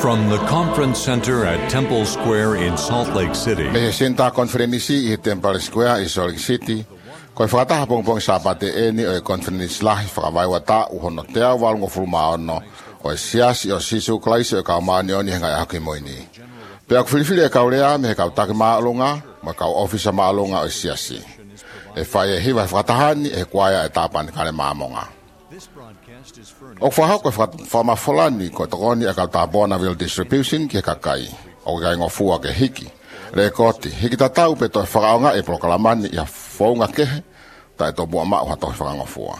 From the conference center at Temple Square in Salt Lake City. Me senta konferensi i Temple Square i Salt Lake City. Ko fata pong sabate eni o konferensi lahi whakawai wata uhono tea walungo fulmaono o siasi o sisu klaisi o kaumani oni hengai haki moini. Pea kufilifili e kaulea me kau taki maalunga, ma kau ofisa maalunga o siasi. E whae hiwa whatahani e kuaya e tapani kane maamonga. O whahau ko whamawholani ko tokoni e kau Bonneville Distribution ki kakai. O kai ngofua ke hiki. Rekoti, hiki tatau pe toi whakaonga e prokalamani ia whaunga kehe, tai to bua maa uha toi whakangofua.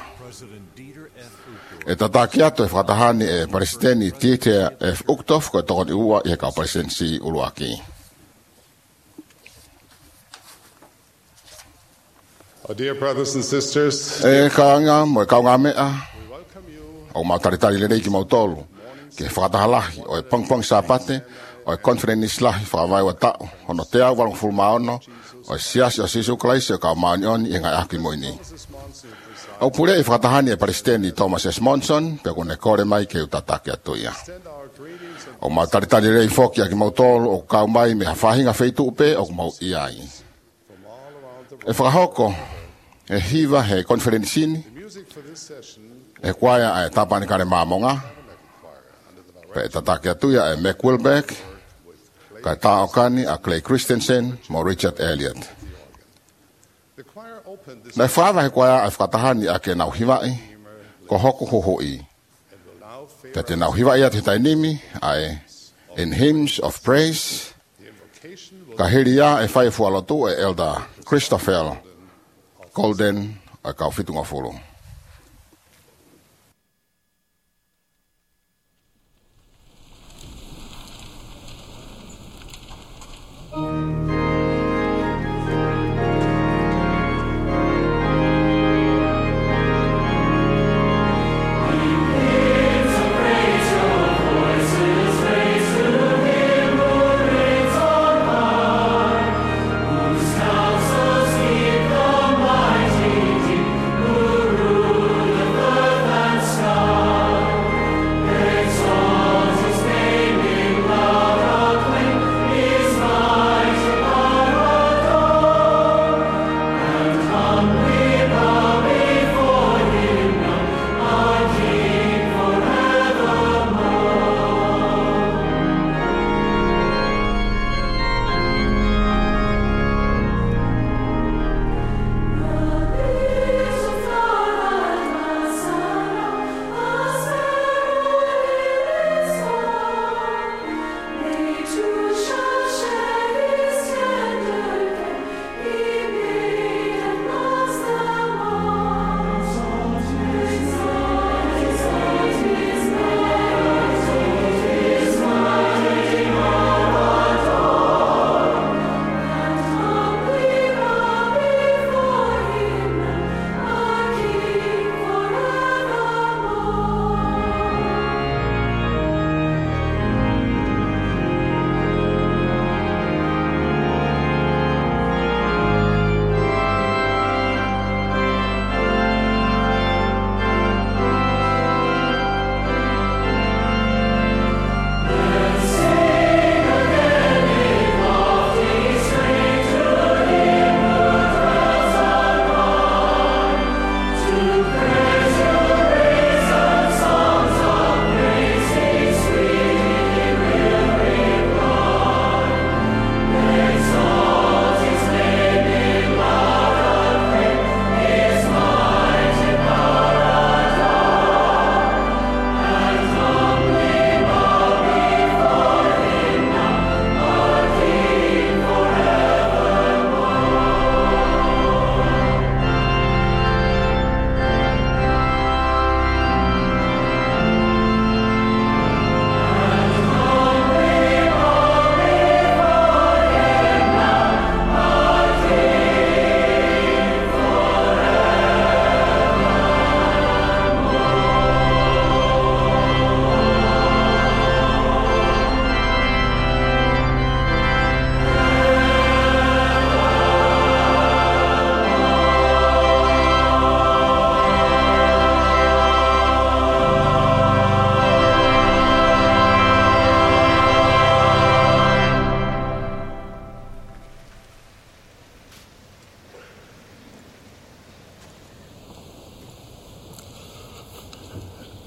E tataki ato e whatahani e Presidenti Dieter F. Uchtdorf ko tokoni ua i kau presidency uluaki. Dear brothers and sisters, E kaanga mo e kaunga mea, o mautaritari le reiki mautolu, ke whakatahalahi o e pongpong sapate, o e konferensi lahi whakawai wa tau, hono tea walong fulmaono, o e siasi o sisu klaisi o kau maanioni i ngai aki moini. O pure e whakatahani e Presidenti Thomas S. Monson, pe kone kore mai ke utatake atuia. O mautaritari rei foki aki mautolu o kau mai me hawhahinga feitu upe o kumau iai. E whakahoko, e hiva he konferensini, e kuaya e tapani kare maamonga, pe e tatake atuia e Mac Wilbeck, kai taokani a Clay Christensen, mo Richard Elliott. Na whawa he kuaya e whakatahani a ke nauhiwai, ko hoku hohoi. Te te nauhiwai a te tainimi, ai in hymns of praise, ka hiria e whai fualotu e Elder Christopher Golden a kau fitunga fulu. Whose counsels keep the mighty deep, who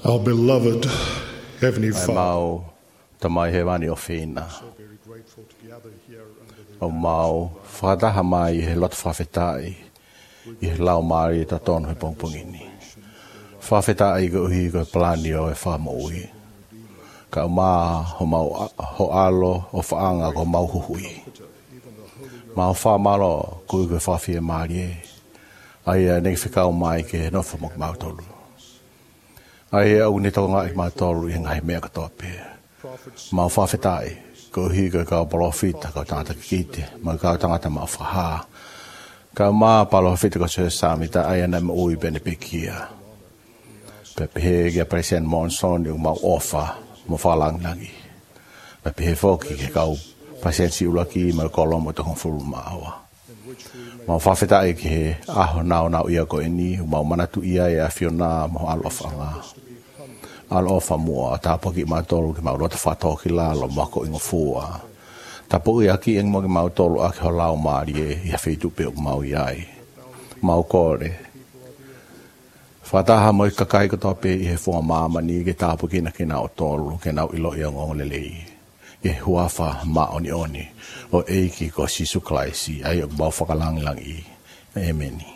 Our beloved Heavenly Ai Father, mau tamai he wani o whina. very grateful to gather here under the O mau whakataha mai he lot whawhetai i he lau maari ta tonu he pongpongini. Whawhetai ko uhi ko plani o e whamoui. Ka o maa ho mau ho alo o whaanga ko mau huhui. Mau whamalo ko uhi ko whawhia maari e. Ai a negi whikau mai ke no whamok mau tolu. Ai au ni tonga i mau tolu i ngai mea katoa pēr. Mau whawhetai, ko uhi ko kau palofita, ko tangata kikite, ma kau tangata mau whaha. Kau maa palofita ko se samita, ai anai ma ui bene pekia. Pepehe kia President Monson, i mau ofa, mo whalangnangi. Pepehe foki ke kau President Siulaki, ma kolomo tohon furu maawa. Mau whawhetai ke aho nao ia ko eni, mau manatu ia e a Fiona, mo alofanga. Alofa mua tapo ki matolu ki maurota fatoki la lo mako ingo fua tapo ia ki eng mo ki mautolu a ki holau maari e ia feitu pe o mau iai mau kore fataha mo i kakai ko tope i he fua mamani ki tapo kina kina o tolu ke nau ilo ia ngongolelei i huafa ma oni oni o eiki ko sisu klaisi ai o bau whakalang i emeni.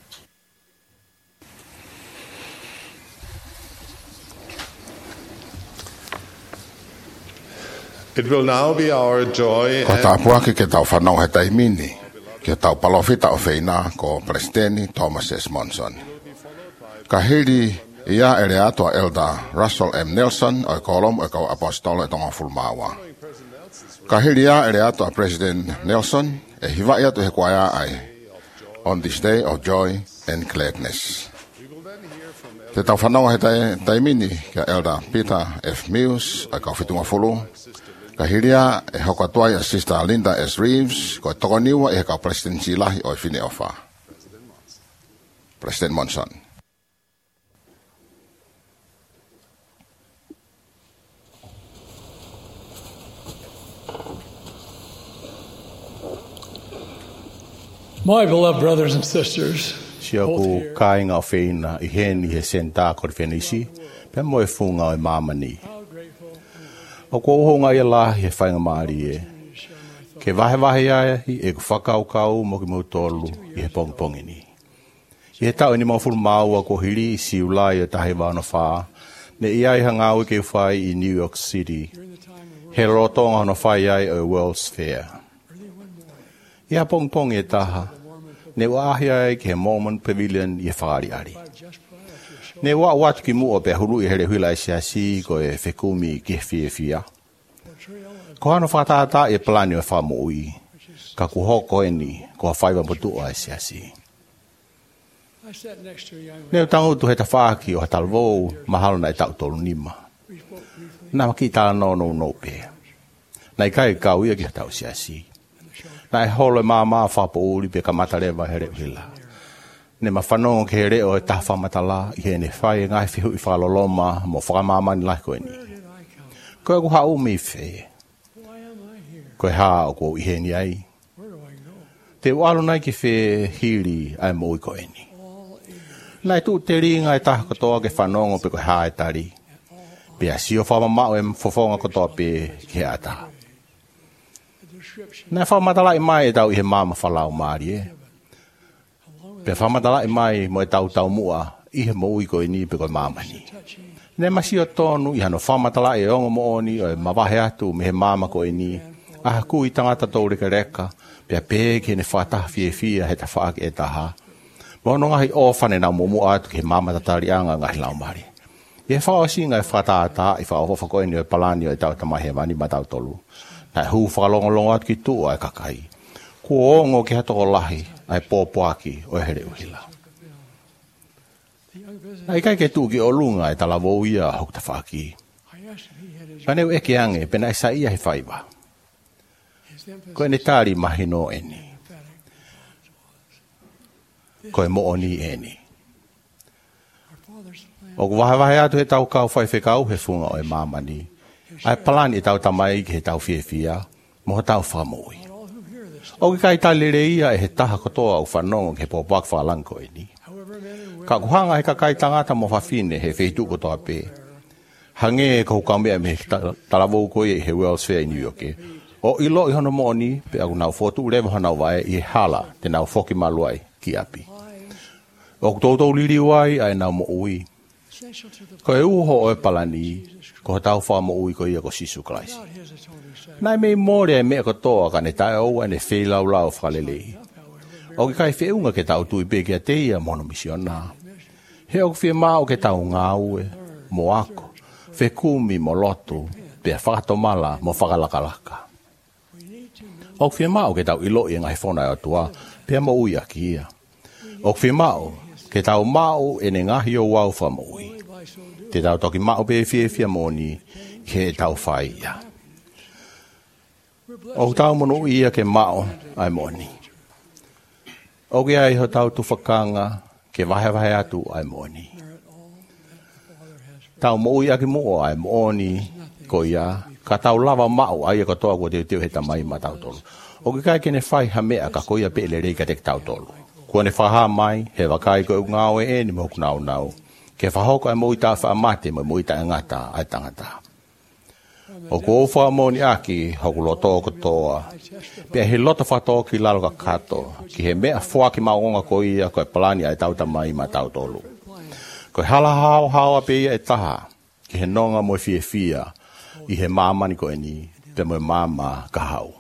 It will now be our joy Ko tāpuaki ke tau whanau he taimini, ke tau palofita o whina ko Presidenti Thomas S. Monson. Ka hiri ia ere atua Elder Russell M. Nelson o kolom o kau apostolo e tonga fulmawa. Ka hiri ia ere atua President Nelson e hiwa ia tu he kuaya ai on this day of joy and gladness. Te tau whanau he taimini ke Elder Peter F. Mills o kau fitunga fulu. Ka hiria e hoko atuai a Sister Linda S. Reeves, ko tokoniwa e ka President Silahi o whine ofa. President Monson. My beloved brothers and sisters, Sia ku kāinga o whina i heni he senta ko whenisi, pe mo e whunga o mamani. O ko ohonga i la he whainga maari e. Ke wahe ai e ku whakaukau mo ki mautolu i he pongpongini. I he tau ni mawhuru maua ko hiri i siulai o tahi wāna whā, ne i ai hangau ke whai i New York City. He rotonga hono whai ai o World's Fair. I ha pongpongi e taha, ne waahi ai ke he Mormon Pavilion i he whaari ari. Ne wa watu ki mua pe huru i here huila i siasi ko e whekumi ki he whia. Ko hano whatata e plani o whamui, ka ku hoko eni ko a whaiwa putu o e siasi. Ne o tangu tu he ta whaki o ha talvou mahalo na e tau tolu nima. Na maki tala no pe. Na i kai kau ia ki ha tau siasi. Na e holo maa whapo uli pe ka matarewa here huila. Ne mawhanongo ke here o e taha whamatala i he ne whai ngai whihu i whaloloma mo whakamamani lai koe ni. Koe ku hau mi whe. Koe haa o ko i he ni ai. Te walo nai ki whe hiri ai mo i koe ni. Nai tu te ringa e taha katoa ke whanongo pe koe haa e tari. Pe a sio whamamao e mfofonga katoa pe ke ata. Nai whamatala i mai e tau i he mama whalau maari e. Pe whamatala i mai mo e tau mua i he mo i koe ni pe koe mamani. Ne masi o tonu i hano whamatala e ongo mo oni o e mawahe atu me he mama koe ni. Aha ku i tangata tau reka pe a pēke ne whataha fia he ta whaake e taha. Mono ngahi ofane na mumu atu ke he mama tatari anga ngahi laumari. I he whaosi ngai whatata i whaofa koe ni o e palani o e tau tamahe wani matau tolu. Na hu whakalongolongo atu ki tu o e kakai. Ku ongo ke hatoko lahi ai pōpoaki o e here uhila. Ai kai ke tu ki o lunga e talavou ia hok ta whaki. Paneu eke ange pena e sa ia he whaiwa. Koe ne tāri mahino eni. Koe mooni eni. O ku wahe atu he tau kau whaifekau he funga o e mamani. Ai palani e tau tamai ki he tau whiewhia, mo he tau whamoi. O ki kai talere ia e he taha kotoa o whanongo ke pōpak whalanko e ni. Ka kuhanga he ka kai tangata mo whawhine he whehitu kotoa pē. hange ko kambe me talavo ko e he World's Fair in New York. O ilo I hono moni pe au nau fotu lewa hana vai I hala te nau foki maluai ki api. O toto liri wai ai nau mo ui. Ko e uho o e palani ko tau wha mo ui ko ia ko Sisu Klaisi. Nai mei mōre me ko toa ka ne tae au ane whei lau lau whalelei. O ki kai whiunga ke tau tui pe kia te ia mono misiona. He o whia mao ke tau ngā ue, mo ako, whe kumi mo loto, pe whakatomala mo whakalakalaka. O whia mao ke tau ilo I ngai whona o tua, pe mo ui aki ia. O whia mao ke tau mao e ne ngahi o wau wha mo ui. Te tau toki mao pe whia moni, ke tau whai ia. O tau mono ia ke mao ai moni. O ke ai ho tau tu whakanga, ke wahe atu ai moni. Tau mo ia ki mo ai moni, ko ia, ka tau lava mao ai ka toa ko te he tamai ma tau tolu. O ke kai ke ne whai ha mea ka ko ia pe le rei ka te tau tolu. Kua ne whaha mai, he wakai ko ngao e ni mo kunau nau. Ke whahoko ai mo ita wha mate mo ita ngata ai tangata. O ko wha moni aki, hoku loto ko toa. Pea he loto whato ki lalo ka kato, ki he mea wha ki maonga ko ia ko e palani ai tau tamai ma tau tolu. Ko he hala hao pe ia e taha, ki he nonga mo fia, I he mamani ko e ni, pe mo mama ka hau.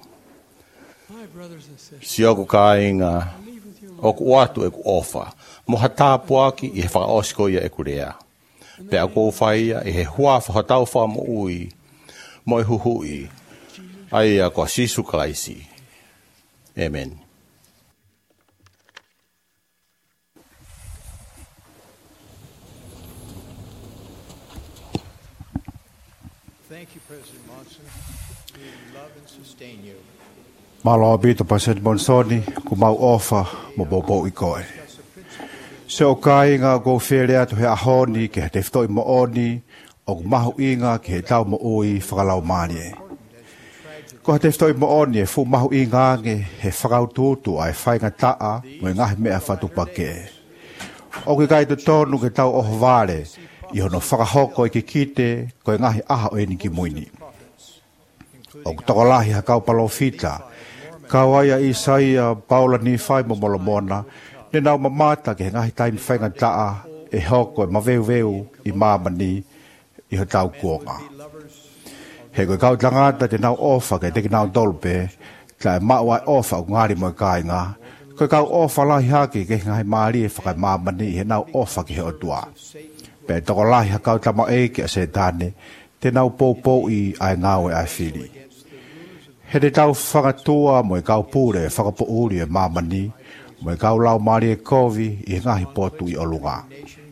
Si oku ka inga, oku watu e ku ofa, mo hata puaki I he whakaosko ia e kurea. Pea ko whaia I he hua whakatau wha mo ui, mo e huhui, ai a ko Sisu Klaisi. Amen. Thank you, President Monson. We love and sustain you. Malo abito President Monsoni, ku mau ofa mo bobo I koe. Se o kai ngā go where atu he ahoni ke he te whtoi mo oni, o mahu inga ke he tau mo ui whakalau mani e. Ko he te whtoi mo oni e fu mahu inga nge he whakau tūtu ai whainga taa mo e ngahi mea whatupake e. O ke kai te tonu ke tau oho vare, I hono whakahoko I ki kite ko e ngahi aha o eni ki muini. O kutokolahi hakau palo fita, kawaia Isaia paula ni whai mo molomona, ne nau mamata ke he ngahi taimi whainga taa e hoko e maweu I mamani I ho tau kuonga. He koe kau tangata te nau ofa ke teki nau dolpe, ka e maua e ofa o ngāri mo e kāinga, koe kau ofa lahi haki ke ngai maari e whakai mamani I he nau ofa ki he otua. Pe toko lahi hakau tamo eike a se tane, te nau pou I ai ngau e ai whiri. He te tau whakatua mo e kau pūre e whakapo uri e mamani, mo e kau lau maari e kovi I ngahi potu I olunga.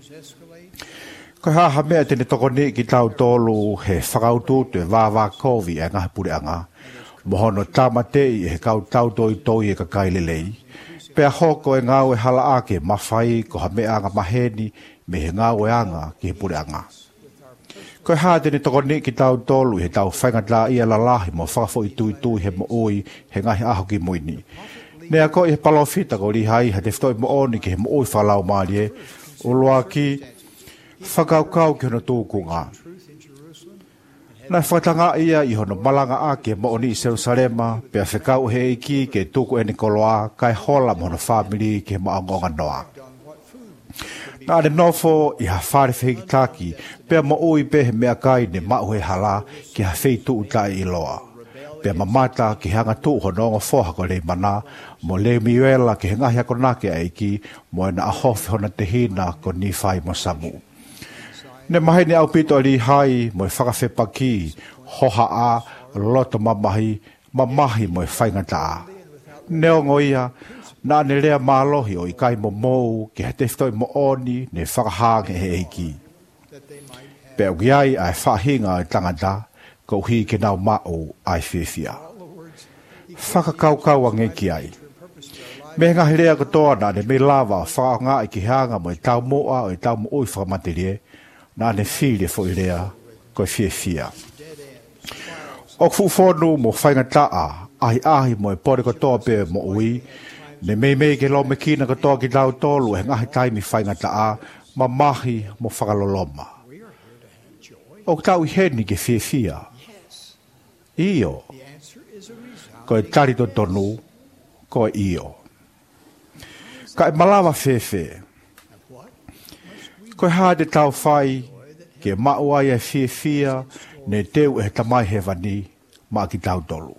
Ko haha mea tene toko ni ki tau tolu he whakaututu e wāwā kovi e ngahi pure anga. Mohono tamatei he kau tau toi e ka kailelei. Pea hoko e ngau e hala ake mawhai ko ha mea anga maheni me he ngau e anga ki he pure anga. Ko haha tene toko ni ki tau tolu he tau whaingatā ia lalahi mo whakafo I tui he mo ui he ngahi aho ki muini. Nea ko I he palofita ko lihai he te whtoi mo oni ki he mo ui whalau maari e. Uloa ki whakaukau ki hono tūkunga. Nai whatanga ia I hono malanga ake mo oni I Jerusalema, pia whekau he iki ke tūku eni koloa, kai hola mo hono whamiri ke mo angonga noa. Nā ane nofo I ha whare whikitaki, pia mo ui pe he mea kai ne mau he hala ki ha whei tuu tai I loa. Pia mamata ki hanga tuu hono ongo whoha ko le mana, mo le miuela ki he ngahi ako nake a iki, mo ena ahofi hona te hina ko ni whai mo samu. Ne mahi ne au pito li hai mo e whakawhepaki, hoha a, loto mamahi mo e whaingata. Ne ongo ia, nā ne lea mālohi o I kai mo mou, ki he te whtoi mo oni, ne whakahange he eiki. Pea ugiai ai whahinga e tangata, ko hi ke nau mao ai whiwhia. Whakakaukau ange ki ai. Me ngahi lea katoa nā ne me lava whakanga I ki hanga mo e tau moa o e tau mo ui whakamaterie, nā ne while fo I rea, koe whiwhia. O kuwhonu mo whaingataa, ahi mo e pore katoa pe mo ui, ne mei ke lo me kina katoa ki tau tolu e ngahi taimi whaingataa, ma mahi mo whakaloloma. O tau heni ke fia. Io. Ko e tari to tonu. Ko e io. Ka e malawa fefe. Ko e hade tau whai. Ke mauai e fia. Ne teu e tamai he vani. Ma ki tau tolu.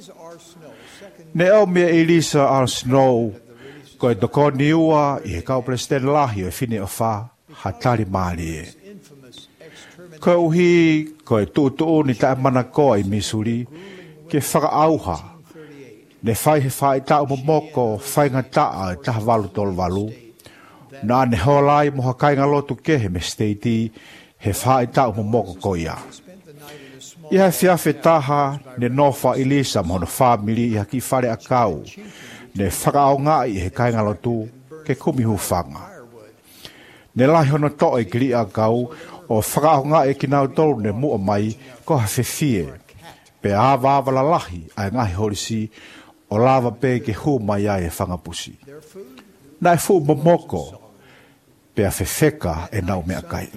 Ne au mea Elisa R. Snow. Ko e toko niua. I he kau president lahi o e fine o wha. Hatari maari e. Ko uhi, ko e tūtū ni tae mana koa I Missouri, ke whakaauha. Ne whai he whai tau momoko, whai ngā taa e taha walu tolu walu. Nā ne holai moha kai ngā lotu kehe me steiti, he whai tau momoko koia. I hai whiawhi taha, ne nofa Elisa mohono whamiri I haki whare a kau, ne whakaau ngā I he kai ngā lotu, ke kumihu whanga. Ne lahi hono toa I kiri a kau, o whakaahonga e ki nau tolu ne mua mai ko ha whewhie. Pe a wāwala lahi ai ngahi horisi o lava pe ke hu mai ai e whangapusi. Nai fu momoko pe a whewheka e nau mea kai.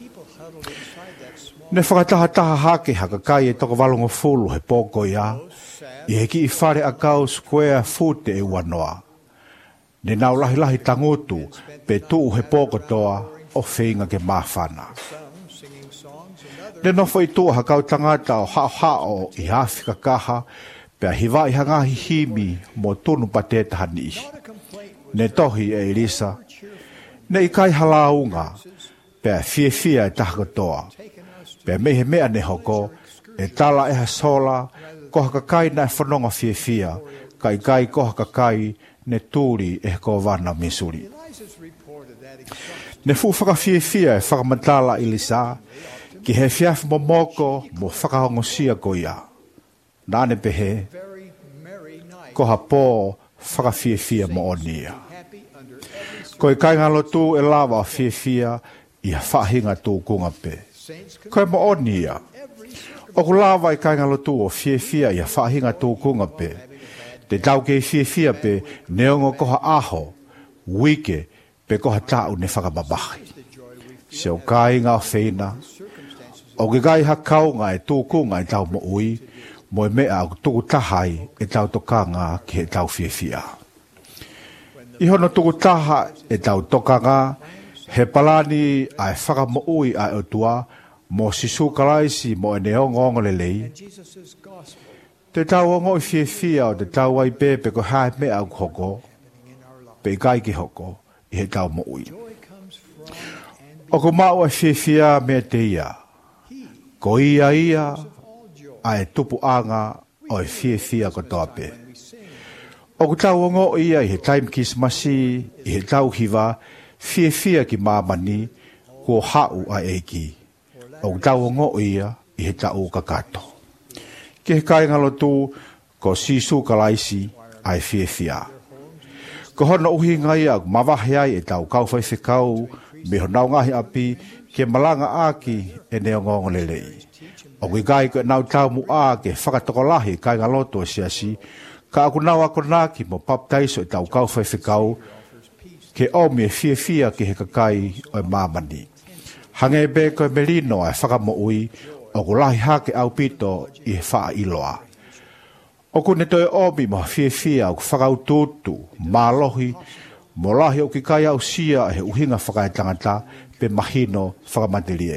Ne whakataha hake haka kai e toko walongo fulu he pōko ia I heki I whare a kau square foot e uanoa. Ne nau lahi tangutu pe tuu he pōko toa o whinga ke mawhana. Ne nofo I tua hakau tangata o hao I hawhika kaha pe a hiwa I hangahi himi mo tunu pateta hani. Ne tohi e Elisa. Ne I kai halaunga pe a fia e tahakatoa. Pe a mehe mea ne hoko e tala e hasola ko hakakai na e whanonga fia kai ko hakakai ne tūri e ko wana Missouri. Ne fu whakawhia e whakamatala Elisa ki he whiawhi momoko mo whakahongosia ko ia. Nāne pehe, ko ha pō whakawhia mo onia. Ko I kai ngalo tū e lawa o whiawhia I ha whahinga tū kunga pe. Ko e mo onia. O ku lawa I kai ngalo tū o whiawhia I ha whahinga tū kunga pe. Te tau ke whiawhia pe neongo ko ha aho, wike, pe ko ha tau ne whakababahi. Se o kai ngā wheina, o ke gai hakau ngā e tūkunga e tau mo ui, mo e mea o tuku tahai e tau tokanga ki he tau whiawhia. I hono tuku taha e tau tokanga, he palani a e whaka mo ui a e otua, mo sisu kalaisi mo e neongo lelei. Te tau ongo I whiawhia o te tau ai pepe ko hae mea o hoko, pe gai ki hoko I he tau mo ui. O ko mau e whiawhia mea te ia. Ko ia a e tupu anga o e whiawhia ko toape. O ku tau ongo ia I he time kismasi, I he tau hiwa, whiawhia ki mamani, ko hau a eiki. O ku tau ongo ia I he tau kakato. Ke he kai ngalo tū, ko sisu kalaisi a e whiawhia. Ko hono uhi ngai au mawahi ai e tau kau whaiwhikau, me honau ngahi api, ke malanga aki e neongongo lelei. O kui kai ko nau tau mu a ke whakatokolahi kai ngaloto e siasi, ka aku nau ako naki mo paptaiso e tau kau whaiwhikau, ke omi e whiawhia ke he kakai o e mamani. Hange be ko e melino e whakamo ui, o ku lahi hake au pito I he wha iloa. O ku ne toi omi mo whiawhia o ku whakau tūtu, mālohi, mo lahi o ki kai au sia e he uhinga whakai tangata, pe mahino whakamaterie.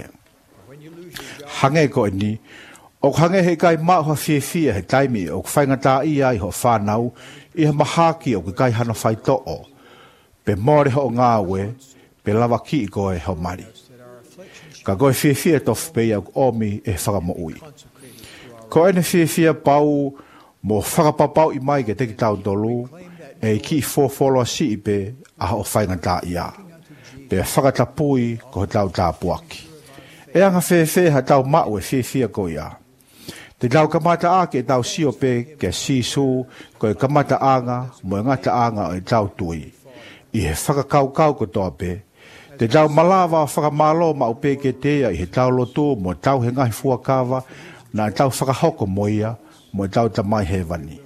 Hange ko e ni, o hange he kai mauha whiawhia he taimi o ku whaingata ia I ho whanau, I ha mahaki o ki kai hana whai to'o, pe more ho ngā we, pe lawa ki I koe ho mari. Ka koe whiawhia tofu pe au omi e whakamo ui. Ko ene whiawhia pau, mo whakapapau I mai ke teki tau tolu, e ki fōwholoa si I pe a ho whaingata ia. Pe whakatapui ko tau tāpuaki. E anga whewhe ha tau mau e whiawhia ko ia. Te tau kamata ake e tau sio pe ke sisu ko e kamata anga mo e ngata anga o e tau tui. I he whakakaukau ko toa pe. Te tau malawa o whakamalo ma upe ke tea I he tau lotu mo tau he ngahi fuakawa na tau whakahoko mo ia mo e tau tamai he wani.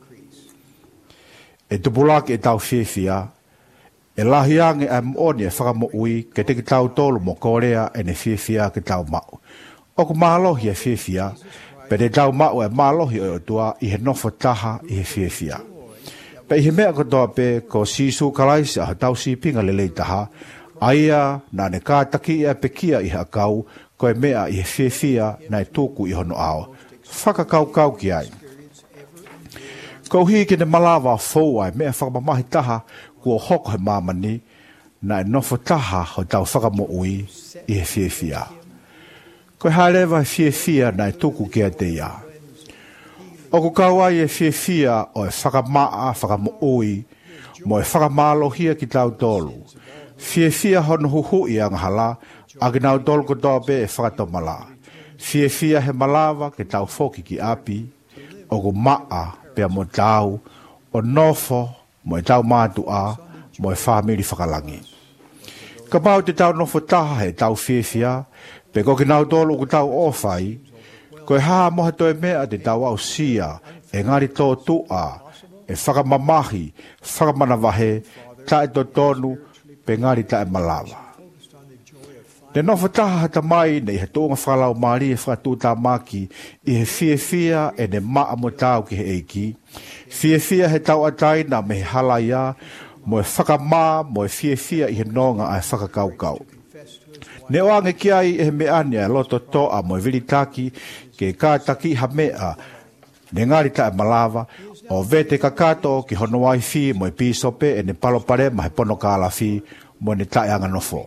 E tupulake e tau whiawhia. E lahi ange a mwoni e whakamo ui ke teki tau tolu mo Korea e ne whiawhia ke tau mau. O ku mālohi e whiawhia, pe te tau mau e mālohi o tua i he nofo taha i he whiawhia. Pe i he mea katoa pe ko sisu kalaisi a tau sipinga lelei taha, aia na ne kātaki e pekia i hakau, ko e mea i he whiawhia na e tūku i hono ao. Whakakau ki ai. Ko hi ke ne malawa fōu ai mea whakamamahi taha kua hoko he mamani na e nofo taha ho tau whakamoui i he whiawhia. Ko harewa whiawhia na e tuku kia te ia. O ko kawai e whiawhia o e whakamaa whakamoui mo e whakamalohia ki tau tolu. Whiawhia hono huhu i angahala a ki nau tolu kotoa pe e whakatomala. Whiawhia he malawa ke tau whoki ki api o ko maa pea mo tau o nofo mo e tau mātua mo e whamiri whakalangi. Ka pau te tau nofo taha he tau whiawhia pe ko ki nau tolu ko tau ofai, ko e haa moha toi mea te tau au sia, e ngari tō tua, e whakamamahi, whakamanavahe, tae to tonu, pe ngari tae malawa. Te nofo taha hata mai nei he tōnga whalau maari e whakatūtā maki, i he whiawhia e ne maa mo tau ki he eiki, whiawhia he tau ataina me he halaia, mo e whakamā, mo e whiawhia i he nonga ai whakakaukau. Ne oange ki ai e me ania e loto toa mo e vilitaki ke kātaki ha mea ne ngari tae malawa o vete kakato ki hono waifi mo e pisope e ne palopare ma he pono kālafi mo ne tae anga nofo.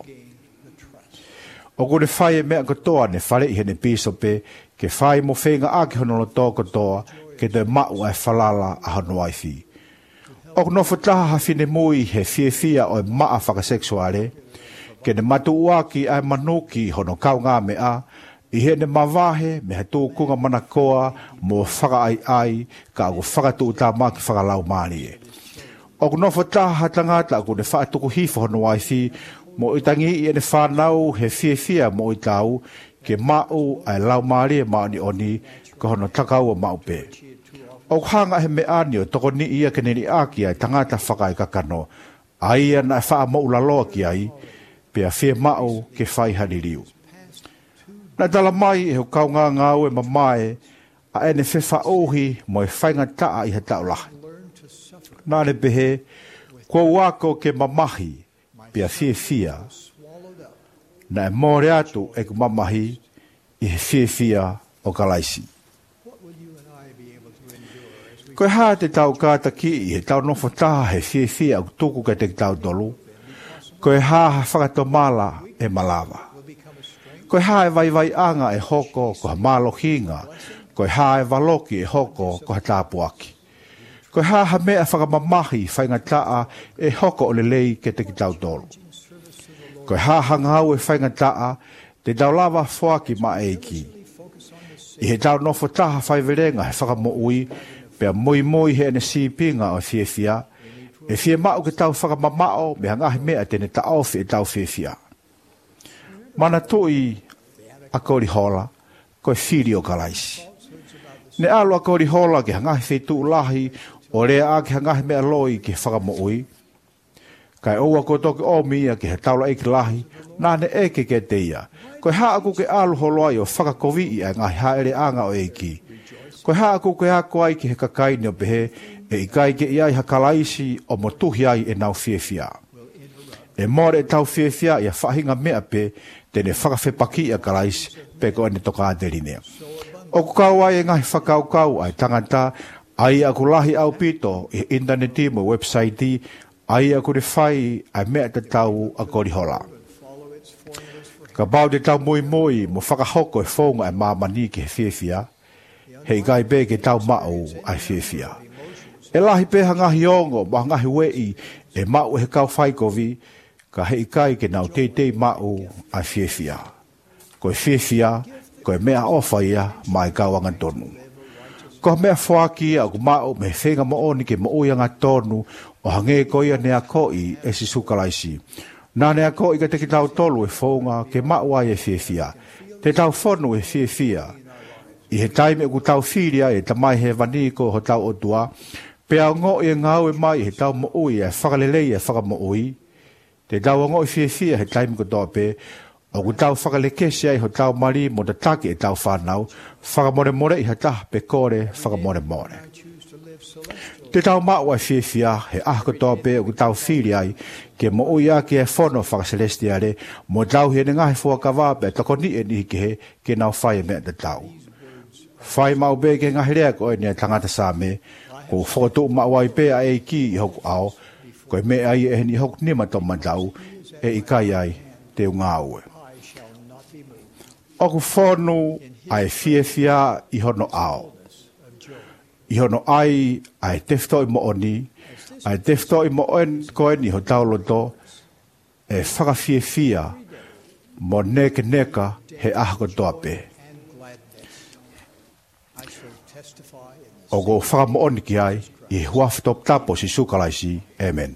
O kune whai e mea katoa ne whare i he ne pisope ke whai mo whenga a ki hono loto katoa ke te mau e whalala a hono waifi. O kunofo taha hawhine mui he whiawhia o e maa whakaseksuare ke ne matu uaki ai manuki hono kau ngā mea, i he ne mawahe me he tūkunga manakoa mo whaka ai ka ako whakatu tā maki whakalau maari e. O kunofo taha tangata ako ne whaatuku hifo hono waifi mo itangi i ne whanau he whiawhia mo i tau ke mau ai lau maari e maani oni ka hono takau o maupe. O hanga he mea ni o toko ni ia ke neri aki ai tangata whakai kakano, aia na e wha mo ulaloa ki ai, pea whia mao ke whai haririu. Na tala mai e ho kau ngā ngāu e mamae a ene whewha ohi mo e whainga taa i he tau lahi. Nā ne pehe, kua wako ke mamahi pea whia na e mōre atu e ku mamahi i he whia o kalaisi. Koe hā te tau kātaki i he tau nofo taha he whia o tuku ke te tau tolu, koe hā whakatomala e malawa. Koe hā e vai anga e hoko ko ha mālohinga, koe hā e waloki e hoko ko ha tāpuaki. Koe hā ha mea whakamamahi whaingataa e hoko o lelei ke te ki tau tolu. Koe hā hangau e whaingataa te taulawa whoaki ma eiki. I he tau nofo taha whaiverenga he whakamoui, pea moi he ene sipinga o whiawhia, e whia mao ke tau whakamamao me hangahi mea tene taofi e tau whiawhia. Mana tui a kori hola, koe whiri o kalaisi. Ne alo a kori hola ke hangahi whetu ulahi, o rea a ke hangahi mea loi ke whakamoui. Kai oua ko toke o mia ke he taula eki lahi, nā ne eke ke te ia. Koe haa aku ke alu holoai o whakakovi i a ngahi haere anga o eki. Koe haa aku ke hako ai ke he kakaini o pehe, e i kai ke iai hakalaisi o motuhi ai e nau whiawhia. E more e tau whiawhia i a whahinga mea pe, tene whakawhepaki i a kalaisi, pe ko ene toka adelinea. O kukau ai e ngahi whakaukau ai tangata, ai aku lahi au pito i interneti mo website ai aku re whai ai mea te tau a kori hola. Ka bau te tau moi mo whakahoko e whonga e mamani ke he whiawhia, hei gai be ke tau mao ai whiawhia. E lahi peha ngahi ongo, ma ngahi wei, e mau he kau whaikovi, ka hei kai ke nau teitei mau ai whiawhia. Koe whiawhia, koe mea ofa ia, mai kau anga tonu. Ko mea whaki a ku mau me whenga mooni ke mooi anga tonu, o hange koia nea koi e si sukalaisi. Nā nea koi ka teki tau tolu e whonga ke mau ai e whiawhia. Te tau whonu e whiawhia. I he taime ku tau whiria e tamai he vaniko ho tau otua, pea ngō e ngāu e mai he tau moui e whakalelei e whakamoui. Te tau ngō e whiawhia he taime ku toa pe, O ku tau whakalekesi ai ho tau mari mo te take e tau whanau, whakamore i hata pe kore whakamore. Te tau mau ai whiwhia he ahko toa pe o ku tau whiri ai ke mo uia ke e whono whakaselestiare mo tau he ngahi fuakawa pe toko ni e ni ke nau whai me te tau. Whai mau be ke ngahi rea ko e ni tangata sa me, ko whotu mau ai pe a e ki i hoku ao, ko e me ai e ni hoku nima to matau e i kai ai te unga ue. Oku whonu ai whiwhia i hono ao. I hono ai tefto i mo oni, ai tefto i mo en koe ni ho tauloto, e whakawhiwhia mo neka he ahako toa pe. O go whakamo oni ki ai, i huaftop tapo si sukalaisi. Amen.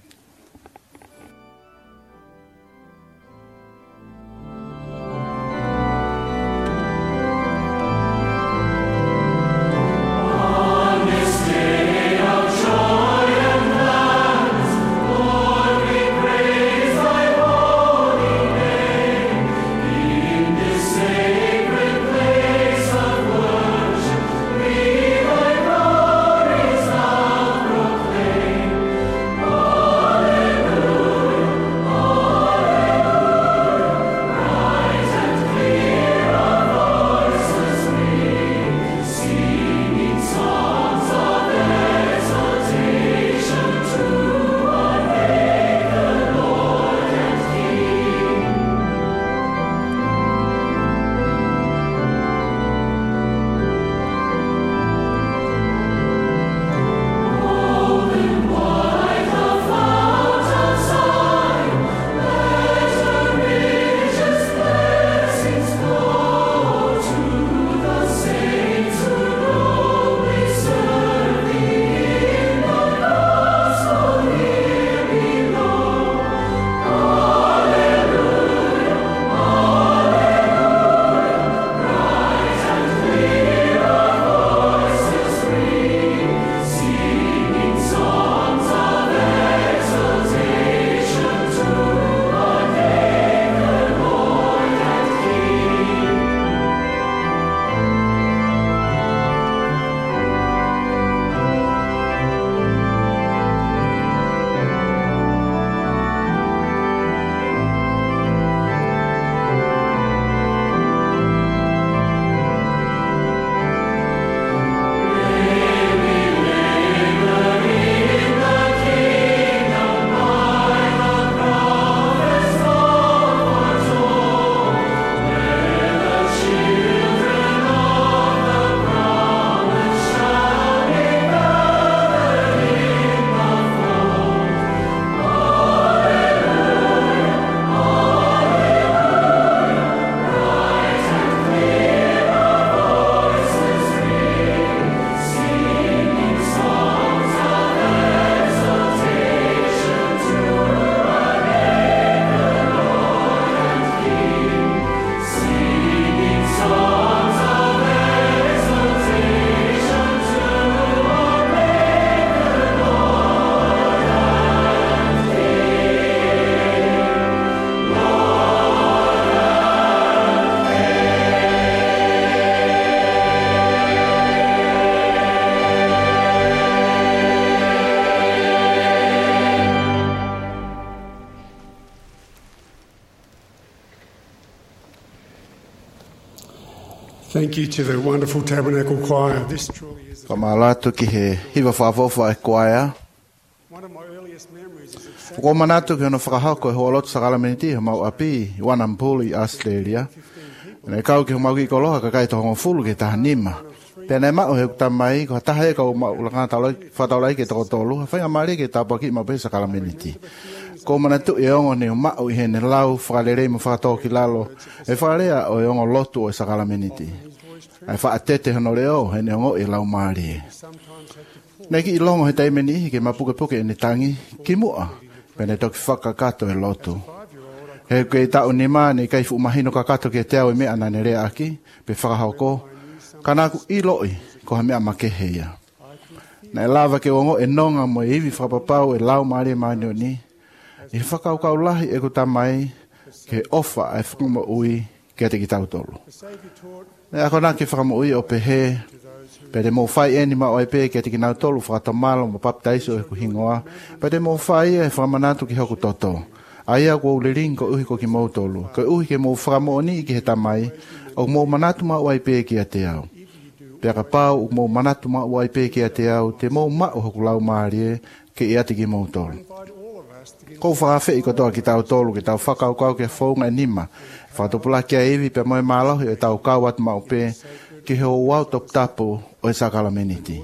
Thank you to the wonderful Tabernacle Choir. This truly is Kamalatu ki he hiwa whaafofa e koaia. one of my earliest memories. Is at Ko manatu ki ono whakahako e hoalotu sakalamenti mau api Wanampuli, Australia. Nei kau ki mau ki koloha ka kai tohongo fulu ki taha nima. Pena mau he kutamai ko taha e kau mau langa whataulai ki toko tolu. Whainga maari ki tāpua ki mau pe sakalamenti. Ko manatu e ongo ni mau i hene lau whakalere mo whakatau ki lalo. E whakarea o e ongo lotu o e sakalamenti. Ai whaatete hono reo hene ongo i lau maari. Nei ki ilongo he taimeni ke mapuke e ne tangi ki mua. Pene toki whakakato e lotu. He kei tau ni mani kai fu mahino kakato ki te au e mea nane rea aki. Pe whakahauko. Kanaku iloi ko ha mea makeheia. Nei lava ke ongo e nonga mo e iwi whapapau e lau maari mani o ni. I whakaukau lahi e ku tamai ke ofa ai whakamo ui ke te ki tau tolu. E ako nā ke whakamo ui o pehe, pe te mō whai eni ma oi pe ke te ki nau tolu whakatamalo ma paptaiso e ku hingoa, pe te mō whai e whakamanatu ki hoku toto. Aia ko le ring ko uhi ko ki mō tolu, ko uhi ke mō whakamo ni ki he tamai, o mō manatu ma oi pe ki a te au. Pe aka pau o mō manatu ma oi pe ki a te au, te mō ma o hoku lau maarie ke ia te ki mō tolu. Ko whakawhi i kotoa ki tau tolu, ki tau whakaukau ki a whaunga nima. Whakatopula ki a iwi pe moe mālohi o tau kau atu mao pe ki he o wau top tapu o e sakala meniti.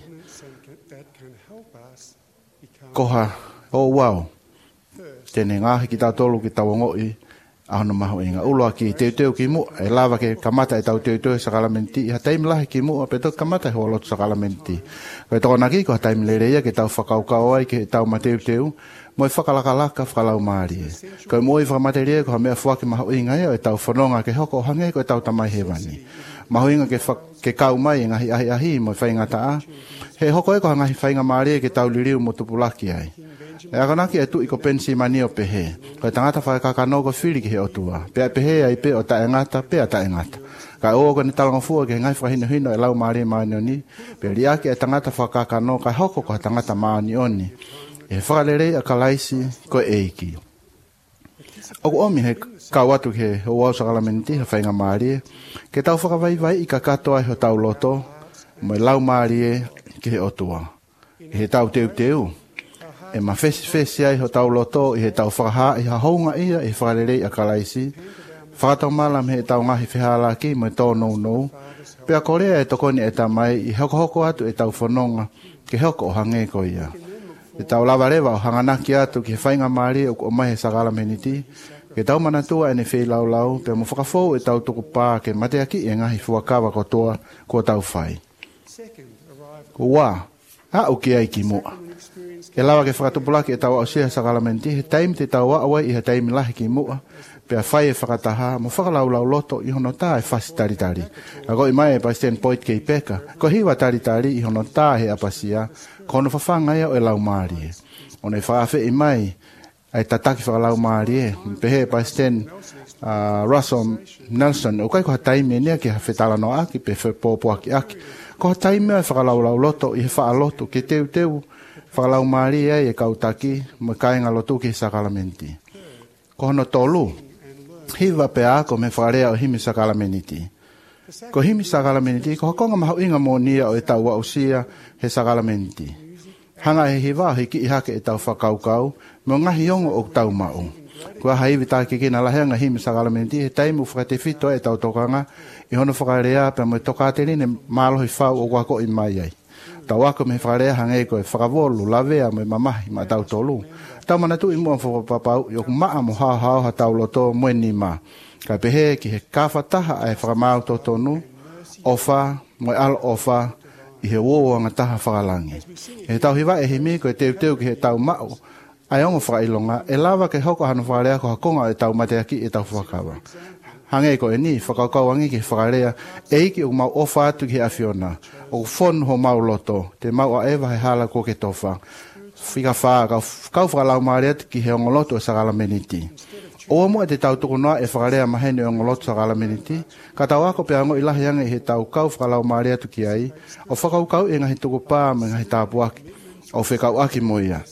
Koha, o wau, tēne ngāhi ki tau tolu ki tau ngoi, ahono maho inga. Uloa ki teu ki mu, e lava ke kamata e tau teu sakala meniti, ha taimi lahi ki mu, pe tau kamata e hoa lotu sakala meniti. Koe toko naki ko ha taimi lereia ki tau whakaukau ai, ki tau mateu, mo e whakalakalaka whakalau maari e. Koe mo i whakamateria ko ha mea whaki maho inga e tau whanonga ke hoko hange ko e tau tamai hewani. Maho inga ke kau mai ngahi ahi mo i whainga taa. He hoko e ko ngahi whainga maari e ke tau liriu mo tupulaki ai. E akanaki e tu i ko pensi mani o pehe. Koe tangata whakakano ko whiri ki he otua. Pea pehe ai pe o tae ngata, pea tae ngata. Ka o ko ni talanga fua ke ngai whahino hino e lau maari maani oni. Pea riake e tangata whakakano ka hoko ko tangata maani oni. E whakalere a kalaisi ko eiki. Oku omi he kawatu ke o wau sakalamenti ha whainga maari. Ke tau whakawaiwai i ka katoa ho tau loto. Mo e lau maari ki he otua. He tau teu. E ma fesi ai ho tau loto i he tau whakaha i ha hounga ia i whakalere a kalaisi. Whakatau malam he tau ngahi whihala ki mo e tō nou. Pea korea e tokoni e tamai i hoko atu e tau whanonga ke hoko o hange ko ia. E tau lava rewa o hanganaki atu ki he whainga maari o mai he sakala meniti. Ke tau manatua e ne whei lau, pe mo whakafou e tau tuku pā ke matea ki e ngahi fuakawa ko toa ko tau whai. Ko wā, o ki ai ki mua. E lawa ke whakatupulaki e tau au sia sakala meniti, he taimi te tau awai i he taimi lahi ki mua. Pe a whai e whakataha, mo whakalau loto i hono tā e whasi taritari. A ko i mai e paisten point ke i peka, ko hiwa taritari i hono tā he apasia, kono whawhanga ia o e lau maari e. O nei whaafe i mai, ai tataki whakalau maari e. Pehe paisten Russell Nelson, o kai ko ha taimi e nia ki ha whetala no aki, pe pōpua ki aki. Ko ha taimi e whakalau loto i he whaaloto, ke teu, whakalau maari e kautaki, mo kainga lotu ki sakalamenti. Ko hono tolu, hiwa pe ako me whakarea o himi sakalameniti. Ko himi sakalameniti, ko hakonga maho inga mo nia o e tau wa usia he sakalameniti. Hanga he hiwa he ki i hake e tau whakaukau, mo ngahi ongo o tau mau. Kua haiwi tā ke kina laheanga himi sakalameniti, he taimu whakate fito e tau tokanga, i hono whakarea pe mo e tokaterine mālohi whau o wako i mai ai. Tau ako me whakarea hangei ko e whakavolu, lavea mo e mamahi ma tau tolu. Tau manatu i mua whakapapau, i oku maa mo hao ha tau loto moe ni maa. Kai pehe ki he kawhataha ai whakamau to tonu, ofa, moe alo ofa, i he woanga taha whakalangi. E tau hiwa e he mi ko e teu ki he tau mao, ai ongo whakailonga, e lava ke hoko hanu whakarea ko hakonga e tau mateaki e tau whakawa. Hangei ko e ni, whakaukauangi ki he whakarea, e iki o mau ofa atu ki he awhiona, o fonu ho mau loto, te mau a ewa he hala ko ke tofa. Whika whaa, kau whakalau maare atu ki he ongoloto e sakala meniti. O mua te tau tuku noa e whakarea mahene o ngoloto sakala meniti, ka tau ako pe ango ilahi anga i he tau kau whakalau maare atu ki ai, o whakaukau e ngahi tuku pā me ngahi tāpuaki, o whekau aki moia.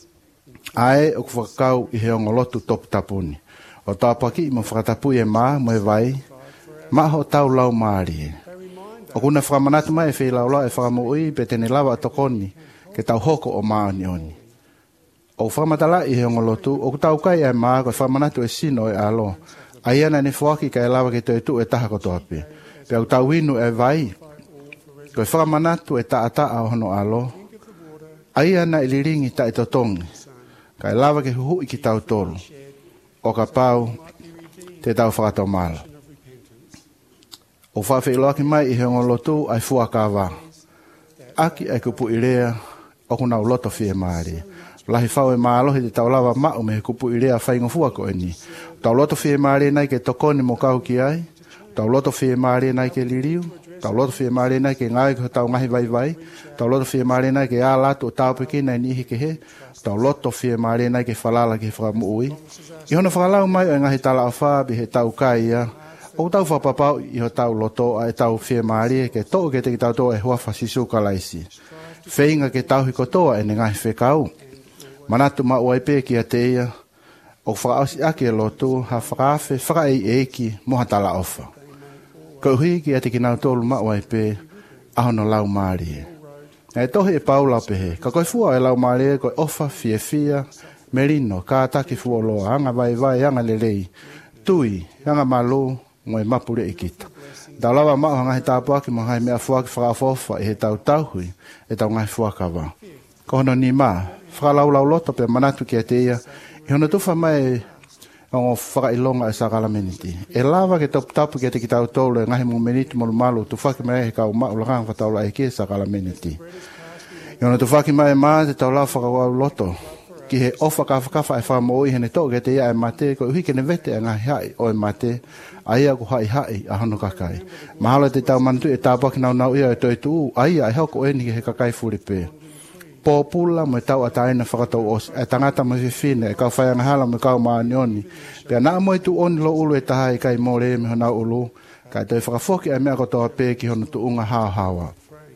Ae o whakau i he ongoloto topu tapuni. O tāpuaki i mo whakatapu e maa mo e vai, maho tau lau maari. O kuna whakamanatu mai e wheilaula e whakamui pe tene lawa atokoni, ke tau hoko o maani oni. O whamatala i he ongolotu, o tau kai e maa ko whamanatu e sino e alo, ai ana ne whaki ka e lawa ke toi tu e taha ko toape. Pe au tau winu e vai, ko e whamanatu e taa o hono alo, ai ana i liringi ta e totongi, ka e lawa ke huhui ki tau tolu, o ka pau te tau whakatau mala. O whawhiloaki mai i he ongolotu ai fuakawa, aki ai kupu i rea, o kuna uloto fie maari. Lahi whau e maalohi te tau lawa mao me he kupu i rea whaingo fuako e ni. Tau loto fie maari nai ke tokoni mo kau ki ai, tau loto fie maari nai ke liriu, Tau loto fia marina ke ngai ko tau ngahi vai. Tau loto fia marina ke a latu tau peki na nihi ke he. Tau loto fia marina ke falala ke whakamuui. I hono whakalau mai o ngahi tala awha bi he tau kai ia. O tau whapapau i ho tau loto a e tau fia marina ke tō ke te ki tau tō e hua whasisu kalaisi. Whainga ke tau hiko toa e ne ngahi whekau. Manatu ma ua ipe ki a te ia. O whakaosi ake e loto ha whakawhe whakaei eki moha tala ofa. Ko hui ki a te ki nau tōlu ma ua ipe ahono lau maari e. E tohi e paula pehe. Ka koe fua e lau maari e koe ofa fia merino ka taki fua loa anga vai anga lelei. Tui anga malu ngoe mapure i kita. Tau lawa mao hangahi tāpuaki mo hai mea fuaki whakafofa e he tau hui e tau ngai fuakawa. Ko hono ni maa, whakalau loto pe manatu ki a te ia, i hono tuwha mai o whakailonga e Sakalamenti. E lava ke tapu ki a te ki tau tolu e ngahi mo meniti mo malu tu whaki mai he kau maa ulakanga whataula e ki Sakalamenti. I hono tu whaki mai maa te tau lau whakawau loto. Ki he ofa ka whakafa e whamoi hene tō ke te ia e mate, ko uhi kene vete e ngahi hai o e mate, aia ku hai a hono kakai. Mahala te tau mantu e tāpaki nau ia e toi tuu, aia e hoko eni he kakai furipe. Pōpula mo e tau ataina whakatau os, e tangata mo whiwhine, e kau whaianga hala mo kau maanioni. Pea nā mo e tu oni lo ulu e taha e kai mōre e miho nau ulu, kai toi whakafoki e mea kotoa pē ki hono tu unga hawa.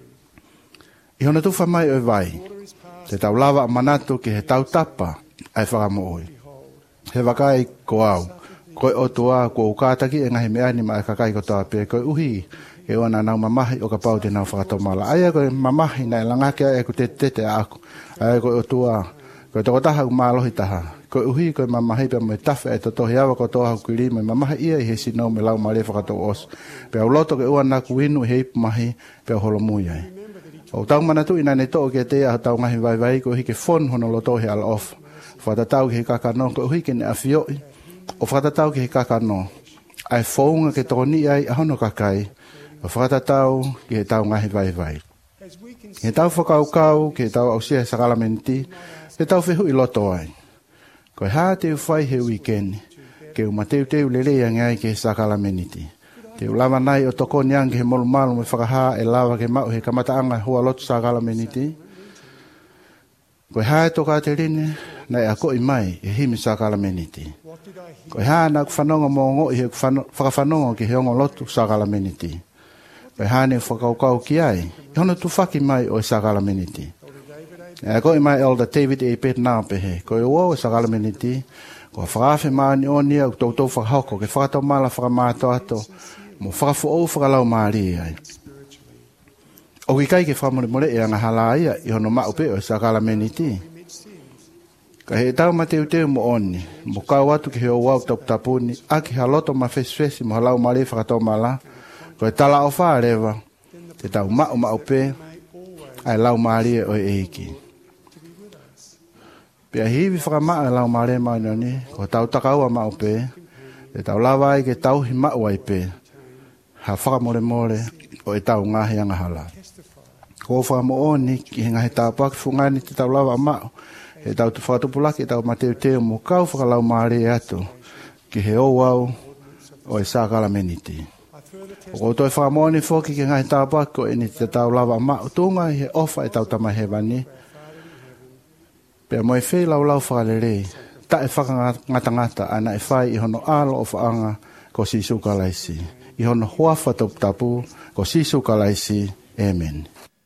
I hono tu whamai o vai. Te tau lava manatu ki he tau tapa ai whakamooi. He wakai ko au. Koe o tua ko ukataki e ngahi meani ma e kakai ko toa pē. Koe uhi e wana nau mamahi o ka pau te nau whakatomala. Aia koe mamahi na e langake e ku te tete a aku. Aia koe o tua. Koe toko taha ku maalohi taha. Koe uhi koe mamahi pia mo e tawha e totohi awa ko toha ku kirima. Mamahi ia i he sinau me lau mare whakatou os. Pea uloto ke ua naku winu he ipu mahi pea holomuia e. O tau manatu ina ne tō ke te a tau ngahi vai ko hike fon hono loto he ala off. Whatatau ki he kakano ko hike ne afioi. O whatatau ki he kakano. Ai whaunga ke tōni ai a hono kakai. O whatatau ki he tau ngahi vai. He tau whakaukau ki he tau ausia Sakalamenti. He tau whihu i loto ai. Ko he hā teu whai he weekend. Ke umateu lelea ngai ki he Sakalamenti. Te ulama nai o toko niangi he molu malu me whakaha e lawa ke mau he kamataanga hua lotu Sakalamenti. Koe hae toka te rine, nei a koi mai e himi Sakalamenti. Koe hae na ku whanonga mō ngoi he whakawhanonga ki he ongo lotu Sakalamenti. Koe hae ne whakaukau ki ai, i hono tu whaki mai o Sakalamenti. E a koi mai Elder David e pet nao pehe, koe uo o Sakalamenti, koe whakawhi maani o nia u tautou whakahoko ke whakatau mala whakamāto ato, mo whakafu au whakalau maari ai. O ki kai ke whamore e anga hala ia i hono maupe o Sakalamenti. Ka he tau mateu mo oni, mo kau atu ki he o wau taputapuni, a ki haloto ma fesfesi mo halau maari whakatau mala, ko e tala o whaareva, te tau maupe, ai lau maari o e eiki. Pia hivi whakamaa e lau maari maanioni, ko tau takaua maupe, te tau lawa ai ke tau hi mau ai pe, ha whakamore o e tau ngahi anga hala. Ko whakamooni ki he ngahi tau paki fungani te tau lawa mau, e tau tu whakatupulaki e tau mateu mo kau whakalau maari e ato, ki he o wau o e Sakalamenti. O toi whakamooni whoki ki ngahi tau paki ko eni te tau lawa mau, tunga he ofa e tau tamahewani, pea mo e whei lau whakalere, ta e whakangatangata ana e whai i hono alo o whaanga ko Sisu Kalaisi. I hono huafa tapu ko Sisu Kalaisi. Amen.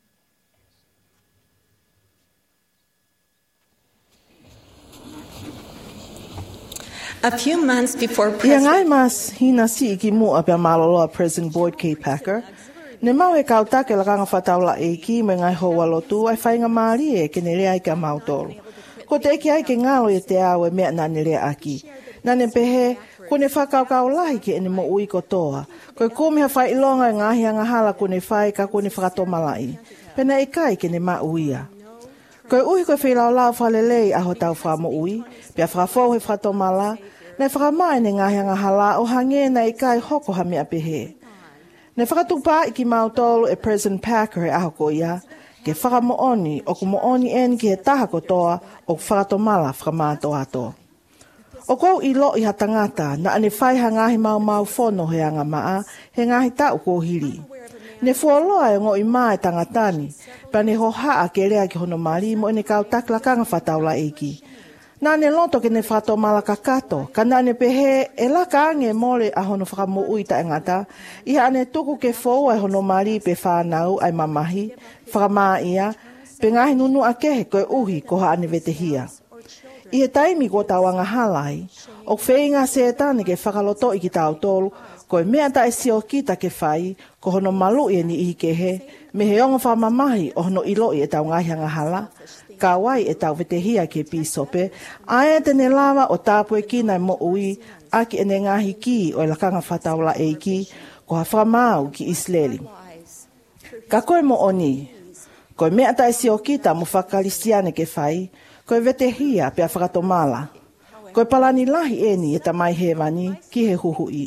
A few months before Ia ngai mas hina si ki mu apia maloloa President Boyd K. Packer, ne mau e kauta ke lakanga whataula e ki me ngai hoa lotu ai whainga maari e ke nere ai ka mautoro. Ko te eki ai ke ngalo e te au e mea na nere aki. Nane pehe, ko ne whakaukau lahi ke ene mo ui kotoa. Ko e kumi ha whai ilonga e ngahi anga hala ko ne whai ka ko ne whakatomalai. Pena e kai ke ne ma uia. Ko e uhi ko e whilau lau whalelei aho tau whamo ui, pia whakafou he whakatomala, nei whakamai ne ngahi anga hala o hange na i kai hoko ha mea pehe. Ne whakatupa i ki mautolu e President Packer e aho ko ia, ke whakamooni o ku mooni en ki he taha kotoa o ku whakatomala whakamāto ato. O kou i lo i hatangata na ane whai ha ngahi mau whono he anga maa, he ngahi tau ko hiri. Ne fuoloa e ngoi mai tangatani, pa ne hoha ke lea ki hono mali mo ne kau taklakanga whataula eiki. Nā ne lonto ke ne whato malaka kato, ka nā ne pehe e laka ange mole a hono whakamo ui ta engata, iha ane tuku ke fōu e hono mali pe whānau ai mamahi, whakamaa ia, pe ngahi nunu a kehe koe uhi ko ha ane vetehia. I he taimi ko tawanga halai, o wheinga se etane ke whakaloto i ki tau tolu, koe mea ta e sio kita ke whai, ko hono malu i ni i kehe, me he ongo whamamahi o hono ilo i e tau ngahi hanga hala, ka wai e tau vetehia ke pisope, ae tene lava o tāpue ki nai mo ui, aki ene ngahi ki o e lakanga whataula e ki, ko ha whamau ki Isleli. Ka koe mo oni, koe mea ta e sio kita mo whakalisiane ke whai, koe vetehia pe a whakatomala. Koe palani lahi eni e tamai hewani ki he huhui.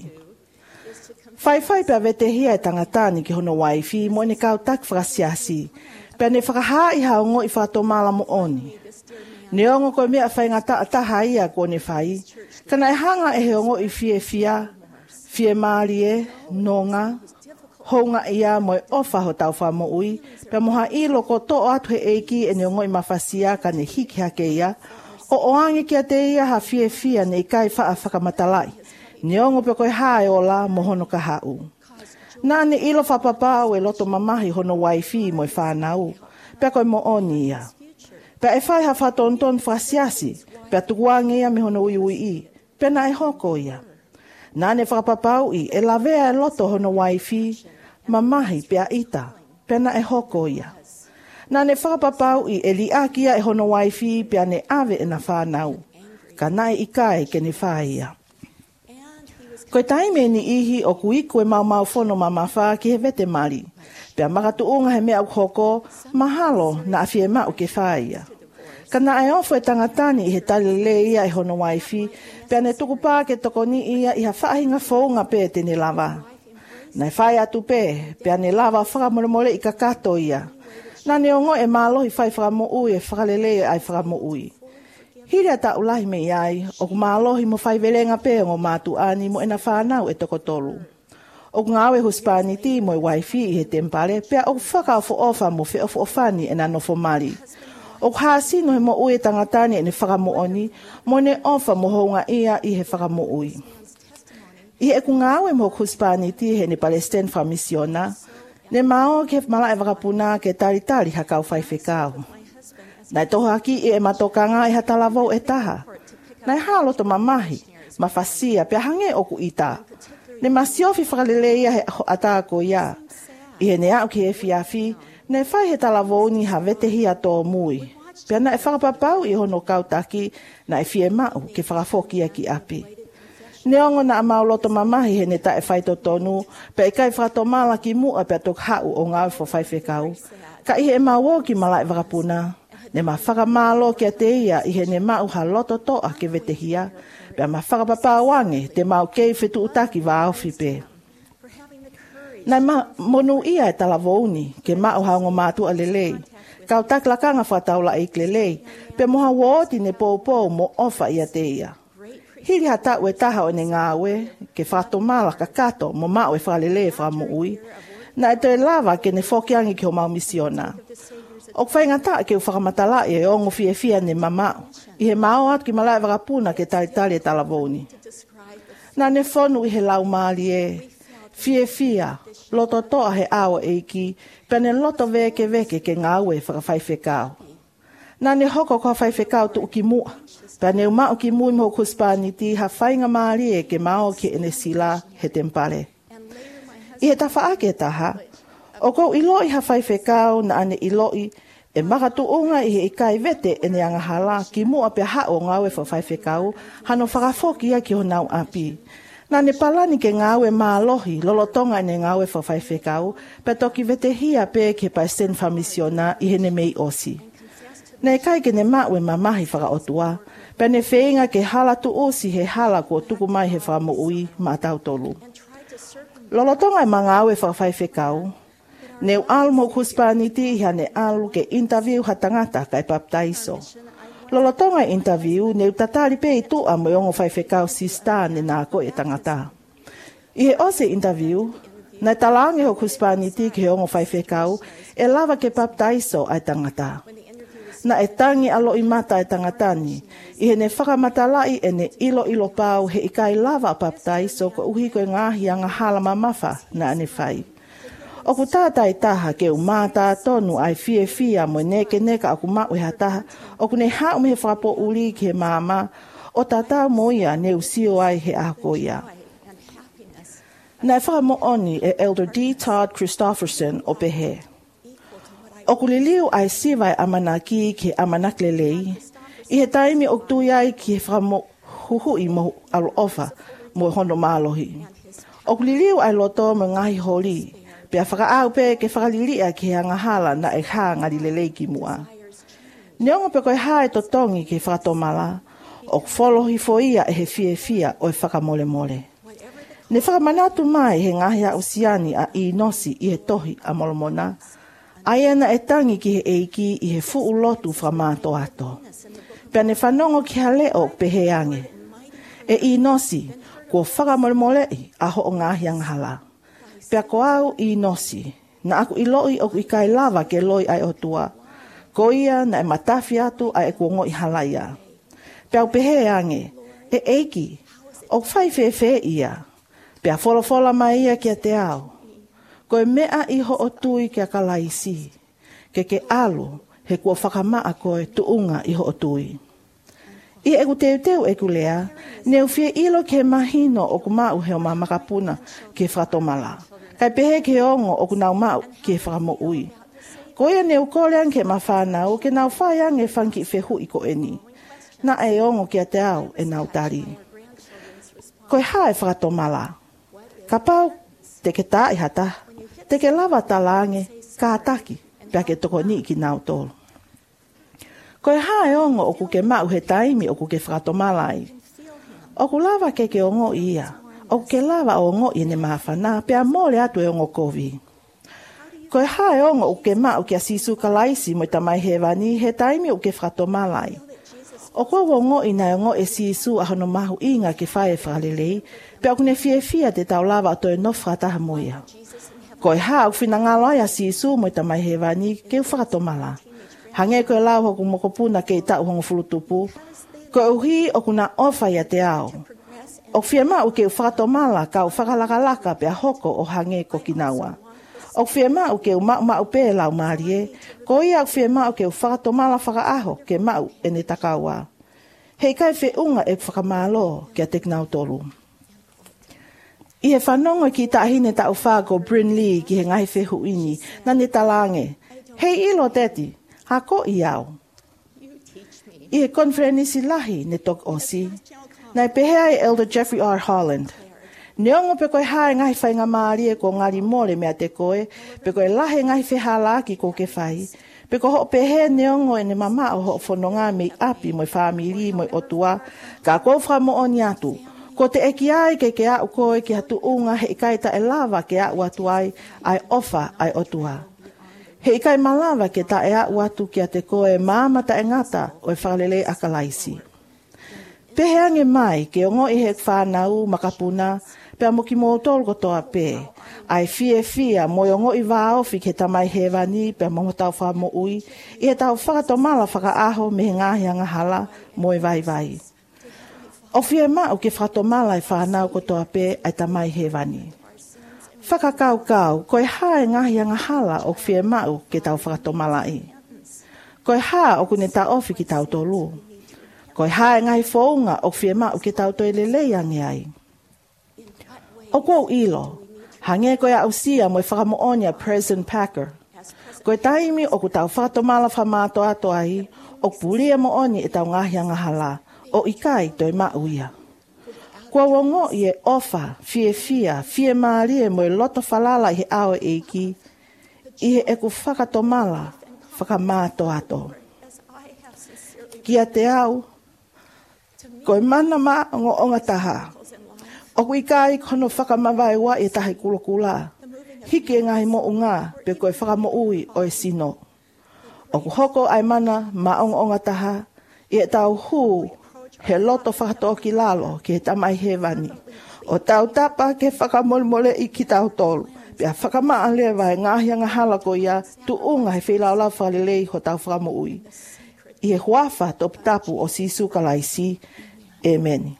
Whai pe a vetehia e tangatani ki hono waifi mo ne kau tak whakasiasi, pe ne whakaha i haongo i whakatomala mo oni. Ne ongo koe mea whaingata ataha ia ko ne whai, kana e hanga e heongo i fie maarie, nonga, honga ia mo e ofa ho tau whamo ui, pe moha i loko to o atu he eiki e ne ongo i mawhasia ka ne hiki hake ia, o oange kia te ia ha fie ne i kai wha a whakamatalai, ne ongo pe koe hae o la mo hono ka hau. Nā ne ilo whapapau e loto mamahi hono waifi mo e whanau, pe koe mo oni ia. Pe e whai ha whatonton whasiasi, pe tukuange ia me hono ui i, pe na e hoko ia. Nā ne whapapau i e lavea e loto hono waifi, mamahi pe a ita, pe na e hoko ia. Nā ne whapapau i e liakia e hono waifi pe a ne ave e na whanau, ka nai i kai ke ne whaia. Koe taime ni ihi o kuiku e mau whono mamawha ki he vete mari. Pea makatu unga he mea ukhoko, mahalo na awhie mau ke whaia. Kana e ofo e tangatani i he talile ia e hono waifi, pea ne tukupā ke tokoni ia i ha whaahinga whaunga pe te ne lava. Nai whai atu pe, pea ne lava whakamoremole i kakato ia. Nā ne ongo e mālohi whai whakamo ui e whakalele ai whakamo ui. Hiri a tau lahi me iai, o ku mālohi mo whai velenga pe o mātu ani mo ena whanau e tokotolu. O ku ngāwe huspaniti mo e waifi i he tempare, pea o ku whakaofo ofa mo whi ofo ofani e na nofo mari. O ku haasino he mo ui e tangatani e ne whakamo oni, mo ne ofa mo hounga ia i he whakamo ui. I he ku ngāwe mo huspaniti he ne Palestine Famisiona, ne mao ke mala e wakapuna ke tari hakau whai whekau. Nai toha ki e matokanga e hatalavou e taha. Nai halo to mamahi, mawhasia pia hange oku ita. Ne masiofi whakaleleia he atako ia. I he ne au ki e fiafi, ne whai he talavou ni ha vetehi ato mui. Pia na e whakapapau i hono kautaki, na e fie mau ke whakafokia ki api. Ne ongo na amauloto mamahi he ne ta e whai tonu, pe e kai whakatomala ki mua pia tok hau o ngau fo whai whekau. Ka i he mawo ki mala e wakapuna. Ne ma whakamalo kia te ia i he ne mau ha loto toa ke vetehia, pia ma whakapapāwange te mau kei whetu utaki wa auwhi pe. Nai monu ia e talavouni ke mau haongo mātua lelei, kau taklakanga whataula e klelei, pe moha wooti ne pōpō mo ofa ia te ia. Hiri ha tau e taha o ne ngāwe, ke whatomala ka kato mo mau e whalelei whamo ui, na e te lava ke ne whokiangi ki o mau misiona. O whaingata ke u whakamatala e ongo fia ne mamau. I he mao atu ki malai wakapuna ke talitali e talavoni. Nā ne whonu i he lau maali e. Fia, loto toa he awa eiki, pene loto veke ke ngāue whakawhaiwhekau. Nā ne hoko kua whaiwhekau tu uki mua. Pene umau ki mui mo kuspaniti ha whainga maali e ke mao ki ene sila he tempare. I he tawhaake taha, o kou iloi ha whaiwhekau na ane iloi, e makatu unga i he ikai vete e ne angahala ki mua pe hao ngawe whaiwhekau, hano whakafoki ia ki ho nau api. Nā ne palani ke ngawe mālohi, lolotonga ne ngawe whaiwhekau, pe toki vete hia pe ke Palestine Famisiona i he ne mei osi. Nei kai ke ne mawe mamahi whakaotua, pe ne wheinga ke hala tu osi he hala ko tuku mai he whamo ui ma tautolu. Lolotonga e mangawe whaiwhekau, neu alu mo kuspaniti i hane alu ke interview hatangata kai baptaiso. Lolotonga interview neu tatari pe i tua mo yongo whaiwhekau sista ne nāko e tangata. I he ose interview, Na talange ho kuspaniti ke ongo whaiwhekau, e lava ke baptaiso ai tangata. Na e tangi alo i mata e tangatani, i he ne whakamatalai e ne ilo pau he ikai lava baptaiso ko uhi koe ngahi anga hala mamafa na ane whai. O ku tātai taha ke umata tonu ai fia mo neke neka aku mau he taha, o ku ne hau me he whapo uli ke mama, o tata moia ne usio ai he ako ia. Na e whakamo oni e Elder D. Todd Christofferson o pehe. O ku liliu ai siwai amanaki ke amanaklelei, i he taimi o tui ai ki he whakamo huhui mo alo ofa mo hono malohi. O ku liliu ai loto mo ngahi holi, pia whakaau pe ke whakalilia ke angahala na e ha ngari lelei ki mua. Neongo pe koe hae to tongi ke whakatomala, o folohi foia e he fia o e whakamole mole. Ne whakamanatu mai he ngahi a usiani a i nosi i he tohi a molomona, aiana e tangi ki he eiki i he fuu lotu whamato ato. Pea ne whanongo ki hale o peheange. E i nosi, kua whakamole mole i a ho o ngahi anghala. Pea ko au i nosi, na aku i loi o i kai lava ke loi ai o tua, ko ia na e matafi atu a e kuongo i halaia. Pea u pehe ange, e eiki, o whai ia, pea wholofola mai ia kia te au. Ko e mea i ho o tui kia kalaisi, ke alu he kua whakamaa koe tuunga i ho o tui. I e ku teu e ku lea, ne ufie ilo ke mahino o ku mau he o mamakapuna ke whatomala. Kai pehe ke ongo o ku nau mau ke whakamo ui. Ko ia ne ukolean ke mawhanau ke nau whaiang e whanki whehu i ko eni. Na e ongo kia te au e nau tari. Ko e hae whakatomala. Ka pau te ke tā i hata, te ke lava talange, ka ataki, pia ke toko ni ki nau tolu. Ko e hae ongo o ku ke mau he taimi o ku ke whakatomalai. O ku lava ke ongo ia, o ku ke lava o ongo i ne mahawhana, pia mole atu e ongo kovi. Ko e hae ongo o ke mau ke asisu kalaisi mo tamai hewani he taimi o ke whakatomalai. O kua wongo i na ongo e sisu a hono mahu inga ke whae whakalelei, pia o kune fia te tau lava o toi no whakataha moia. Ko e haa o whina ngaloai a sisu mo tamai hewani ke whakatomala. Hange koe lau hoku mokopuna ke tau hongo fulutupu, ko e uhi o kuna ofa ia te ao. O whia mau ke whakatomala ka o whakalakalaka pia hoko o hange ko kinaua. O whia mau ke mau pe lau marie, ko ia o whia mau ke whakatomala whakaaho ke mau e ne takaua. Hei kai whiunga e whakamalo kia te knau tolu. I he whanongo ki tahine tau whako Bryn Lee ki he ngahi whehu ini, na ne talange. Hei ilo teti, hako i au. I he konferenisi lahi ne tok osi, na i pehea e Elder Jeffrey R. Holland. Neongo pe koe hae ngahi whainga maari e ko ngari mole mea te koe, pe koe lahe ngahi whehala ki ko ke whai, pe ko ho pehe neongo e ne mama o ho whanonga mei api moi whamiri moi otua, ka kou whamo oni atu. Ko te eki ai ke au koe ki hatu unga he ikaita e lava ke au atu ai ofa ai otua. He ikai malava ke ta e au atu ki a te koe mamata e ngata o e whakalele akalaisi. Pehe ange mai ke ongo i he whanau makapuna pea moki mo tolu kotoa pe. Ai fia mo ongo i waofi ke tamai hewani pea mo tau whamo ui i he tau whakatomala whakaaho me he ngahi angahala mo i vai. O fia mau ke whakatomala i whanau kotoa pe ai tamai hewani. Whakakau, koe hae ngahi angahala o fia mau ke tau whakatomala i. Koe haa o kune ta ofi ki tau tolu. Koe hae ngahi whaunga o fia mau ke tau toi lelei ange ai. O kou ilo, hange koe au sia mo i whakamoonia President Packer. Koe taimi o ku tau whakatomala whamato ato ai, o pulia mo oni e tau ngahi angahala, o ikai toi mauia. Kua wongo i e ofa, fia maarie mo i loto falala i he ao eiki, i he eku whakatomala, whakamato ato. Kia te au, koe mana maa ngo onga taha. O kui kai kono whakamawai wa e tahi kulokula. Hike ngahi mo unga pe koe whakamo ui o e sino. O ku hoko ai mana ma onga taha i e tau huu he loto whakatoki lalo ki he tamai hewani. O tau tapa ke whakamolmole i ki tau tolu. Pea whakamaa lea vai ngahi anga hala ko ia tu unga he whilaula whalelei ho tau whakamo ui. I he huafa top tapu o sisu kalaisi. Amen.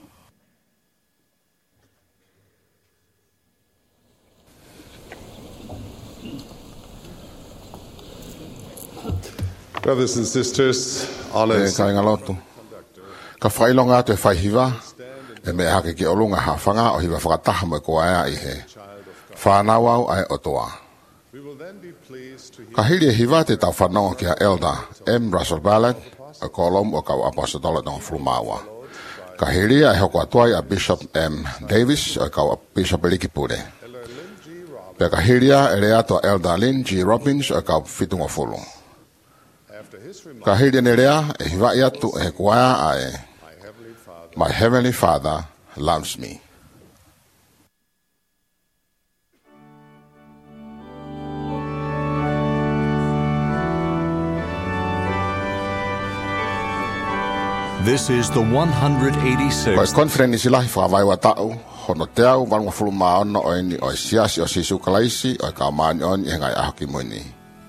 Brothers and sisters, honors. Ka ngalotu. Ka whailonga te whaihiwa, e me hake ki olunga hawhanga o hiwa whakataha mo ko aia i he. Whanawau ai otoa. Ka hiri e hiwa te tau whanonga ki a Elder M. Russell Ballard, a kolom o kau apostolate ng Frumawa. Ka hiri e hoko atuai a Bishop M. Davis, o kau Bishop Elikipure. Pe ka hiri e reato Elder Lynn G. Robbins, o kau Fitungo Fulu. Ka hiri ne rea e hiwa i atu e kuaia ae. My Heavenly Father loves me. This is the 186th. Ko konferensi lahi whakawaiwa tau, hono teau, walunga fuluma ono o ini o siasi o sisu kalaisi, o ka maani on i hengai ahoki muni.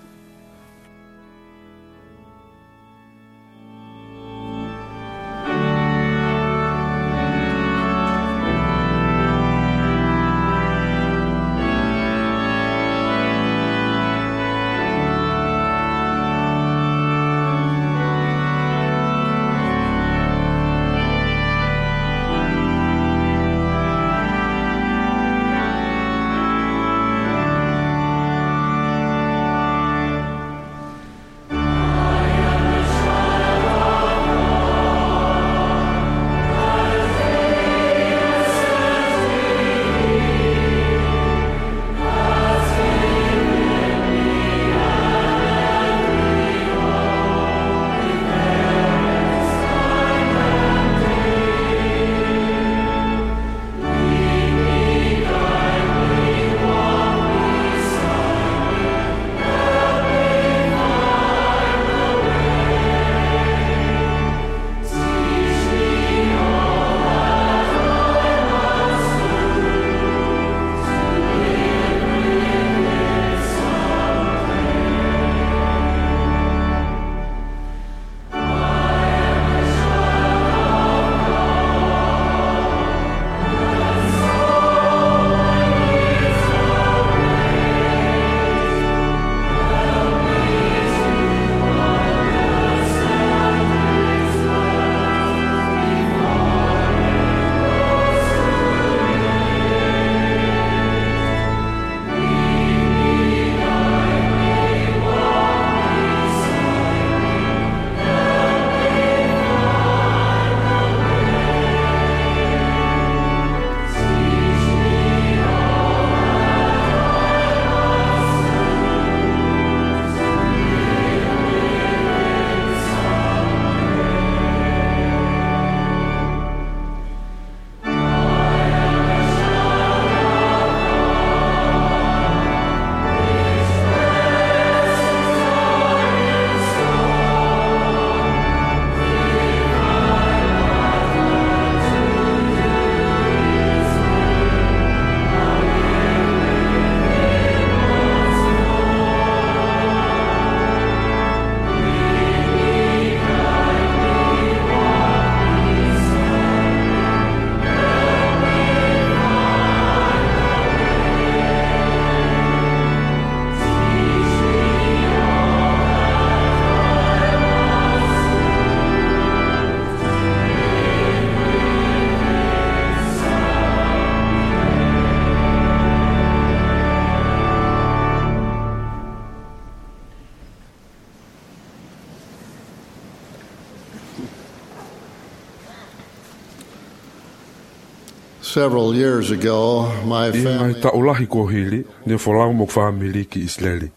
Several years ago, my family... Ia taulahi ko hili, ne wholau mo whamili ki Isleli.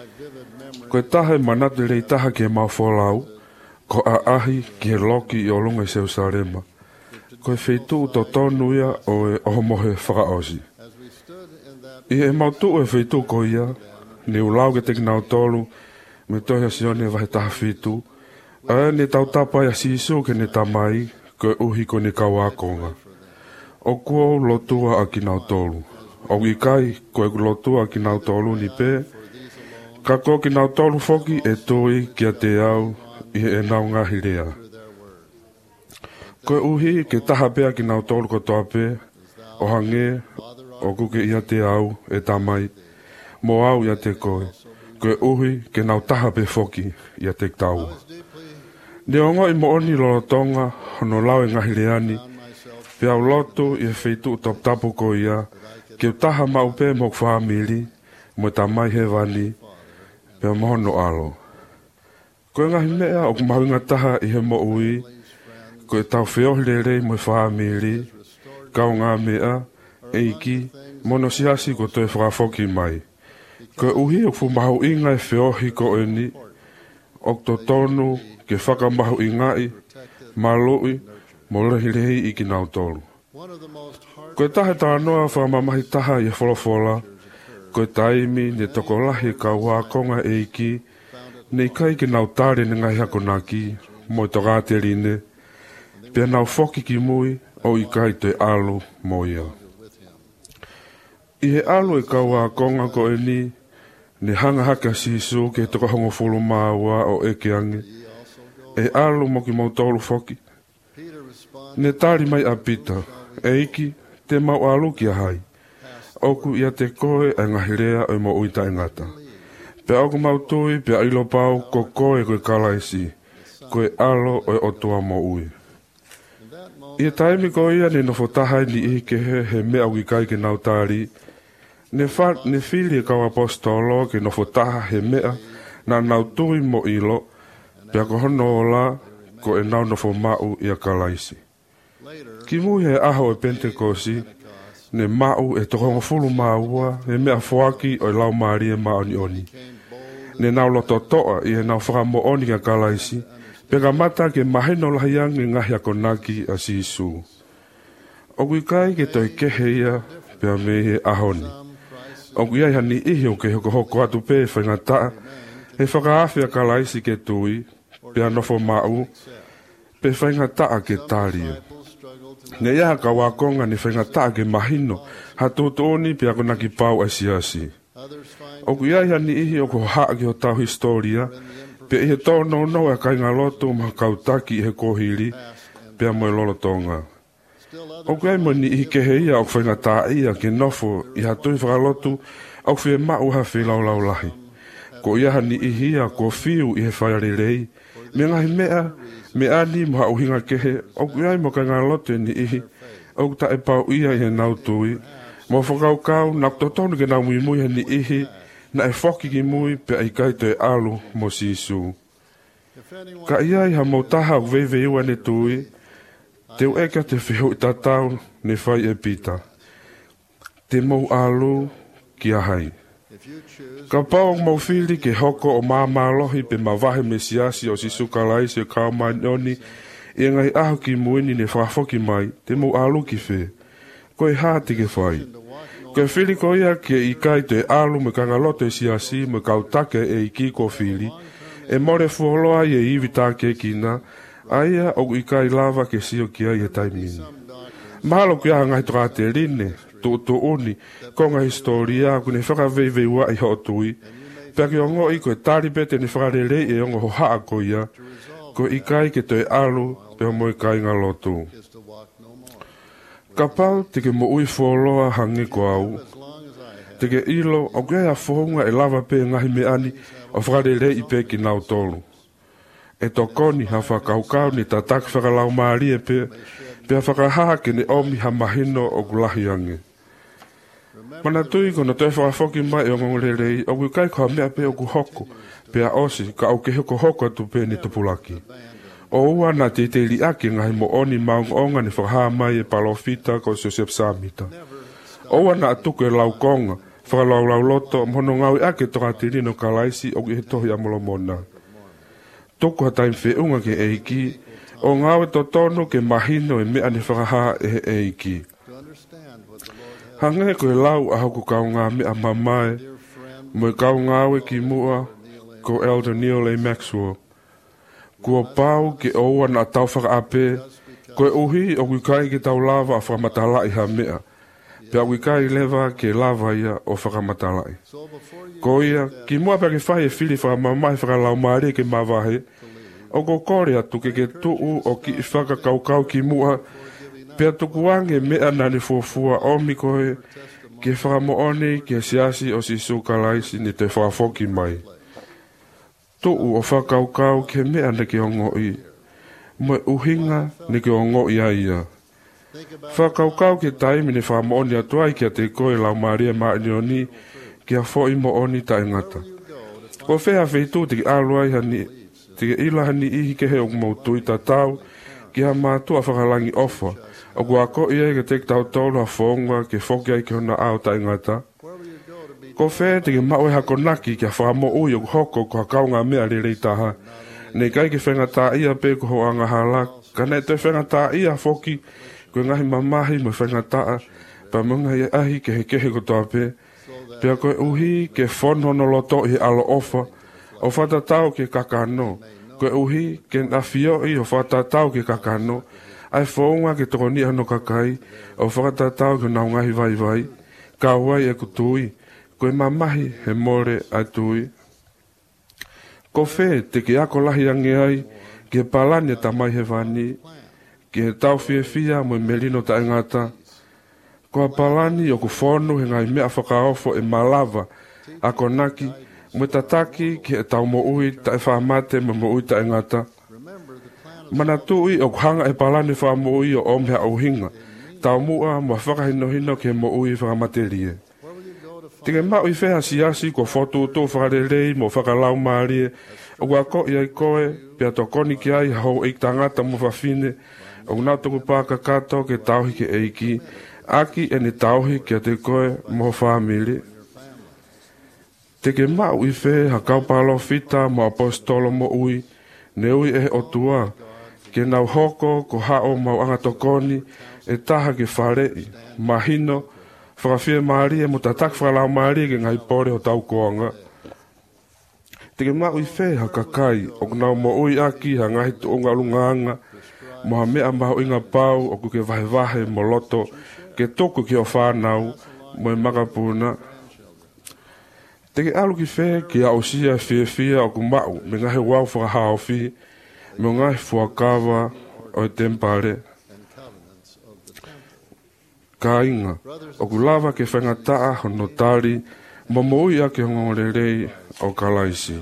Ko e tahe manate rei taha ke mau wholau, ko a ahi ki he loki I olunga I Seusarema. Ko e wheitu to tonu ia o e ohomohe whakaosi. I e mautu e wheitu ko ia, ne ulau ke te kinau tolu, me tohia sione vahe taha whitu, a ne tau tapa ia sisu ke ne tamai, ko e uhi ko ne kawakonga. O kua lotua a kinau tolu. O i kai koe kulotua ki nau tolu ni pe. Ka ko ki nau tolu foki e toi kia te au i e nau ngahi rea. Koe uhi ke taha pea ki nau tolu kotoa pe. O hange o kuke ia te au e tamai. Mo au ia te koe. Koe uhi ke nau taha pe foki ia te tau. Ne ongo i mo oni lolotonga hono lau e ngahi reani. Pe au loto i e feitu top tapu ko ia. Ke taha mau pe mo whaamili. Mo tamai he wani. Pe mohono alo. Koe ngahi mea o kumahunga taha i he mo ui. Koe tau whiohi rei mo whaamili. Kau ngā mea, eiki, mono siasi ko toi whakafoki mai. Koe uhi o fumahu inga e whiohi ko eni. Ok to tonu ke whakamahu ingai, maloi, mo rehi i ki nau tolu. Koe tahe tā noa whamamahi taha i wholofola. Koe taimi ne toko lahi ka wakonga eiki. Nei kai ki nau tāre ne ngai hako naki, mo i toka te rine. Pea nau foki ki mui, o i kai te alu mo ia. I he alu e ka wakonga ko e ni, ne hanga haka sisu ke toka hongo fulu māua o eke ange. E alu mo ki mautolu foki. Ne tari mai a pita, e iki te mau alu ki a hai. Oku ia te koe e ngahirea o mo uita e ngata. Pe oku mautui pe ilo pau ko koe koe kalaisi, koe alo o otua mo ui. Ia taimi ko ia ne no fotahai ni ihi ke he mea uki kai ke nau tari. Ne whiri e kau apostolo ke no fotaha he mea na nau tui mo ilo. Pea ko hono o la ko e nau no fo mau ia kalaisi. Ki mui he aho e Pentekosi, ne mau e tokongo fulu maua he mea fuaki o lau maari e maoni oni. Ne nau loto toa i he nau whakamo oni ka kalaisi. Pega mata ke maheno lahayang e ngahi ako naki a sisu. O kui kai ke toi kehe ia pea me he ahoni. O kui ai hani ihi o ke hoko hoko atu pe whaingataa. He whakaafi a kalaisi ke tui, pea nofo mau, pe whaingataa ke taria. Ne iaha ka wakonga ni whaingataa ke mahino, ha tūtoni pea ko naki pau a siasi. O kui ai hani ihi o ko haa ki o tau historia, pe he tono no e kai ngā loto ma kautaki he kohiri, pea moe lolotonga. O kai mo ni i ke heia o whaingataa ia ke nofo i hatui whakalotu au whie mau ha whilau lahi. Ko iaha ni i hia ko whiu i he whaiare rei, me ngahi mea, me ani mo hau hinga kehe, o kai mo kai ngā loto ni ihi, o ta e pau ia i he nautui, mo whakau kau na totonu ke nau mui he ni ihi, na e foki ki mui pe ai kai te alu mo sisu. Ka iai ha mo taha u veve ua ne tui, te u eka te whihu i tatau ne whai e pita. Te mou alu ki a hai. Ka pao mau whiri ke hoko o māmalohi pe mawahe me siasi o sisu kalaisi o kao mai noni, e ngai aho ki muini ne whafoki mai, te mou alu ki whe. Koe hāti ke whai. Koe whiri ko ia ke i kai te alu me kangalote siasi me kautake e i ki ko whiri, e more fuoloa i e iwi tāke kina, aia o i kai lava ke sio ki ai e taimini. Mahalo ki aha ngai toka te rine, tu uni, ko ngā historia, kune whakavei wa i hotui, pia ki ongo i koe taripete ni whakarere e ongo ho haa ko ia, ko i kai ke te alu, pia mo i kai ngā lotu. Ka pau te ke mo ui fuoloa hangi ko au. Te ke ilo o kea a whonga e lava pe ngahi me ani o whakarere i pe ki nau tolu. E to koni ha whakaukau ni tatak whakalau maari e pe, pia whakahaha ke ne omi ha mahino o kulahi ange. Mana tui ko na toi whakafoki mai o ngongorerei o kui kai koha mea pe o ku hoko, pia osi ka au ke hoko hoko atu pe ni tupulaki. O ua na te li ake ngahi mo oni maungonga ni whakaha mai e palofita ko Joseph Samita. O ua na atuku e laukonga, whakalau lau loto, mhono ngau ake toka te rino kalaisi o ki he tohi amolomona. Tuku hatai whiunga ke eiki, o ngau e to tonu ke mahino e mea ni whakaha e he eiki. Hange ko e lau aho ku kau ngā mea mamae, mo e kau ngau e ki mua ko Elder Neil A. Maxwell. Kua pau ke oua na tau whakaape, koe uhi o kui kai ke tau lava a whakamatala i ha mea. Pea wikai lewa ke lava ia o whakamatalai. Ko ia, ki mua pea ke whahe whili whakamamai whakalau maari ke mawahe, o ko kore atu ke tuu o ki whakakaukau ki mua, pea tukuange mea nani fuafua omi koe, ke whakamoone ke siasi o si sukalaisi ni te whaafoki mai. Tuu o whakaukau ke mea ne ke ongoi, mo uhinga ni ke ongoi ia. Whakaukau ke taimi ni whamaoni atuai kia te koe lau maria maanioni kia fōi mooni ta ingata. Ko whea wheitu te ki aluai hani, te ki ila hani ihi ke he o mautui ta tau, ki ha mātua whakalangi ofa, o kua ko ia ke te tau tolu ha whonga ke whoki ai ke hona au ta ingata. Ko whea te ki maue hakonaki kia whamo ui o hoko ko kaunga mea rei taha, nei kai ke whengata ia pe ko hoanga hala, ka nei te whengata ia whoki, ko ngahi mamahi mo whangataa, pa munga i ahi ke he kehe ko toape, pia koe uhi ke whonono loto i alo ofa, o whatatau ke kakano, koe uhi ke nawhio i o whatatau ke kakano, ai whaunga ke toko ni ano kakai, o whatatau ke nau ngahi vai vai, ka wai e kutui, koe mamahi he more ai tui. Ko whe te ke ako lahi ange ai, ke palane tamai he vani, ki he tau fia mo melino ta ingata. Ko palani o ku whonu he ngai mea whakaofo e malava a konaki mo tataki ki he tau mo ui ta e whamate mo ui ta ingata. Mana tui o kuhanga e palani wha mo ui o omhea au hinga. Tau mua mo whakahino hino ki he mo ui whakamaterie. Tike mau i whea siasi ko whotu tō whakarelei mo whakalau maarie o kua ko i ai koe pia to koni ki ai hau ik tangata mo whawhine o nau tuku pāka kato ke tauhi ke eiki, aki e ni tauhi ke te koe mo whamili. Te ke mau i whe ha kaupalo fita mo apostolo mo ui, ne ui e o tua, ke nau hoko ko hao mau angatokoni e taha ke wharei, mahino, whakawhia maari e mo tatak whakalau maari ke ngai pore o tau koanga. Te ke mau i whe ha kakai, o nau mo ui aki ha ngahi tuonga lunganga, mo ha mea maho inga pau o kuke vahe mo loto ke toku ki o whanau mo e makapuna. Te ke alu ki whe ki a osia fia o ku mau me ngahe wau whakahao fi me ngahe fuakawa o e tempare. Ka inga o ku lava ke whangataa ho notari mo moui ake ngorerei o kalaisi.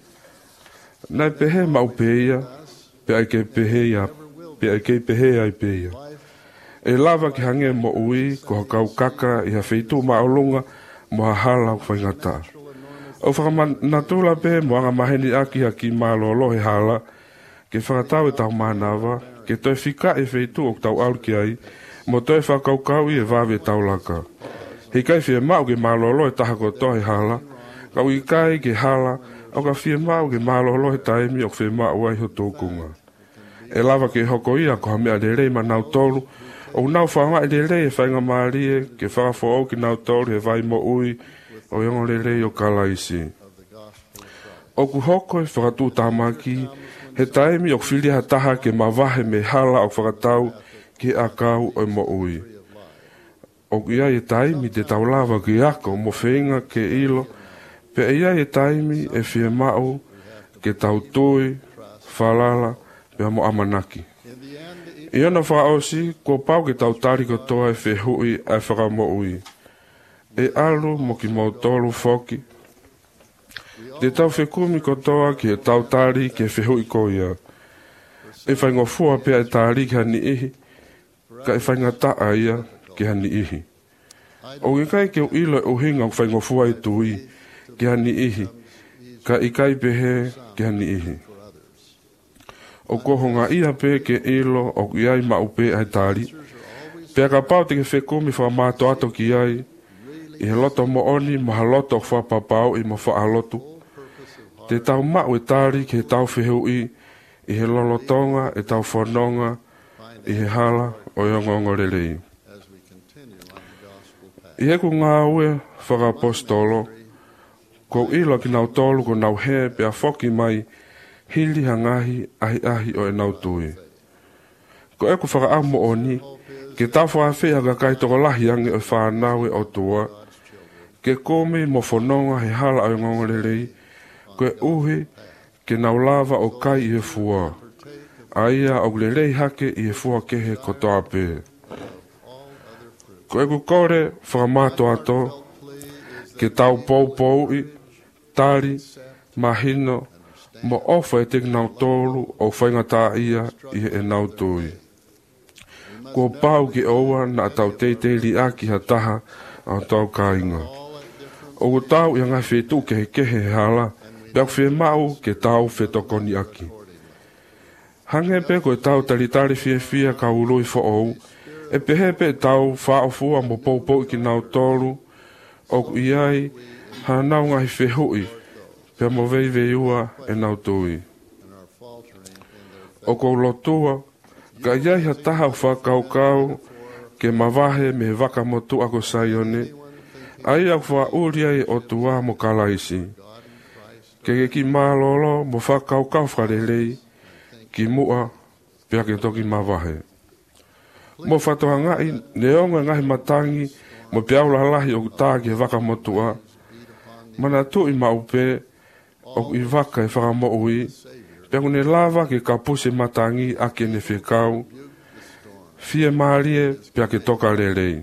Nai pehe mau peia pe ai ke pehe ia pe ai kei pehe ai peia. E lava ki hange mo ui, ko hakau kaka i ha wheitu maolunga mo ha hala o whaingata. O whakamanatula pe mo anga maheni aki ha ki malolo he hala, ke whakatau e tau manawa, ke toi whika e wheitu o tau aur ki ai, mo toi whakaukau i e wawe tau laka. Hei kai whia mau ke malolo e taha ko tohi hala, kau i kai ke hala, o ka whia mau ke malolo he taimi o whia mau ai ho tōkunga. E lava ke hoko ia ko ha mea rei ma nau tolu, o nau whaama e rei e whainga maarie, ke whakafo au ki nau tolu he vai mo ui, o yongo rei o kalaisi. O ku hoko e whakatū tāmaki, he taimi o whiri ha taha ke mawahe me hala o whakatau ki a kau o mo ui. O ku ia e taimi te tau lava ki ako mo whenga ke ilo, pe ia e taimi e whia mau ke tau tui, whalala, pia mo amanaki. I ona whaosi, ko pau ke tau tari ko toa e whehui ai whakamo ui. E alu mo ki mau tolu whoki. Te tau whekumi ko toa ki e tau tari ki e whehui ko ia. E whaingofua pia e tari ki hani ihi, ka e whaingataa ia ki hani ihi. O i kai ke ilo e uhinga o whaingofua i tui ki hani ihi, ka i kai pehe ki hani ihi. O kohonga ia pe ke ilo o iai maupe ai tari. Pea ka pau te ke whekumi wha māto ato ki ai. I he loto mo oni ma ha loto wha papau i mo wha alotu. Te tau mau e tari ke tau whihui i he lolotonga e tau whanonga i he hala o yongongo rerei. I he ku ngā ue whakapostolo, ko ilo ki nau tolu ko nau he pea whoki mai hili hangahi ahi o e nau tui. Ko e ku whakaamo oni, Ke tau whaafea ka kai toko lahi ange o whanau e o tua. Ke kome mo whanonga he hala o ngongarelei. Koe uhi ke naulava o kai i he fua. Aia o lelei hake i he fua kehe kotoa pē. Koe kukore whakamato ato. Ke tau pou i, tari, mahino, mo ofa e te nau tolu o whaingata ia i he nau tui. Ko pau ki oua na tau teitei li aki ha taha au tau kāinga. O ko tau i ngai whetu ke he kehe he hala, peak whe mau ke tau whetokoni aki. Hange pe koe tau talitari fia ka urui fo ou, e pehe pe tau whaofua mo poupou ki nau tolu, o ku iai ha nau ngai whehui, pe mo vei ua e nau tui. O ko lotua, ka iai ha taha whakaukau ke mawahe me waka motu ako saione, ai au wha uriai o tua mo kalaisi. Ke ki malolo mo whakaukau wharelei, ki mua pia ke toki mawahe. Mo whatoha ngai, neonga ngai matangi, mo piaula lahi o tā ki waka motua, mana tu i maupe, o i waka e whakamo ui, pēkune lava ke ka puse matangi ake ne whekau, fie maarie pia ke toka lelei.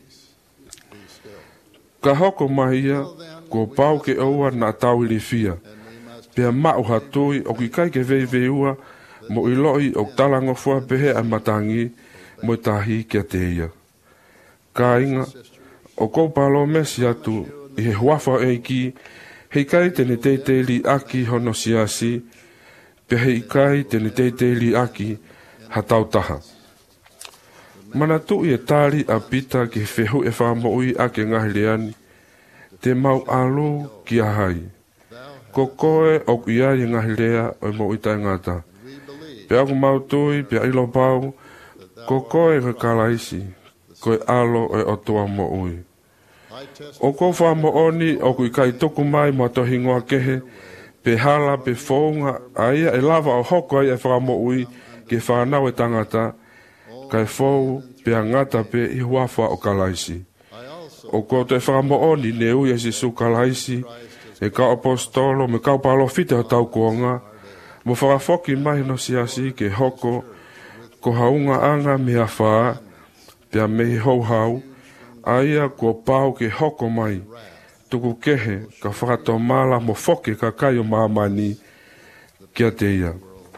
Ka hoko mahia, ko pau ke oua na tau ili fia, pia mau hatui o ki kai ke vei ua, mo iloi o talangofua pehe a matangi, mo tahi kia te ia. Ka inga, o kou palo mesi atu, i he huafa eiki, hei kai tene teitei li aki hono siasi, pe hei kai tene teitei li aki hatau taha. Mana tu i e tari a pita ki whehu e whamoi ake ngahi leani, te mau alu ki a hai. Ko koe o ia i ngahi lea o mo i tai ngata. Pe aku mau tui, pe ilo pau, ko koe ka kalaisi, koe alo e o tua mo ui. O ko wha mo oni o kui kai toku mai mo to hingoa kehe, pe hala pe whaunga aia e lava o hoko ai e wha mo ui ke whanau e tangata, kai whau pe angata pe i huafa o kalaisi. O ko te wha mo oni ne ui e si su kalaisi, e ka apostolo me ka palo fite o tau kuonga, mo whakafoki mai no siasi ke hoko, ko haunga anga me a whaa, pia mehi hou hau, aia ko pau ke hoko mai, tuku kehe ka whakato mala mo foke ka kai o maamani kia te ia.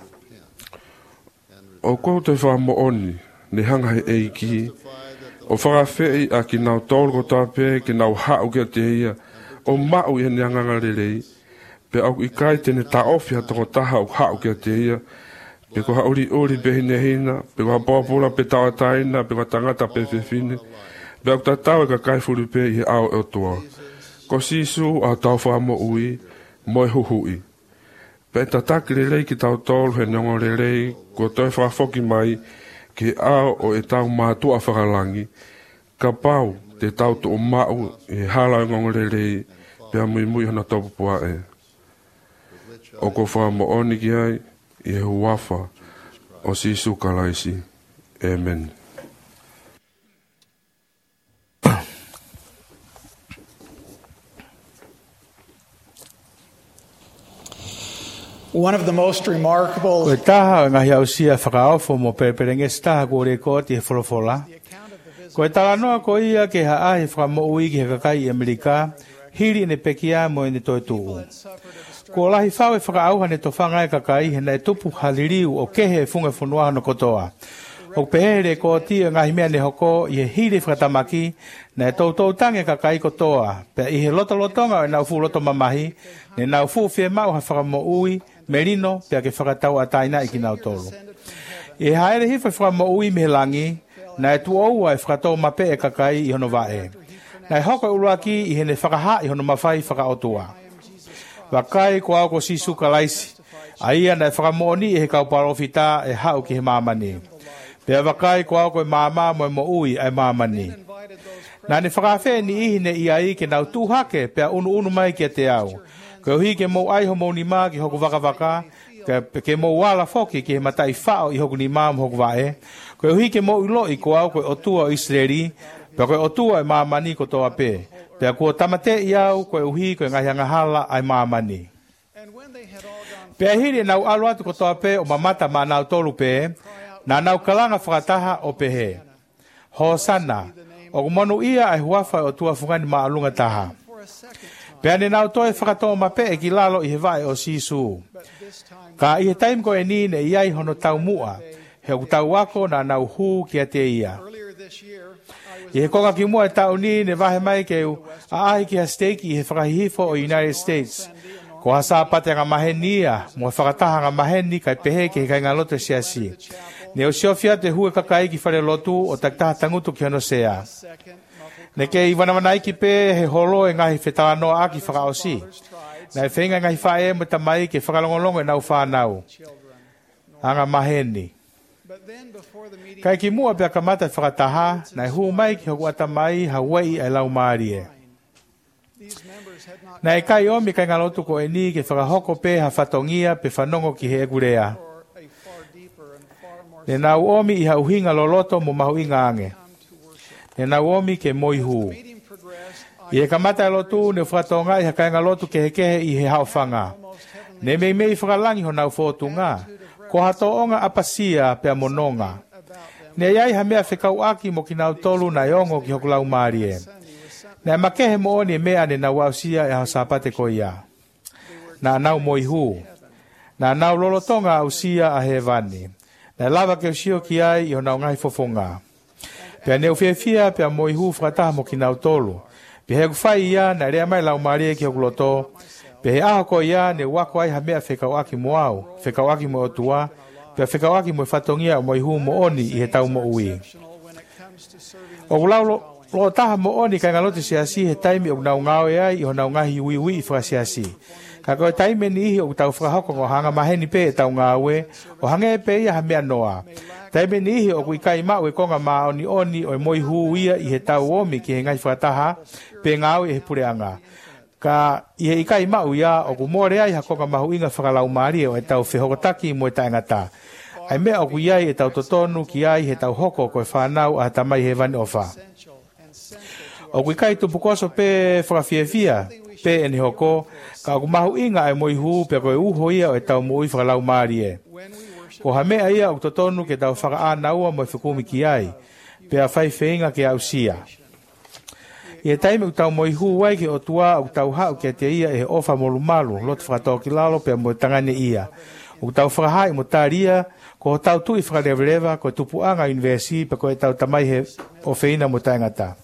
O kou te wha mo oni, ne hanga he eiki, o whakawhei a ki nau tolko tape, ki nau hau kia te ia, o mau i hene anganga lelei, pe au i kai tene ta ofi hatoko taha o hau kia te ia, pe ko hauri uri pe hine hina, pe ko hapopula pe tawa taina, pe ko tangata pe fefine, pe au tatau e ka kai furu pe i au e otua. Ko sisu a tau wha mo ui, mo e huhui. Pe tataki lelei ki tau tolu he nongo lelei, ko toi whakafoki mai, ki au o e tau mātua whakalangi, ka pau te tau tu o mau e hala ngongo lelei, pe a mui mui hana topu pua e. O ko wha mo oni ki ai, i he huafa o sisu kalaisi. Amen. One of the most remarkable Ko taha ngahi au sia whakaofo mo peperenge staha ko re ko te wholofola. Ko tala noa ko ia ke ha ahi whakamo ui ki he kakai i Amerika, hiri ne pekia mo ene toi tuu. Ko lahi whau e whakaauha ne to whangai kakai he nei tupu haliriu o kehe funga whunua no kotoa. O pehere ko tia ngahi mea ne hoko i he hiri whakatamaki na e tautou tange kakai kotoa. Pea i he lotonga o nau fu loto mamahi, ne nau fu whie mau ha whakamo ui, merino pea ke whakatau a taina i ki nau tolu. E haere hi whakamo ui mehelangi, na e tu oua e whakatau mape e kakai i hono vae. Na e hoko uruaki i hene whakaha i hono mawhai whakaotua. Wakai ko au ko sisu kalaisi, a ia na e whakamooni e he kauparofita e hau ki he mamani. Pea wakai ko au ko e mama mo e mo ui ai mamani. Na ne whakawhe ni ihine i ai ke nau tūhake pea unu mai ki te au. Ko hi ke mo ai ho moni ma ki hoko waka, ke mo wala foki ke matai fao I hoku ni mam hoku vae. Ko uhi ke mo ulo I ko au ko otua o Israeli, pe ko otua e mamani ko toa pe. Pe ko tamate iau ko uhi ko ngai hanga hala ai mamani. Pe hiri nau alu atu ko toa pe o mamata ma nau tolu pe, na nau kalanga whakataha o pe he. Hosana, o kumonu ia ai huafa o tua fungani ma alunga taha. Pe ane nau toe whakatoa ma pe e ki lalo I he vai o sisu. Ka I he taim ko e ni ne iai hono tau mua, he u tau wako na nau hu ki a te ia. I he konga ki mua e tau ni ne vahe mai ke u a ahi ki ha steiki I he whakahihifo o United States. Ko hasa pate ngā mahenia, mo whakataha ngā maheni kai pehe ke kai ngā loto siasi. Ne o siofia te hue kakai ki whare lotu o taktaha tangutu ki ano sea. Ne ke I wanawana iki pe he holo e ngahi whetawanoa aki whakaosi. Na e whenga ngahi whae mo tamai ke whakalongolongo e nau whanau. Anga maheni. Kai ki mua pia kamata whakataha, na e huu mai ki hoku atamai Hawaii ai lau maarie. Na e kai omi kai ngalotu ko e ni ke whakahoko pe ha whatongia pe whanongo ki he egurea. Ne nau omi I hauhinga loloto mo mahu inga ange. Ne nau omi ke moihu. I he kamata e lotu ne whatonga I ha kai ngalotu ke hekehe I he haofanga. Ne mei whakalangi ho nau whotunga. Ko hato onga apasia pe mononga. Ne iai ha mea whekau aki mo ki nau tolu na iongo ki hoku lau maarie. Na makehe mo oni mea ne nau ausia e hausapate ko ia. Na nau moihu. Na nau lolotonga ausia a he vani. Na lava ke usio ki ai I nau ngai fofonga. Pea neu fiafia pea moihu whakataha mo ki nau tolu. Pea he kufai ia na rea mai lau maarie ki hoku loto. Pea he aho ko ia ne wako ai ha mea whekau aki mo au. Whekau aki mo otua. Pea whekau aki mo whatongia o moihu mo oni I he tau mo ui. O kulau lo taha mo oni kai ngalote siasi he taimi o nau ngao e ai I nau ngahi ui I whakasiasi. Ka koe taime ni ihi o tau whakahoko o hanga maheni pe e tau ngawe o hange pe ia ha mea noa. Taime ni ihi o kui kai mau e konga maa oni o e moihu ia I he tau omi ki he ngai whakataha pe ngao I he pureanga. Ka I he ikai mau ia o ku more ai ha konga mahu inga whakalau maari o e tau whehokotaki mo e taengata. Ai mea o ku iai e tau totonu ki ai he tau hoko koe whanau a tamai he vani ofa. O kui kai tupukoso pe whakafiafia pe eni hoko, ka o mahu inga ai moihu pe koe uho ia o e tau mo ui whakalau maari e. Ko ha mea ia o totonu ke tau whakaanaua mo e whakumi ki ai, pe a whai whenga ke au sia. I e taime u tau moihu wai ke o tua o tau hau ke te ia e ofa molu malu, lotu whakatoa ki lalo pe mo tangane ia. O tau whakahai mo taria, ko o tau tui whakarewrewa, ko tupuanga universi pe koe tau tamai he o wheina mo taingata.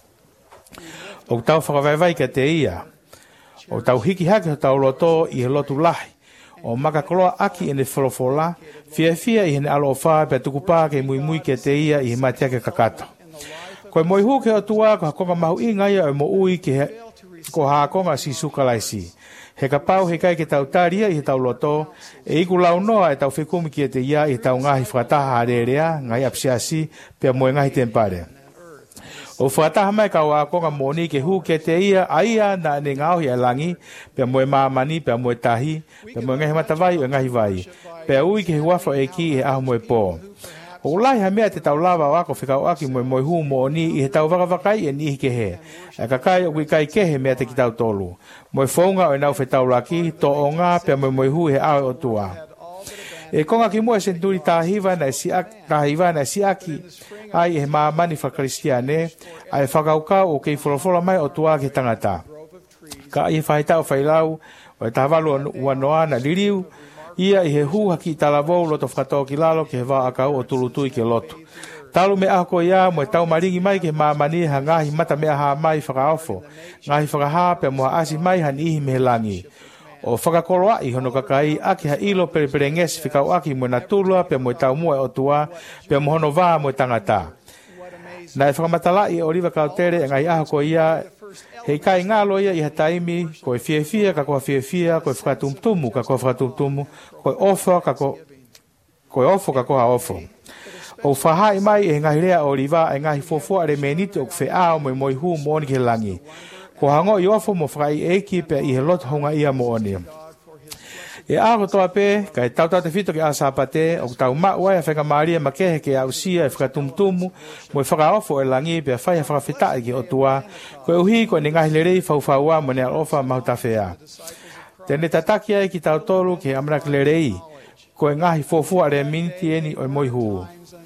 O tau whakawaiwai ke te ia. O tau hiki hake o tau loto I he lotu lahi. O maka koloa aki ene wholofola, fia I hene alo o wha pe tukupā ke mui ke te ia I he matia ke kakato. Koe moihu ke o tua ko hakonga mahu I ngai o mo ui ke ko hakonga si sukalaisi. He kapau he kai ke tau taria I he tau loto, e iku lau noa e tau whekumi ki te ia I tau ngahi whakataha harerea, ngai apsiasi, pe moe ngahi tempare. O whakataha mai ka o hakonga moni ke hu ke te ia, aia na ne ngau hi alangi, pe moe maamani, pe moe tahi, pe moe ngahi matawai o ngahi vai, pe ui ke huafo e ki he aho moe pō. O lai ha mea te tau lava wako whikau aki moe hu mo ni I he tau wakawakai e nihi ke he. E kakai o kui kai ke he mea te ki tau tolu. Moe whaunga o e nau whetau laki, to o ngā pia moe hu he awe o tua. E konga ki mua senturi tahiwa na siaki, ai he maamani whakaristiane, ai whakaukau o kei wholofola mai o tua ke tangata. Ka ai he whaitau whailau, o e tahavalu uanoa na liriu, ia I he hu haki talavou loto whakatoa ki lalo ke he wā akau o tulutui ke loto. Talu me ako ia mo e tau maringi mai ke maamani ha ngahi mata mea ha mai whakaofo. Ngahi whakaha pe moha asi mai han ihi mehelangi. O whakakoloa I hono kakai aki ha ilo perepere ngesi whikau aki mo na tulua pe mo e tau mua e otua pe mo hono vā mo e tangata. Na e whakamatalai o riva kautere e ngai ako ia hei kai ngalo ia I ha taimi ko e fiefia ka koa fiefia ko e whakatumtumu ka koa whakatumtumu ko e ofo ka koa ofo. O whahai mai e ngahirea o riva e ngahi fofo are menite o kwheao mo I moihu mo oni ke langi. Ko hango I ofo mo whakai eiki pe I he lot honga ia mo oni. E ako toa pe, kai tau te fito ke asa pate, o tau maua e whaka Maria makehe ke au sia e whakatumtumu, mo e whakaofo e langi pe a whai a whakawhitai ki o tua, koe uhi koe ni ngahi lerei whauwhaua mo ne alofa mahutawhea. Tene tataki ai ki tau tolu ke amrak lerei, koe ngahi fofua re miniti eni o moi huu.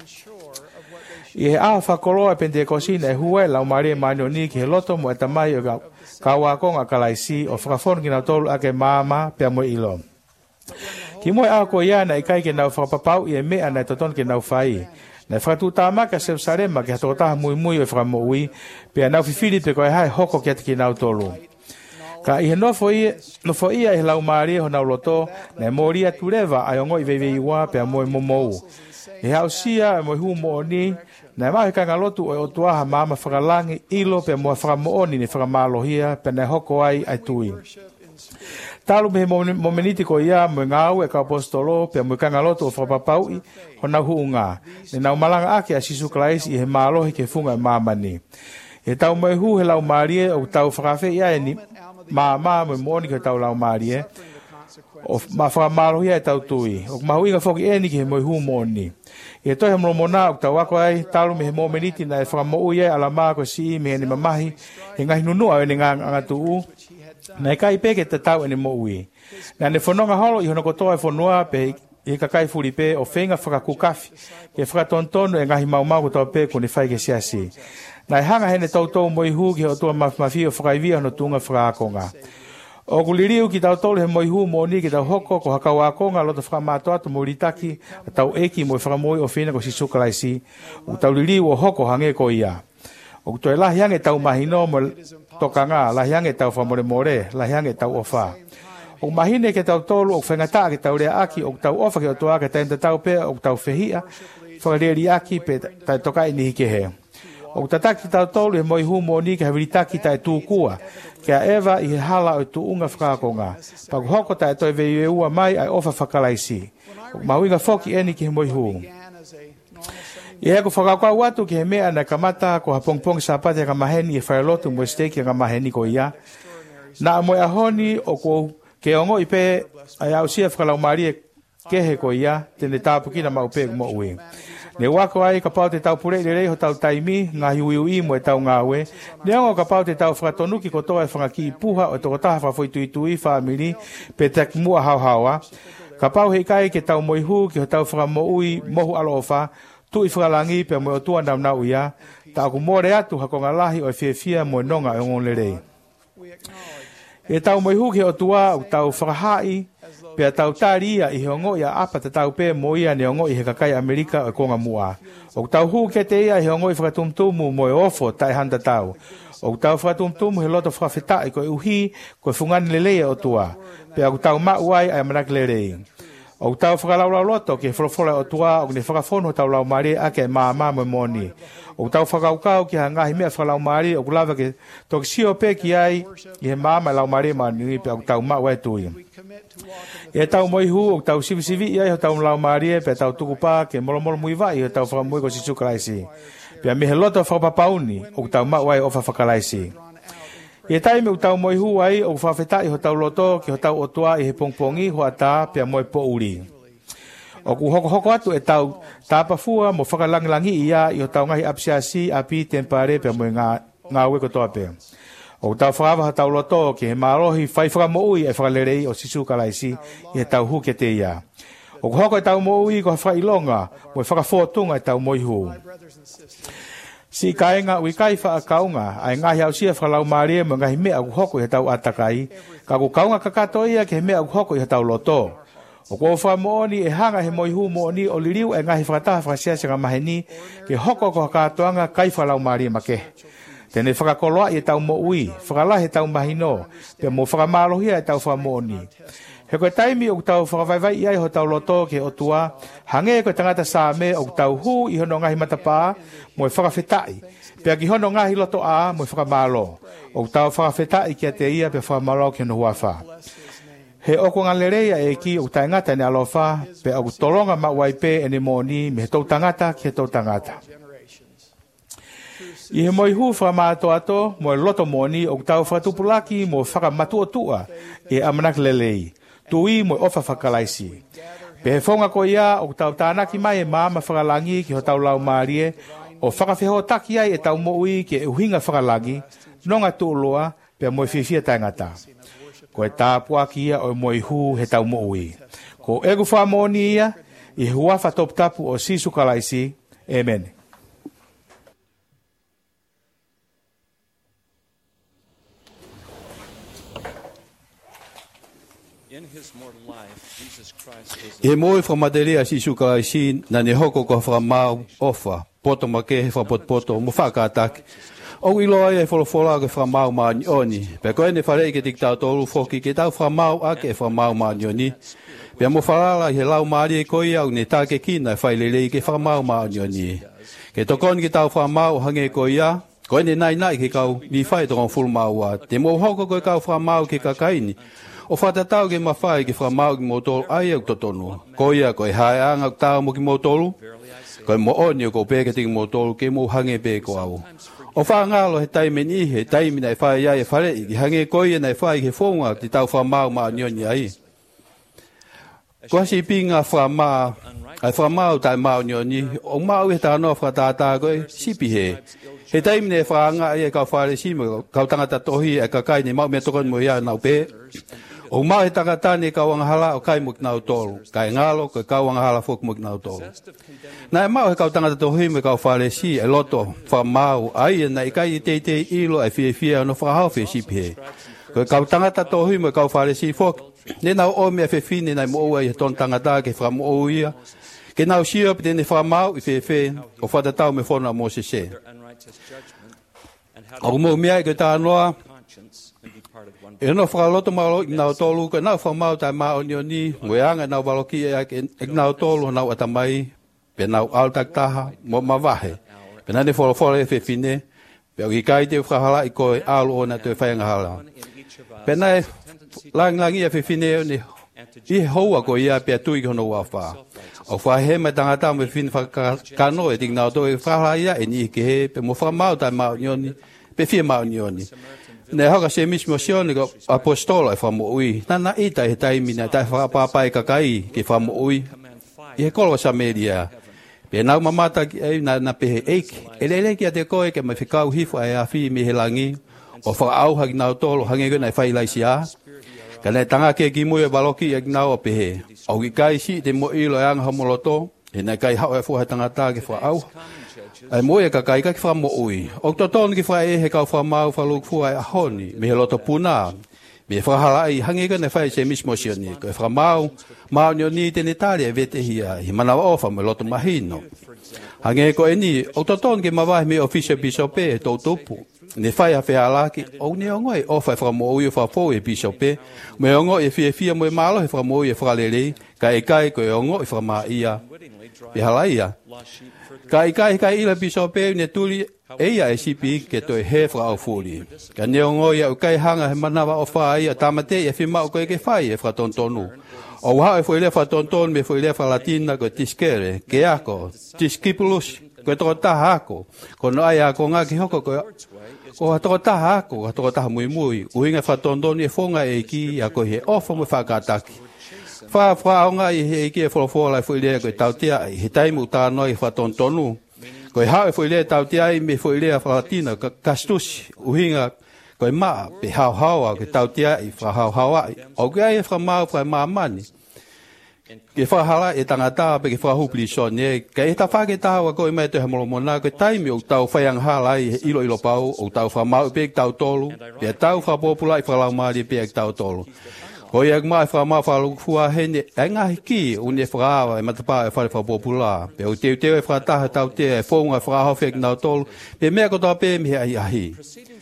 I he aho whakoroa e Pentekosina e hua e lau Maria Manioni ki he loto mo e tamai o kawakonga kalaisi o whakafonu ki nau tolu ake maama pe a moi ilo. Ki moe a ko ia na ikai ke nau whakapapau i e mea na toton ke nau whai. Na whakatutama ka Jerusalema ke hatotaha mui mui o whakamoui, pe a nau whiwhiri pe koe hai hoko ki ati ki nau tolu. Ka i he nofo ia e lau Maria ho nau loto, na e moria turewa ai ongo i vevei ua pe a moe momou. E hau sia e moe hu mooni, na e mahi kanga lotu o tuaha maama whakalangi ilo pe a moe whakamooni ni whakamalohia pe na hoko ai ai tui. Talu me momeniti ko ia mo ngau e ka apostolo pe mo kanga loto o whapapaui ho na huunga. Ne nau malanga ake a Sisu Klaisi i he mālohi ke funga e mamani. E tau mo hu he lau Marie o tau whakawhi ia e ni māma mo moni ke tau lau Marie. O ma whakamalohi e tau tui. O mahu inga whoki e ni ki he mo hu moni. E toi he mromona o tau wako ai talu me he momeniti na e whakamou ia ala maa ko si me he ni mamahi. He ngahi nunua e ni ngangatu u. Na e kai peke te tau ene moui. Na ne whanonga holo i hono kotoa e whanua pe i kakai furi pe o whenga whakakukafi. Ke whakatontonu e ngahi maumau kotoa pe kone whai ke siasi. Na e hanga hene tautou moi hu ki o tua mafi o whakaivia hono tunga whakaakonga. O kuliriu ki tau tolu he moi hu moni ki tau hoko ko hakau akonga loto whakamato atu moritaki a tau eki mo whakamoi o whina ko Sisu Klaisi. O tau liriu o hoko hange ko ia. O toi lahiange tau mahino mo tokanga, lahiange tau whamore more, lahiange tau ofa. O mahine ke tau tolu o whengata ke tau rea aki, o tau ofa ke o toa ke tainta tau pea, o tau whehia, whakareri aki pe tai tokai nihi ke he. O tataki tau tolu he moi hu moni ke hawiritaki tai tūkua, ke a ewa i he hala o tuunga whakakonga. Paku hoko tai toi vei ua mai ai ofa whakalaisi. O mahuinga whoki eni ki he moi hu. I heko whakakau watu ki he mea na kamata ko hapongpong sa pate ka maheni e whailotu mo steki ka maheni ko ia. Na moe ahoni o ko ke ongo i pe ai au sia whakalau Maria kehe ko ia tene tāpuki na maupe mo ue. Ne wako ai ka pau te tau pure i rei ho tau taimi ngā hiui mo e tau ngāwe. Ne ongo ka pau te tau whakatonuki ko toa e whangaki i puha o toko taha whawhoituitui whaamiri pe tek mua hauhaua. Ka pau hei kai ke tau moihu ki ho tau whakamoui mohu alofa tu i whakalangi pe mo o tua nam nau ia, ta aku more atu hako ngalahi o e whiawhia mo nonga e ngonlerei. E tau moihu ki o tua o tau whakahai, pe a tau tāria i hongo ia apa te tau pe mo ia ne hongo i he kakai Amerika o konga mua. O tau hu ke te ia i hongo i whakatumtumu mo e ofo tai handa tau. O tau whakatumtumu he loto whakawhitai ko e uhi ko e whungani lelea o tua, pe a tau mauai ai manak lerei. O tau whakalaulau loto ke wholofola o tua o ne whakafono tau lau Maria ake maa mo moni. O tau whakaukau ki hangahi mea whakalau Maria o kulava ke toki sio pe ki ai i he maa lau Maria mani pe o tau maa e tui. E tau moihu o tau sivi i ai o tau lau Maria pe tau tukupa ke molomolo muiwai o tau whakamui ko Sisu Klaisi. Pe a mihe loto whakapapauni o tau maa o whakalaisi. E taime o tau moihu ai o whawhetai ho tau loto ki ho tau otua i he pongpongi ho ata pe a moe po uri. O ku hoko atu e tau tāpafua mo whakalangilangi ia i ho tau ngahi apsiasi api tempare pe a moe ngā ue kotoa pe. O tau whakawa ha tau loto ki he marohi whai whakamoui e whakalerei o Sisu Klaisi i he tau hu ke te ia. O ku hoko e tau moui ko whakailonga mo e whakafotunga e tau moihu. Si kaenga ui kai wha kaunga, ai ngahi au sia whakalau Maria mo ngahi mea ku hoko i tau atakai, ka ku kaunga kakatoia ke he mea ku hoko i tau loto. O kua whamooni e hanga he moihu mooni o liriu e ngahi whakataha whakasiasi ka maheni, ke hoko ko kakatoanga kai whakalau Maria make. Tene whakakoloa i tau mo ui, whakalahe tau mahino, pe mo whakamalohia e tau whamooni. He koe taimi o tau whakawaiwai iai ho tau loto ke o tua, hange koe tangata sāme o tau hu i hono ngahi matapā, mo e whakawhetai. Pea ki hono ngahi loto a, mo e whakamalo. O tau whakawhetai ki a te ia pe whakamalo ki hono huawha. He oko ngalereia e ki o tai ngata ne alofa, pe o tolonga mauai pe ene moni me he tau tangata ki he tau tangata. I he moi hu whakamato ato, mo e loto moni o tau whakatupulaki mo whakamatu o tua, e amanak lelei. tui mo ofa whakalaisi. Pe fonga ko ia o tau tānaki mai e māma whakalangi ki ho tau lau Mārie, o whakawhiho taki ai e tau moui ki e uhinga whakalangi, nonga tūloa pe moi whiwhia tangata. Ko e tāpua ki ia o moi hu he tau moui. Ko egu whamoni ia, i huafa top tapu o sisu kalaisi. Amen. E moi fra madelia si suka si na ne hoko ko fra mau ofa poto make fra poto mo faka atak o ilo e folo ke fra mau ma oni pe ko ne fare ke diktator foki ke tau fra mau ake fra mau ma oni pe mo fala he lau mari ko ia ne ta ke kina fai le ke fra mau ma oni ke to kon ke tau fra mau hange ko ia ko ne nai ke kau ni fai to ful mau wa te mo hoko ko kau fra mau ke kakaini o whatatau ke mawhai ki whamau ki motolu ai au totonu. Ko ia koe hae anga tau mo ki motolu, koe mo oni o ko pēke tiki motolu ke mo hange pē ko au. O whangalo he taimeni he taimina e whae ai e whare i ki hange koe ia nei whae ke whonga ki tau whamau maa nioni ai. Ko si pinga whamau, ai whamau tai maa nioni, o mau e tānoa whatatā koe sipi he. He taimina e whaanga ai e kau whare sima, kau tangata tohi e kakai ni mau mea tokon mo ia nau pē. O mau he takatani kau angahala o kai muk nau tolu. Kai ngalo ko kau angahala fok muk nau tolu. Na mau he kau tangata tohi me kau whare si e loto whamau ai e na ikai i teitei ilo e fia no whahau whi sipi he. Ko kau tangata tohi me kau whare si fok. Ne nau o mea whiwhine nai mo ua i he ton tangata ke whamu o ia. Ke nau siop tene whamau i whi o whatatau me whona mo se se. O mo mea i ke tā noa. E no whakaloto malo i nau tolu, ka nau whamau tai maa onioni, ngoeanga nau waloki e nau tolu, nau atamai, pe nau altaktaha, mo mawahe. Pe nane wholofole e whiwhine, pe o ki kai te whahala i koe alu o na te whaianga hala. Pe nai langi e whiwhine ni i houa ko ia pe tui ki hono wawha. O whahe me tangata me whiwhine whakano e tik nau to e whahala ia e ni ke he, pe mo whamau tai maa onioni, pe whia maa onioni. Ne haka se mismo sione ko apostola e whamu ui. Nana ita he taimina, tai whakapapai kakai ki whamu ui. I he kolo Sameria. Pe nau mamata ki ei na pehe eiki. E lele ki a te koe ke mai whikau hifu ai a whi me he langi. O whakaauha ki nau tolo hange gona e whailaisi a. Ka nei tanga ke ki mui e waloki e ki nau a pehe. Au ki kai si te mo ilo e anga hamoloto. E nei kai hao e fuha tangata ki whaauha. Ai moe ka kai ka whamo ui. O totonu ki whae he kau whamau whaluk fua e ahoni. Me he loto puna. Me whahalai hangi ka ne whae se mismo sioni. Ko e whamau, mau nio ni tene tari e vete hia. Hi manawa ofa me loto mahino. Hangi ko e ni, o totonu ki mawahi me ofisio bisope e tau tupu. Ne whae a whialaki, o ne ongo e ofa e whamo ui e whapo e bisope. Me ongo e fia mo e malo e whamo ui e whalerei. Ka e kai ko e ongo e whama ia. Pe halaia. Kai ila bisope ne tuli eia e sipi ke toi he fra au fuli. Ka neo ngoia u kai hanga he manawa o whai a tamate e whima o koe ke whai e fra tontonu. O wha e whaile fra tontonu me whaile fra latina ko tiskere, ke ako, tiskipulus, ko toko taha ako. Ko no ai ako ngā ki hoko ko toko taha ako, toko taha mui mui. Uhinga fra tontonu e whonga e ki a ko he ofa mo whakataki. Wha o ngā i he ki e wholofola e whailea koe tautia i he taimu tāno i whatontonu. Koe hao e whailea tautia i me whailea whalatina kastusi uhinga koe maa pe hao koe tautia i whahao ai. O kia e whamau whae maa mani. Ke whahala e tangata pe ke whahupli sone. Ke e ta whake tawa koe mai te hamolomona koe taimi o tau whaianghala i he ilo pau o tau whamau pe ek tau tolu. Pe tau whapopula i whalaumari pe ek tau tolu. Ko ia mai whamau whalu fua hene, e ngahi ki une whaawa e matapa e whare whapopula. Pe o teo e whataha tau te e whonga whahawhi ek nau tolu, pe mea kotoa pe mihe ai ahi.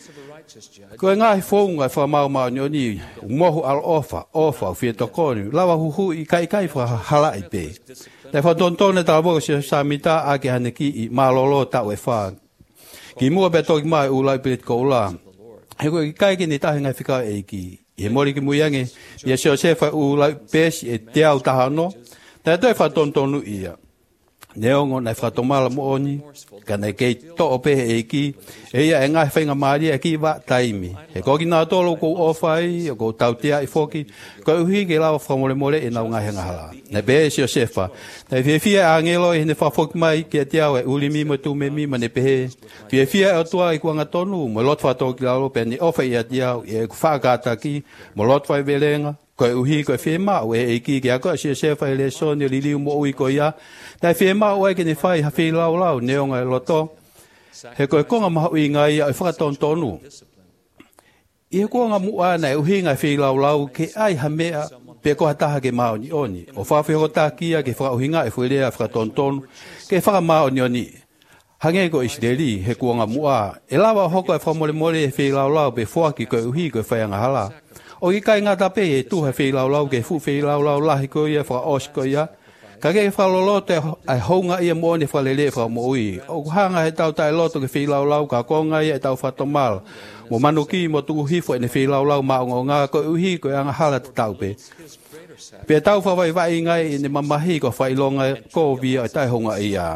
Ko e ngahi whonga e whamau mao nioni, mohu al ofa o whia tokonu, lawa huhu i kai whahala i pe. Te whatontone tala se samita ake hane ki i malolo tau e wha. Ki mua pe toki mai ulai pilit ko ula. He koe ki kai ki ni tahi ngai whika e ki. I mori ki muiange, ia seo se wha u lau pēsi e te au tahano, tai toi wha tontonu ia. Neongo na whatomala mo oni, ka nei kei to ope e ki, e ia e ngai whainga maari e ki wa taimi. He koki nā tolo ko ofai, o ko tautia i foki, ko uhi ke lawa whamore more e nau ngai hanga hala. Nei behe si o sefa. Nei whiawhia a ngelo e ne whafoki mai ki a tiawe ulimi mo tu me mi ma ne pehe. Whiawhia o tua i kuanga tonu, mo lot whatoki lalo pe ni ofa i a tiawe, e ku whakata ki, mo lot whai velenga, ko uhi ko whiema o e ki a koe si o sefa i le soni o liliu mo ui ko ia. Nei whiema o e ke ne whai hawhi lau lau, neonga e loto. He koe konga mahu i ngai ai whakaton tonu. I he konga mua nei uhi ngai whi lau lau ke ai ha mea pe koha taha ke mao ni oni. O whawhi ho tā kia ke whakauhinga e whuirea whakaton tonu ke whakamao ni oni. Hange ko Israeli he konga mua. E lawa hoko e whamore more e whi lau lau pe whaki koe uhi koe whaianga hala. O i kai ngata pe e tuha whi lau lau ke fu whi lau lau lahi koe ia whakaos koe ia. Ka ke whalolote ai hounga ia mo ne whalele whamoi. O hanga he tau tai loto ke whilau lau ka konga ia e tau whatomal. Mo manuki mo tu hifo e ne whilau lau maongo ngā ko uhi ko anga hala te tau pe. Pe tau whawai vai ngai ne mamahi ko whailonga ko via e tai honga ia.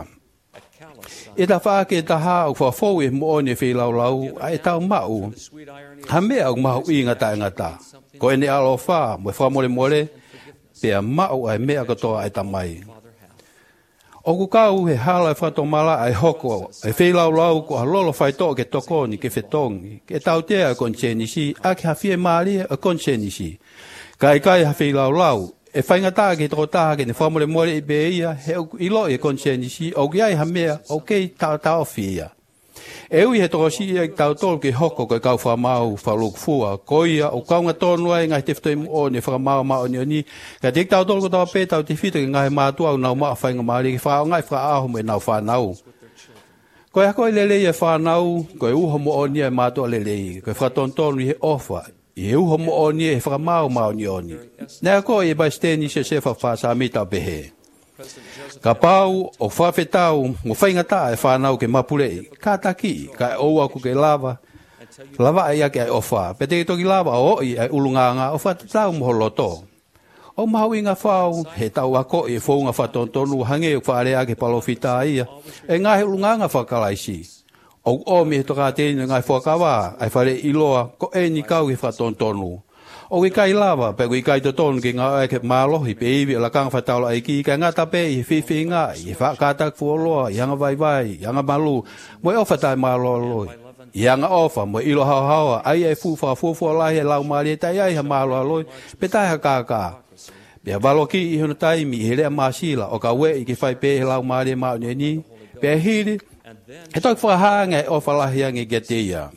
E ta whaake ta haa o whawhau e mo ne whilau lau a e tau mau. Ha mea o mahu i ngata e ngata. Ko e ne alo wha mo whamore more. Pea mau ai mea katoa ai tamai. O ku kau he hala e whatomala ai hoko, e whilau lau ko halolo whaitoa ke tokoni ke whetongi, ke tau tea e konchenisi, a ke hawhie maari e konchenisi. Kai ha whilau lau, e whaingata ke toko taha ke ne whamore more i beia, he ilo e konchenisi, o ki ai ha mea, o kei tau whia. E ui he toko si e tau tolu ke hoko koe kau whamau whaluk fua. Koia o kaunga tonu ai ngai te whitoi mo ni whakamau mao ni oni. Ka te tau tolu ko tau pe tau te whito ki ngai mātua au nau maa whainga maari ki whao ngai whaaho me nau whanau. Koe hako i lelei e whanau, koe uho mo oni e mātua lelei. Koe whatontonu i he ofa. I he uho mo oni e whakamau mao ni oni. Nea koe e bai steni se se whawhasa mita behe. Ka pau o whawhetau mo whaingata e whanau ke mapurei. Ka taki, ka e oua ku ke lava. Lava ai ake ai ofa. Pete toki lava o oi ai ulunganga o whatatau mo holoto. O mahu inga whau, he tau ako e whaunga whatontonu hange o whaarea ke palofita ia. E ngahe ulunganga whakalaisi. O omi he toka tēni ngai whakawa, ai whare iloa, ko e ni kau ke whatontonu. O i kai lava, pe i kai totonu ki ngā eke mālohi, pe iwi o la kanga whataula i ki, kai ngata pe i whiwhi ngā, i whakatak fuoloa, i hanga vai, i hanga malu, mo e ofa tai māloaloi. I hanga ofa, mo ilo hao, ai e fuwha lahi e lau maari e tai ai ha māloaloi, pe tai ha kākā. Pea waloki i huna taimi, i he rea māsila, o ka we i ki whai pe he lau maari e mauni e ni, pe hiri, he toki whahanga e ofa lahi ange getia.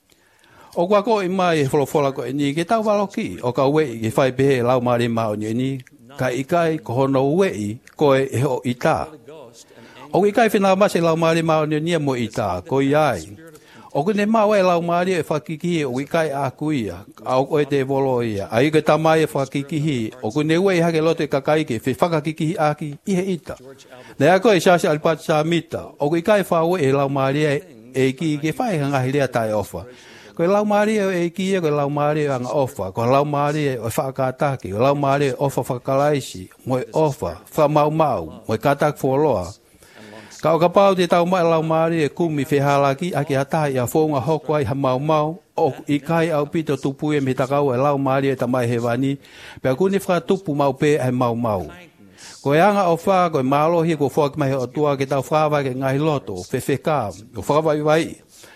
O kua ko i mai e wholofola ko e ni, ke tau waloki, o ka wei i whai pehe lau maari mao ni e ni, ka i kai ko hono wei ko e ho i tā. O i kai whenā mase lau maari mao ni e ni mo i tā, ko i ai. O kune mao e lau maari e whakikihi, o i kai a kuia, au koe te volo ia, a i ke tamai e whakikihi, o kune wei hake lote kakaike, whi whakakikihi aki, i he ita. Nei a koe sasi alipati sa mita, o i kai whaue e lau maari e ki ke whai hangahi lea tai ofa. Koe lau maari e kia, koe lau maari e anga ofa, koe lau maari e whakataki, koe lau maari e ofa whakalaisi, moe ofa, whamau, moe katak fuoloa. Ka o ka pau te tau mai lau maari e kumi whihalaki, ake hatahi a whonga hoko ai ha mau, o i kai au pito tupu e me takau e lau maari e tamai he wani, pea kuni whakatupu mau pe ai mau. Koe anga o wha, koe mālohi, koe whaki mai o tua ke tau whawai ke ngahi loto, whewheka, o whakawai vai.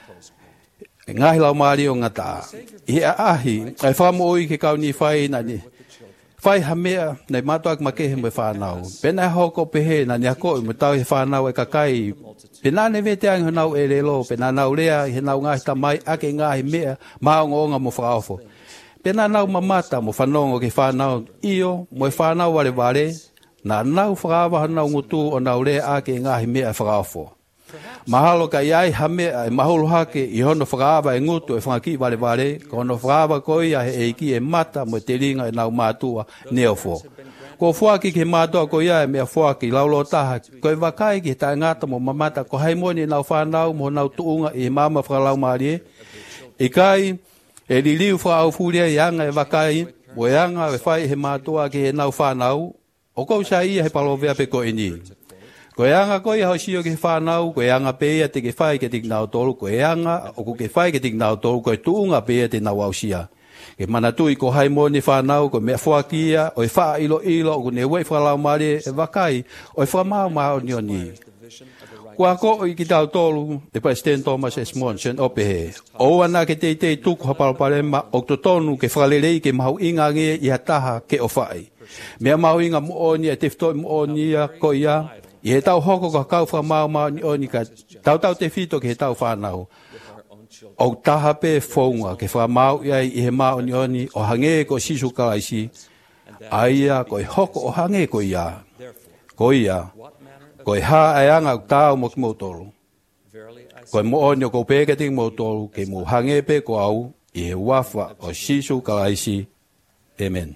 Ngahi lau maari o ngata. I ahi, ai whamoi ke kauni whai nani. Whai hamea, nei matuak makehe me whanau. Pena hoko pehe, nani ako i mutau he whanau e kakai. Pena ne vete ang hanau e relo, pena nau rea, he nau ngahi tamai, ake ngahi mea, maongonga mo whaofo. Pena nau mamata mo whanongo ke whanau, iyo, mo e whanau wale, na nau whakawa hanau ngutu o nau rea, ake ngahi mea whaofo. Mahalo ka iai hame ai maholo hake I hono whakaawa e ngutu e whangaki wale ko hono whakaawa koi a he eiki e mata mo te ringa e nau mātua neofo. Ko whuaki ke mātua ko iai mea whuaki laulo taha ko e wakai ki ta ngata mo mamata ko haimoni nau whanau mo nau tuunga I mama whakalau maari e kai e liliu whaau furia I anga e wakai mo e anga e whai he mātua ki he nau whanau o kou sa ia he palovea pe ko ini. Koe anga koe hau sio ke whanau, koe anga pēia te ke whai ke te nau tolu, koe anga o ke whai ke te nau tolu, koe tuunga pēia te nau au sia. Ke manatui ko hai moni whanau, ko mea whakia, o e wha ilo, o ne wei whalau mare e wakai, o e whamau mao ni o ni. Kua ko i ki tau tolu, e President Thomas S. Monson ope he. O ana ke te tuku hapalparema, o to tonu ke whalerei ke mahu inga nge i hataha ke o whai. Mea mahu inga muoni e tefto muoni a ko ia, i he tau hoko ka kau whamau ni oni ka tau te fito ke he tau whanau. O taha pe whaunga ke whamau ia i he mao ni oni o hange ko sisu kalaisi, aia ko e hoko o hange ko ia. Ko ia. Ko e haa e anga tau mo ki motolu. Ko e mooni o ko pēke ting motolu ke mo hange pe ko au i he wafa o sisu kalaisi. Amen.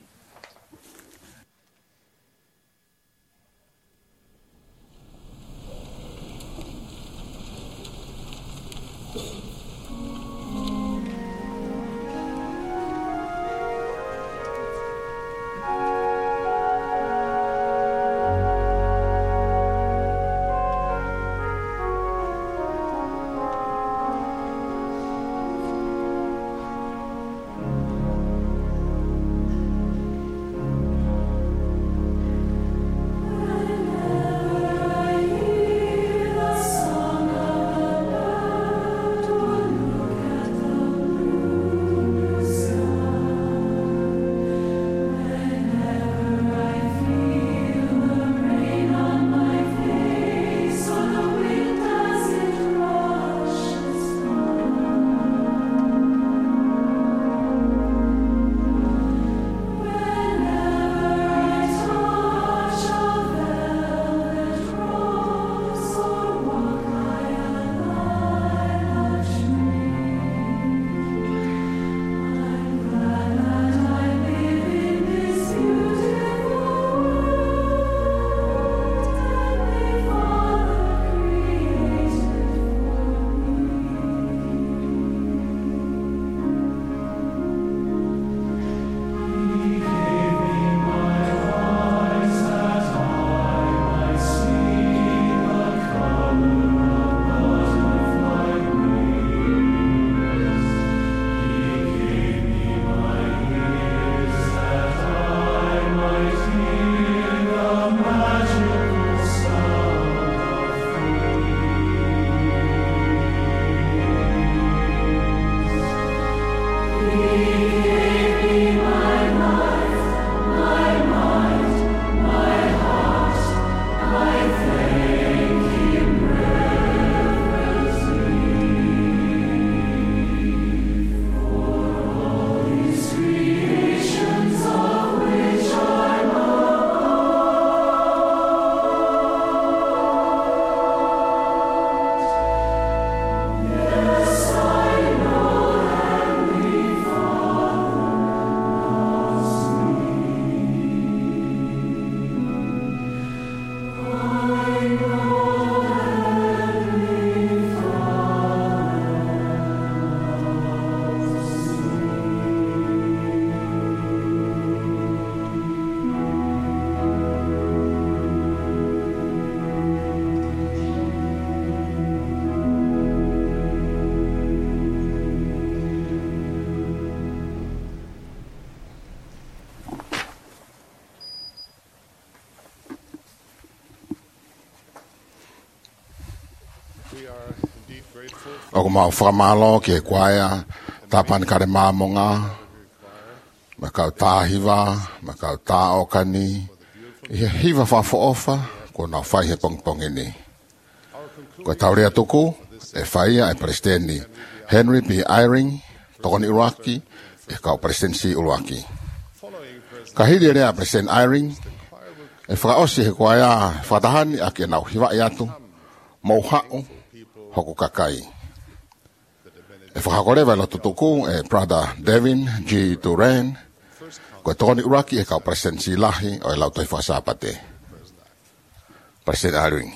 O mau whamalo ke kwaia, tapan kare māmonga, ma kau tāhiwa, ma kau tāokani, i hiwa whawhoofa, ko nau whai he pongpongi ni. Ko taurea tuku, e whaia e Presidenti Henry P. Eyring, tokoni Uraki, e kau presidensi Uraki. Ka hiri rea President Eyring, e whakaosi he kwaia whatahani a ke nau hiwa i atu, mau hao, hoku kakai. E whakakorewa lo tutuku e Brother Devin G. Duran, ko tokoni Uraki e kau presidensi lahi o e lau toi whasapate. President Eyring.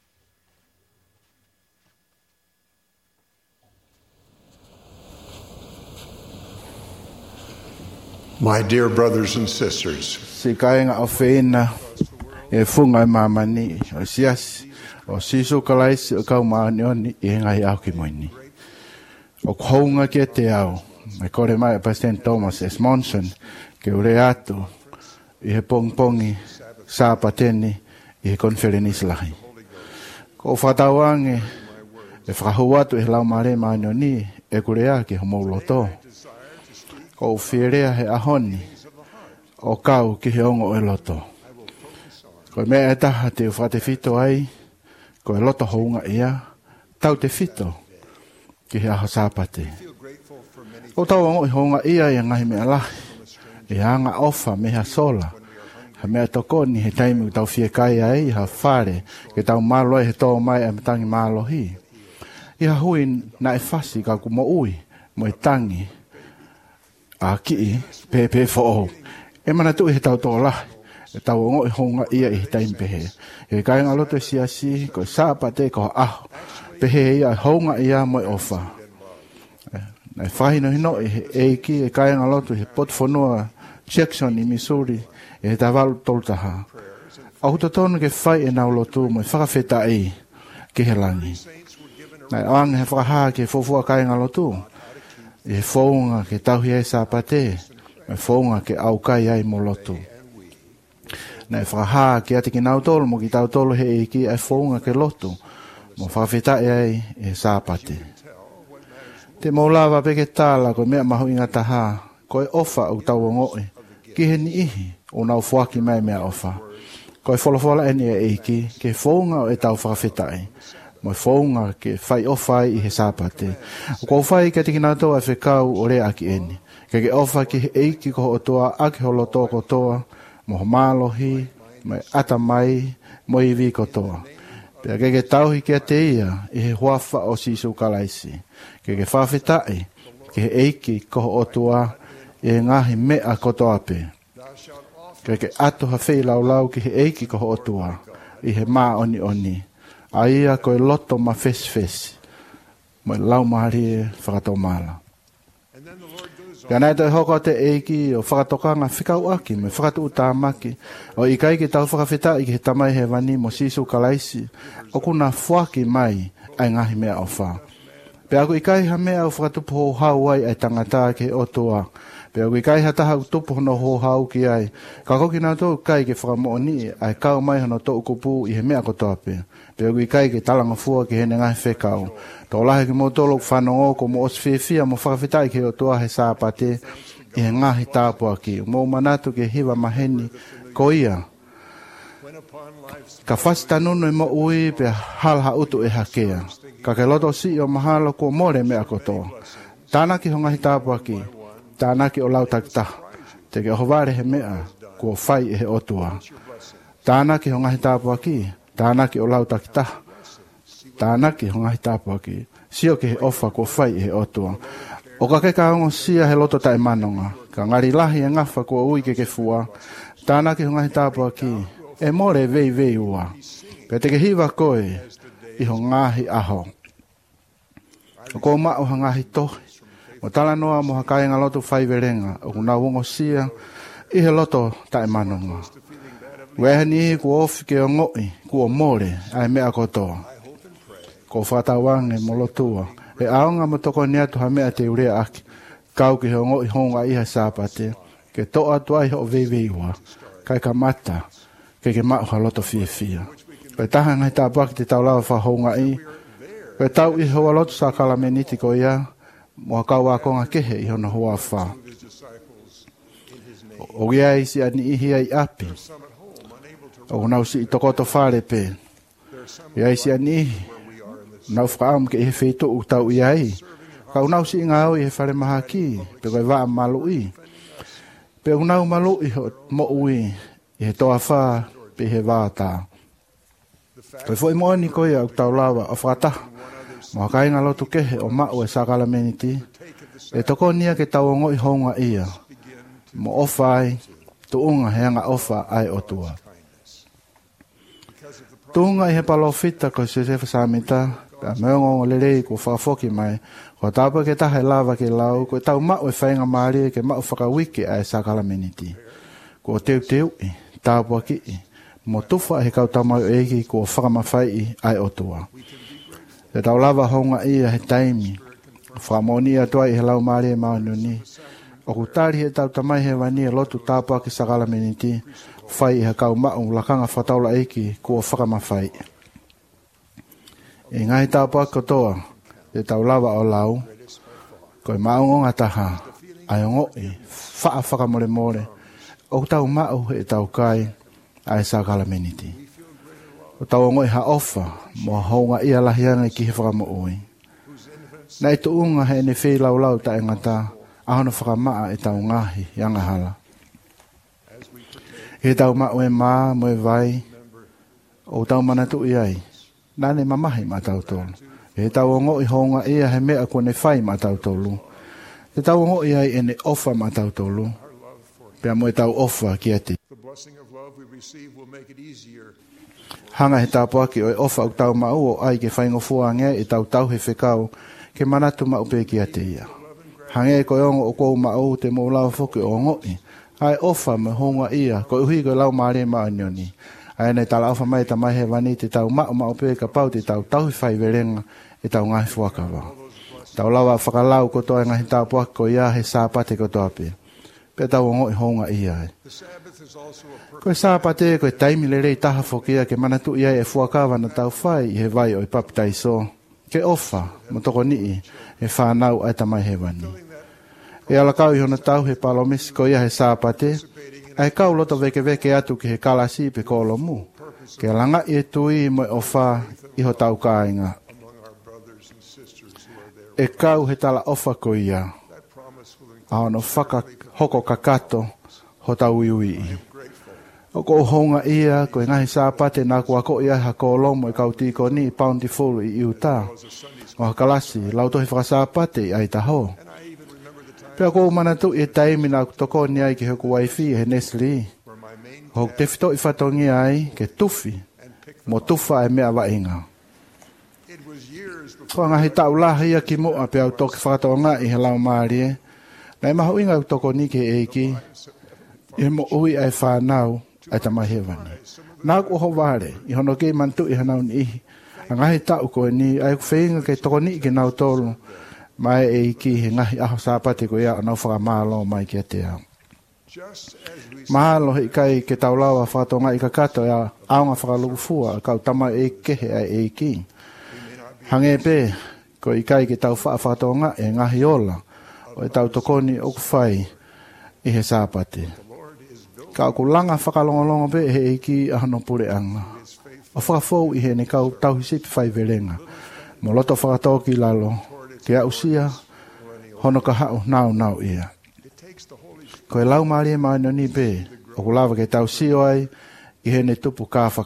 My dear brothers and sisters, se kainga o feina e funga mamani o sias O sisu kalaisi o kau maanioni I ngai au ki moini. O kounga ki te au. Mai kore mai President Thomas S. Monson ke ure atu I he pongpongi sāpateni I he konferenis lahi. Ko whatawange e whakahuatu he lau mare maanioni e kurea ki ho mauloto. Ko whirea he ahoni o kau ki he ongo e loto. Ko mea e taha te whate fito ai, ko e loto hounga ia, tau te fito ki he aho sāpate. O tau ongo I hounga ia I ngahi mea lahi, e hanga ofa meha sola, ha mea tokoni he taimu tau fie kai ai, ha whare, ke tau malo he tō mai e tangi malo hi. Iha hui na e fasi ka ku mo ui, mo e tangi, a ki pepe fo e mana tu he tau tō lahi, e tau ongo I honga ia I taim pehe. E kai ngā loto siasi, ko sāpate ko aho, pehe ia honga ia mo e ofa. Nei whahino hino e eiki, e kai ngā loto he potfonua Jackson I Missouri, e he tawalu toltaha. Ahuta tonu ke whai e nau lotu, mo e whakawheta ei, ke he langi. Nei ang he whakaha ke fofua kai ngā lotu, e whaunga ke tauhi e sāpate, e whaunga ke au kai ai mo lotu. Nei whakaha ke ati ki nau tolu, mo ki tau tolu he eiki e whaunga ke lotu, mo whakawheta ai e sāpate. Te maulawa peke tāla ko mea mahu inga taha, ko e ofa au tau ngoi, ki he ni ihi o nau whaki mai mea ofa. Ko e wholofola eni e eiki, ke whaunga o e tau whakawhetai. Mo whaunga ke whai ofai I he sāpate. O kou whai ke tiki nātoa e whekau o rea ki eni. Ke ofa ki he eiki ko otoa, ake holo tō kotoa, mo ho mālohi, mo ata mai, mo I vi kotoa. Pea ke tauhi ke te ia, I he huafa o sisu kalaisi. Ke whawhetai, ke he eiki ko otoa, I ngahi mea kotoa pe. Ke atoha whei lau ki he eiki ko otoa, I he mā oni oni. Aia ko e loto ma fesi. Mo lau mahari e whakato mala. Ka nai toi hoko te eiki o whakatokanga whikau aki, me whakatu utāmaki. O I kai ki tau whakawheta I ki he tamai he wani mo sisu kalaisi. O kuna whaki mai ai ngahi mea o wha. Pe aku I kai ha mea o whakatupu ho hau ai ai tangata ke otoa. Pe aku I kai ha taha utupu hono ho hau ki ai. Ka koki nā tō kai ke whakamooni ai kau mai hono tō ukupu I he mea kotoa pe. Pe aku I kai ke talanga fua ki hene ngahi whekau. Tō lahe ki mo tōlok whanongo ko mo oswhewhia mo whakawhetai ke o toa he sāpate I he ngahi tāpua ki. Mo manatu ke hiwa maheni ko ia. Ka whasita nunu mo ui pe halha utu e hakea. Ka ke loto si o mahalo ko more mea kotoa. Tāna ki ho ngahi tāpua ki. Tāna ki o lau takta. Te ke hovare he mea ko whai he otua. Tāna ki ho ngahi tāpua ki. Tāna ki o lau takta. Tāna ki ho ngahi tāpua ki. Sio ki he ofa ko whai he otua. O ka ke kaongo sia he loto tai manonga. Ka ngari lahi e ngafa ko ui ke fua. Tāna ki ho ngahi tāpua ki. E more vei ua. Pe te ke hiwa koe I ho ngahi aho. O ko mao ha ngahi tohi. O tala noa mo hakai ngā loto whaiverenga. O kuna wongo sia I he loto tai manonga. Wehe ni ku ofi ke o ngoi, ku o more, ai mea kotoa. Ko whatawange mo lotua. E aonga mo toko ni atu ha mea te urea aki. Kau ki he o ngoi honga iha sāpate. Ke toa tuai ho veiwa. Kai ka mata. Ke mao ha loto fia. Pe taha ngai tāpaki te tau lawa whahonga I. Pe tau I hoa loto sa kalameniti ko ia. Mo kau wakonga kehe I hono hoa wha. O ia isi ani ihi ai api. O nau si I tokoto whare pe. Ia isi ani ihi. Nau whakaam ke ihe wheto u tau ia I. Kau nau si ngau I he whare maha ki. Pe koe waa malu I. Pe unau malu I mo ui. I he toa wha pe he wātā. Koe fwoi moani koe au tau lawa o whakataha. Mo kai ngā lotu kehe o mao e sakala meniti. E toko nia ke tau ngoi honga ia. Mo ofai, tuunga heanga ofa ai otua. Tuunga I he palofita ko se whasamita. Pea meongo lelei ko whakafoki mai. Ko tāpa ke taha lava ke lau. Ko tau mao e whainga maari ke mao whakawiki ai sakala meniti. Ko teu I. Tāpua ki I. mo tufa he kautamau eki kua whakamawhai ai otua. Te tau lava honga ia he taimi, whamoni atua i he lau maari e maununi, o kutari he tau tamai he wani e lotu tāpua ki sakala meniti, whai i he kau mau lakanga whataula eki kua whakamawhai. E ngai tāpua kotoa, te tau lava o lau, koe maungonga taha, ai ngoi, whakamore more, o tau mau he tau kai, ai sakala meniti. O tau ngoi ha ofa, mo haunga ia lahianga ki he whakamo oi. Nei tu unga he ne whi lau lau ta engata, ahono whakamaa e tau ngahi, yanga hala. He tau mau e maa, mo e vai, o tau manatu iai, nane mamahi ma tau tolu. He tau ngoi haunga ia he mea kua ne whai ma tau tolu. He tau ngoi ai e ne ofa ma tau tolu. Pea mo e tau ofa ki ati. Hanga he tāpua ki o e ofa au tau mau o ai ke whaingo fuange e tau tau he whekau ke manatu mau pe ki ate ia. Hange e koe ongo o kou mau te mō lau whoki o ngoi. Ai ofa me honga ia koe uhi koe lau maare maa nioni. Ai nei tala ofa mai ta mai he wani te tau mau pe ka pau te tau tau he whai verenga e tau ngahi fuakawa. Tau lawa whakalau kotoa ngahi tāpua ko ia he sāpate kotoa pe. Pe tau ngoi honga ia e. Koe sāpate koe taimi le rei taha whokia ke manatu ia e fuakawa na tau whai i he vai o i papitai so. Ke ofa, mo toko nii, e whanau ai tamai he wani. E alakau i hona tau he palomisi ko ia he sāpate, ai kau loto veke atu ki he kalasi pe kolo mu. Ke langa i e tui mo e ofa i ho tau kāinga. E kau he tala ofa ko ia. Aono whaka hoko kakato ho tau iui. O ko honga ia, ko ngahi sāpate nā kua ko ia ha ko lomo e kau tiko ni paundi fulu i iuta. O ha kalasi, lau tohi whakasāpate i ai taho. Pea ko manatu i taimi nā toko ni ai ki hoku waifi he Nestle. Ho te whito i whatongi ai ke tufi, mo tufa e mea wainga. Ko ngahi tau lahi a ki mua pea au toki whakatonga i he lau maari e. Nei maho inga au toko ni ke eiki, i mo ui ai whanau, ai tamai he wani. Nā ko ho ware, i hono ke mantu i hanau ni ihi. A ngahi tau koe ni, ai ku whenga ke toko ni ke nau tolu, mai e ki he ngahi aho sāpate ko ia o nau whakamalo mai ki a te au. Mahalo hei kai ke tau lawa whakatonga i ka kato ia aonga whakaluku fua, kau tamai e kehe ai e ki. Hange pe, ko i kai ke tau whakatonga e ngahi ola, o e tau tokoni o kuwhai i he sāpate. Ka ku langa whakalongolongo pe he eiki ahano pure anga. O whakafou i he ne kau tau hisipi whai verenga. Mo loto whakatoki lalo, ke a usia, hono ka hau nau ia. Ko e lau maari e maino ni pe, o ku lawa ke tau sio ai, i he ne tupu kafa.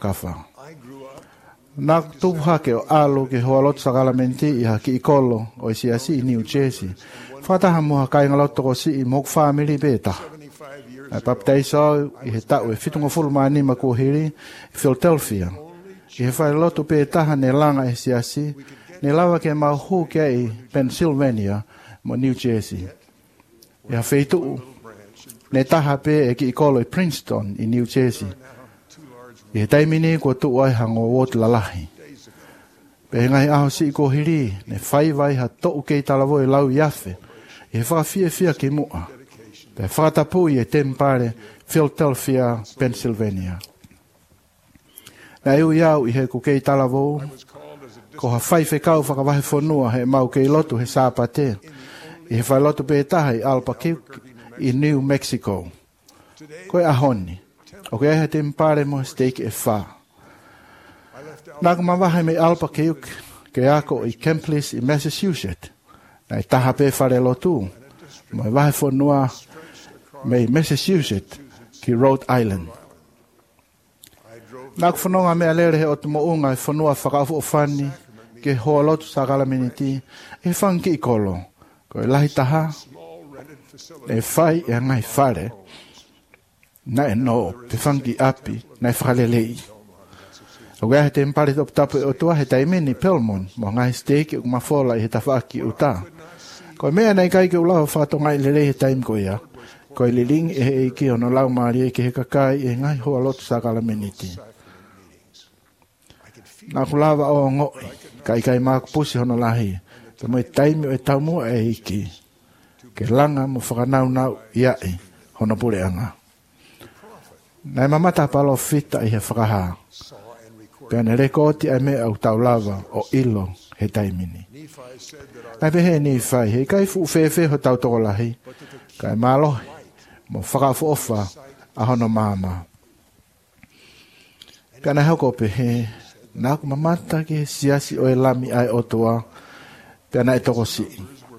Nā tupu hake o alu ke hoa loto sakalamenti i haki i kolo o i siasi i New Jersey. Whataha mua kainga loto ko si i moku whamiri pe taha. Ai papitai so i he tau e whitunga fulmani ma kuhiri i Philadelphia. I he whai lotu pe taha ne langa e siasi, ne lawa ke mau hu ke i Pennsylvania mo New Jersey. I ha wheitu ne taha pe e ki i kolo i Princeton i New Jersey. I he taimini kua tu ai hango wot lalahi. Pe ngai aho si i kuhiri, ne whai vai ha to'u kei talavo i lau iafe. I he whakafia ki mua. Te whakatapu i e tempare Philadelphia, Pennsylvania. Na iu iau i he kukei talavou, ko ha whaife kau whakawahe whanua he mau kei lotu he sāpate. I he whai lotu pe taha i Albuquerque i New Mexico. Koe ahoni, o ke he tempare mo steak e wha. Nāku mawahe me Albuquerque ke ako i Kemplis i Massachusetts. Na i taha pe whare lotu, mo e wahe whanua me Massachusetts ki Rhode Island. Nāku whanonga mea lere he o te mounga e whanua whakaafu o whani ke hoa lotu sa kalaminiti e whanki i kolo. Ko e lahi taha e whai e ngai whare na e no te whanki api na e whakalelei. O gaya he te mpare topu tapu e o tua he taimini Pelmon mo ngai steki o mawhola i he tawhaki uta. Ko e mea nei kai ke ulawa whakatonga i lelei he taim ko ia. Ko i liling e ki ono lau maari e ki he kakai e ngai hoa lotu sakala meniti. Nā kulawa o ngoi, kai māku pusi hono lahi, pe mo e taimi o e taumua e iki, ke langa mo whakanau iai hono pule anga. Nai mamata palo fita i he whakaha, pe ane rekoti ai me au taulawa o ilo he taimini. Ai pe he ni whai, he kai fu fefe ho tau toko lahi, kai mālohi, mo whakafu ofa a hono māma. Kana hoko pe he, nā ku mamata ki he siasi o e lami ai otua, pēna e toko si.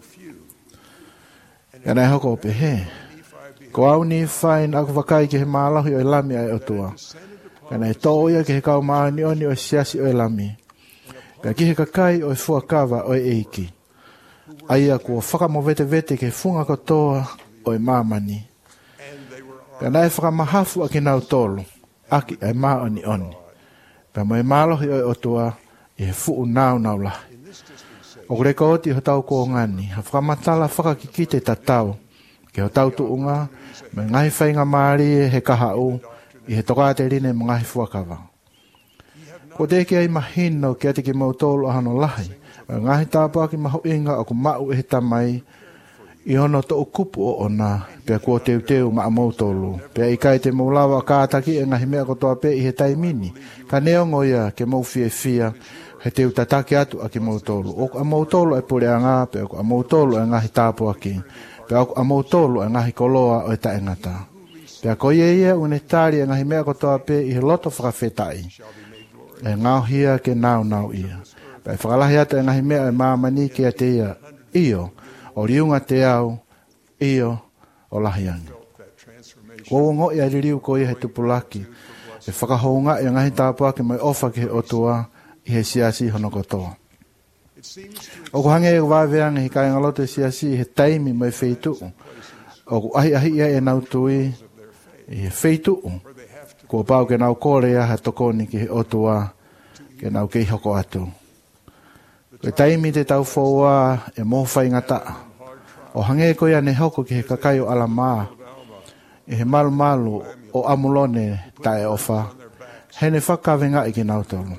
Kana hoko pe he, ko au ni whai nā ku wakai ki he mālahi o e lami ai otua, kana e tōia ki he kau maani oni o e siasi o e lami, pēna ki he kakai o e fuakawa o e eiki. Aia kua whakamo vete ke funga kotoa o e māmani. Pēna e whakamahafu a ki nau tolu, aki ai mā oni oni. Pēna mo e mālohi o e otua i he fuu nau lahi. O kure koti ho tau ko ngani, ha whakamatala whakakikite tatau, ke ho tau tuunga, me ngahi whainga maari he kahau, i he tokate rine mo ngahi fuakawa. Ko te ki ai mahino ki ati ki mau tolu ahano lahi, me ngahi tāpua ki mahu inga o ku mau e he tamai, i hono to kupu o ona, pia kua teu maa mautolu. Pia i kai te maulawa kātaki e ngahi mea kotoa pe i he taimini. Ka neongo ia ke mau fia, he teu tataki atu a ki mautolu. Oku a mautolu e pure a ngā, pia oku a mautolu e ngahi tāpua ki. Pia oku a mautolu e ngahi koloa o e taengata. Pia ko ia une tari e ngahi mea kotoa pe i he loto whakawhetai. E ngau hia ke nau ia. Pia e whakalahi atu e ngahi mea e māmani ki a te ia. Iyo. O riunga te au, iyo, o lahiangi. Ko ngo i aririu ko i he tupulaki, e whakahounga i ngahi tāpua ki mai ofa ki he otua i he siasi hono kotoa. O ku hange e waweanga hi kai ngalote siasi i he taimi mai feituu. O ku ahi ia e nau tui i he feituu. Ko pau ke nau kore ha tokoni ki he otua, ke nau kei hoko atu. Ko taimi te tau fōua e mōwhai ngata. O hange ko ia ne hoko ki he kakaio ala maa. I he malu o amulone tae ofa. Hene whakawenga i ki nautolu.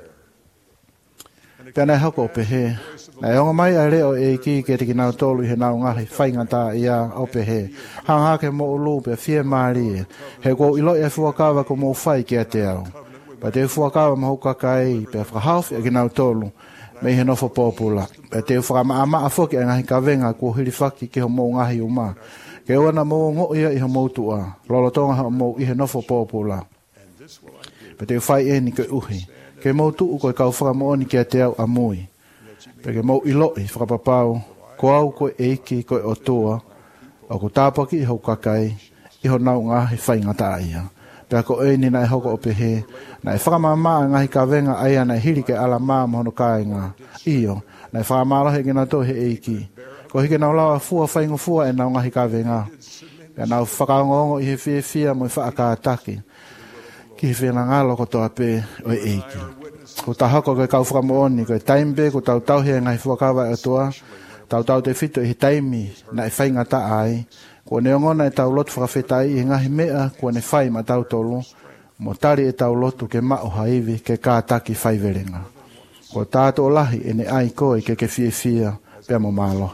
Pēnei hoko pehe. Nai onga mai a reo e ki ke te ki nautolu i he nau ngahi whaingata ia o pehe. Hangake mo ulu pe fie maari e. He ko ilo e fuakawa ko mōwhai ki a te au. Pa te fuakawa mahu kakai pe whakahaufi a ki nautolu. Me he nofo pōpula. E te whakama a whoki a ngahi kawenga kua hiriwhaki ki ho mō ngahi uma. Ke wana mō ngō ia i ho mautua. Lolotonga ha mō i he nofo pōpula. Pe te whai e ni ke uhi. Ke mautu u koe kau whakamooni ki a te au a mui. Pe ke mō iloi whakapapau. Ko au koe eiki koe o tua. O ko tāpaki i ho kakai. I ho nau ngahi whaingata ia. Pea ko eini nai hoko o pehe, nai whakamama ngahi ka venga aia nai hiri ke ala maa mohono kāinga. Iyo, nai whakamalohe ke nau he eiki. Ko hike nau lawa fua whaingo fua e nau ngahi ka venga. Pea nau whakaongongo i he fia mo i whaakātaki. Ki he whina ngalo ko toa pe o e eiki. Ko ta hoko ke kau whakamooni, ko e taimbe, ko tau he ngahi fuakawa e toa. Tau te fito i he taimi, nai whaingata ai. Ko neongona e tau lotu whakawhetai i ngahi mea kua ne whai ma tau tolu, mo tari e tau lotu ke mao haivi ke kātaki whaiverenga. Ko tātou lahi e ne ai koe ke fia pia mo malo.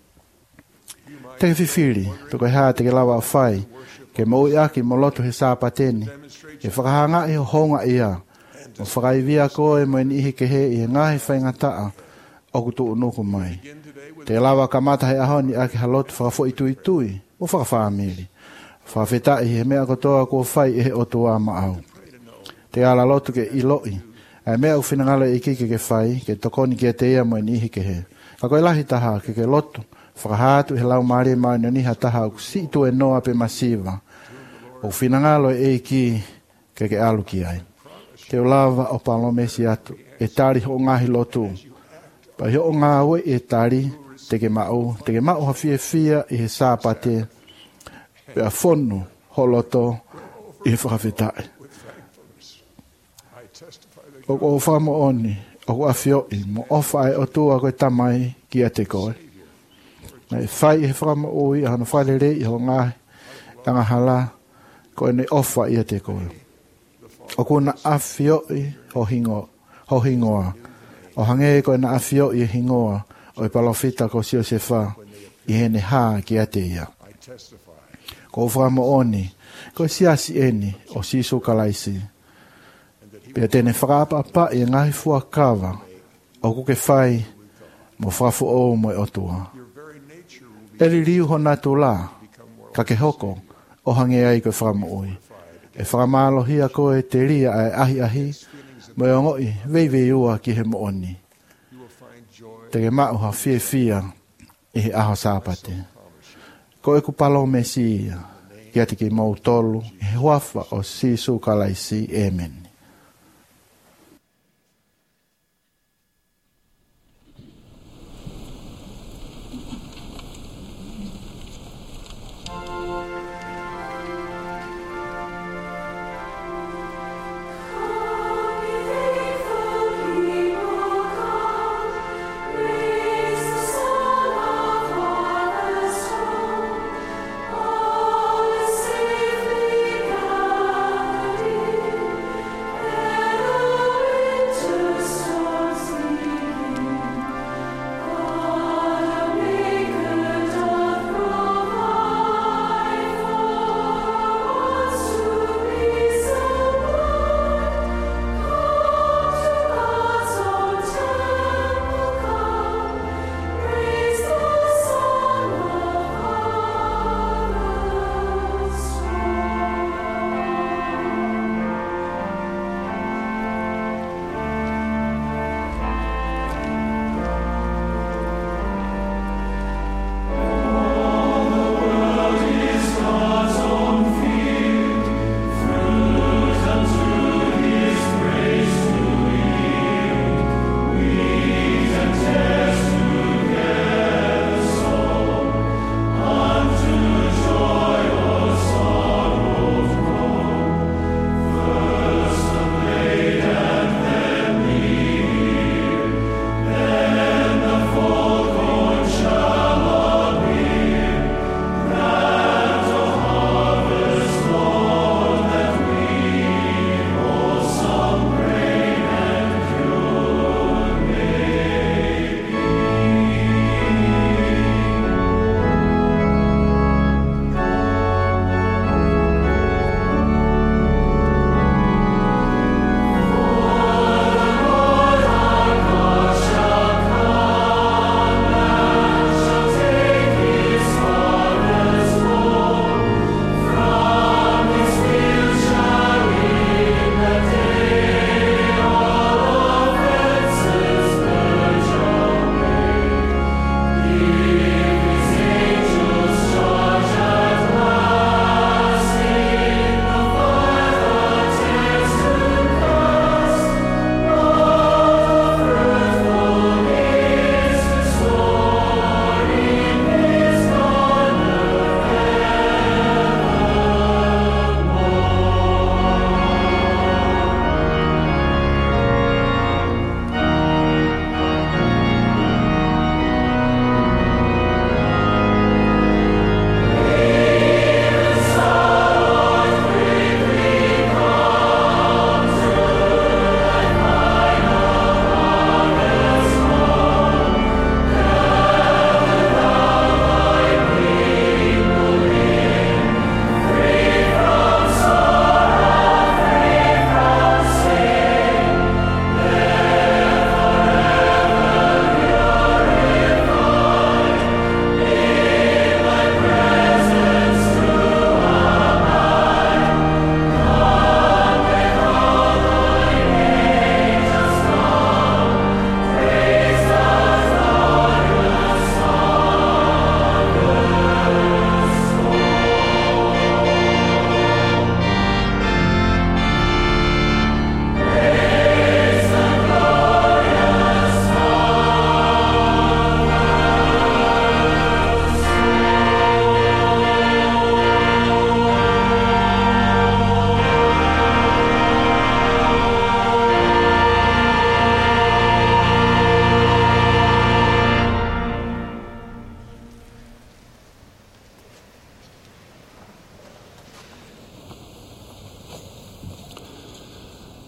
Te whiwhiri, peko e haa te ke lawa whai, ke mo i aki mo lotu he sāpateni, ke whakahanga i ho honga ia, mo whakaivia koe mo ni ihi ke he i he ngahi whaingataa o kutu unuku mai. Te lawa kamata he ahoni aki halotu whakafo itui, o whakawhamiri. Whawhetai he mea kotoa kua whai e he otua maau. Te ala lotu ke iloi. E mea u whinangalo e kike ke whai, ke tokoni ke te ia mo nihi ke he. Ka koe lahi taha ke lotu. Whakahatu he lau maari mai no niha taha u si tu e noa pe masiva. O whinangalo e ki ke alu ki ai. Te lava o palomesi atu. E tari ho ngahi lotu. Pa ho ngā ue e tari. Te ke mau ha fia i he sāpate, pe a whonu holoto i he whakawhetai. O whamo oni, o awhioi, mo ofa e o tua koe tamai ki a te koe. Nei whai i he whamo ui, hana whare rei i ho ngahi, tanga hala ko ne ofa ia te koe. O kuna afioi ho hingoa. O hange ko na afioi hingoa o i palofita ko sio se fa i hene ha ki ate ia. Ko whamo oni ko siasi eni o siso kalaisi. Pea tene whakapa pa i ngahi fua kawa o kuke whai mo whafu o mo e otua. Eri riu ho natu la, ka ke hoko o hange ai koe whamo oi. E whamalo hia koe te ria ai ahi mo e ngoi vei ua ki he mo oni. Te ke mau ha fia i he aho sāpate. Ko e ku palo me si ia, ki ati ki mau tolu, i he huafa o sisu kalaisi, amen.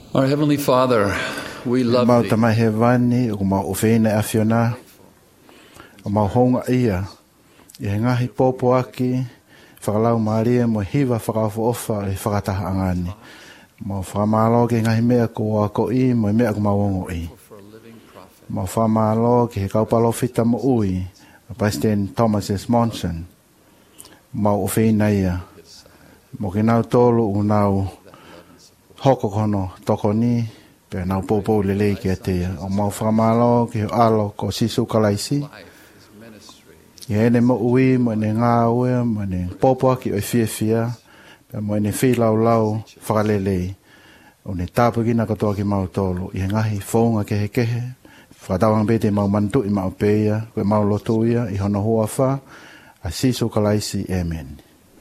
Our Heavenly Father, we love Mau Thee. tamai he vani o mau ofeina afiona. O mau honga ia. I he ngahi popo aki. Whakalau Maria mo hiva whakawha ofa e whakataha angani. Mau whamalo ke ngahi mea ko ako I mo mea ko mawongo I. Mau whamalo ke he kaupalo fita mo ui. President Thomas S. Monson. Mau ofeina ia. Mo ke nau tolu u nau hoko kono toko ni pe nau popo lelei ke atea. O mau whamalo ke alo ko sisu kalaisi. I hene mo ui mo ne ngā ue mo ne popo aki o fia fia. Pe mo ne whi lau lau whakalelei. O ne tāpukina katoa ki mau tolu. I he ngahi whaunga kehe kehe. Whakatawang bete mau mantu I mau peia. Koe mau lotu ia I hono hua wha. A sisu kalaisi. Amen.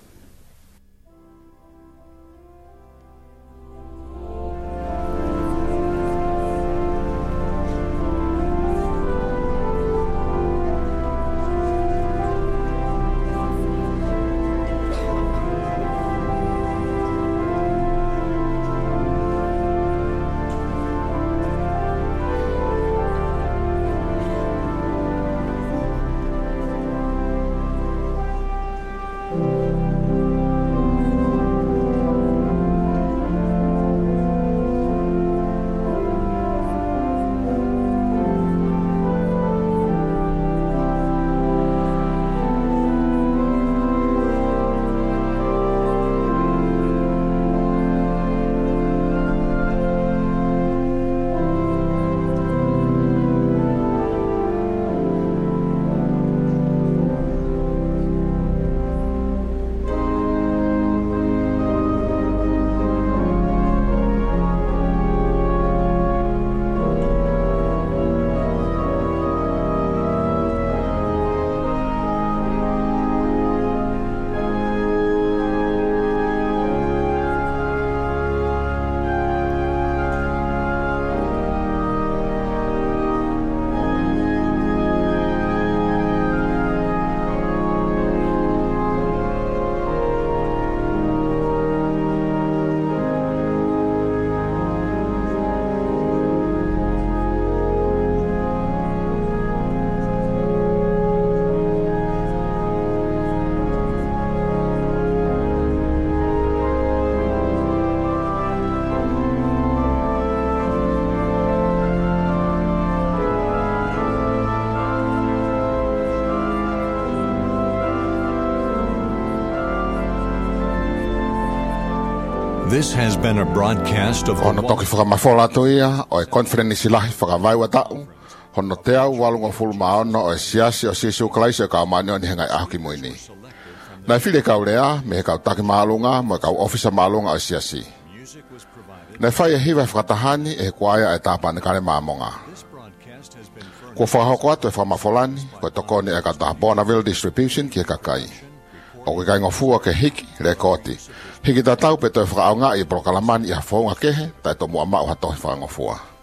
This has been a broadcast of Ono toki whakamafola atu ia o e konferenisi lahi whakawaiwa tau. Hono te au walunga fulmaono o e siasi o sisu kalaisi o kaumani o ni hengai ahu ki muini. Nai while kau lea, me he kau taki maalunga, mo e kau ofisa maalunga o siasi. Nai whai e hiwa whakatahani e kuaia e tāpani kare maamonga. Kua whahoko atu e whamafolani, koe tokoni e kata Bonneville Distribution ki e kakai. O ke kai ngofua ke hiki, le koti. Hiki tatau pe toi whakaonga I prokalamani I hawhaunga kehe, tai to mua mau hatohi whangofua.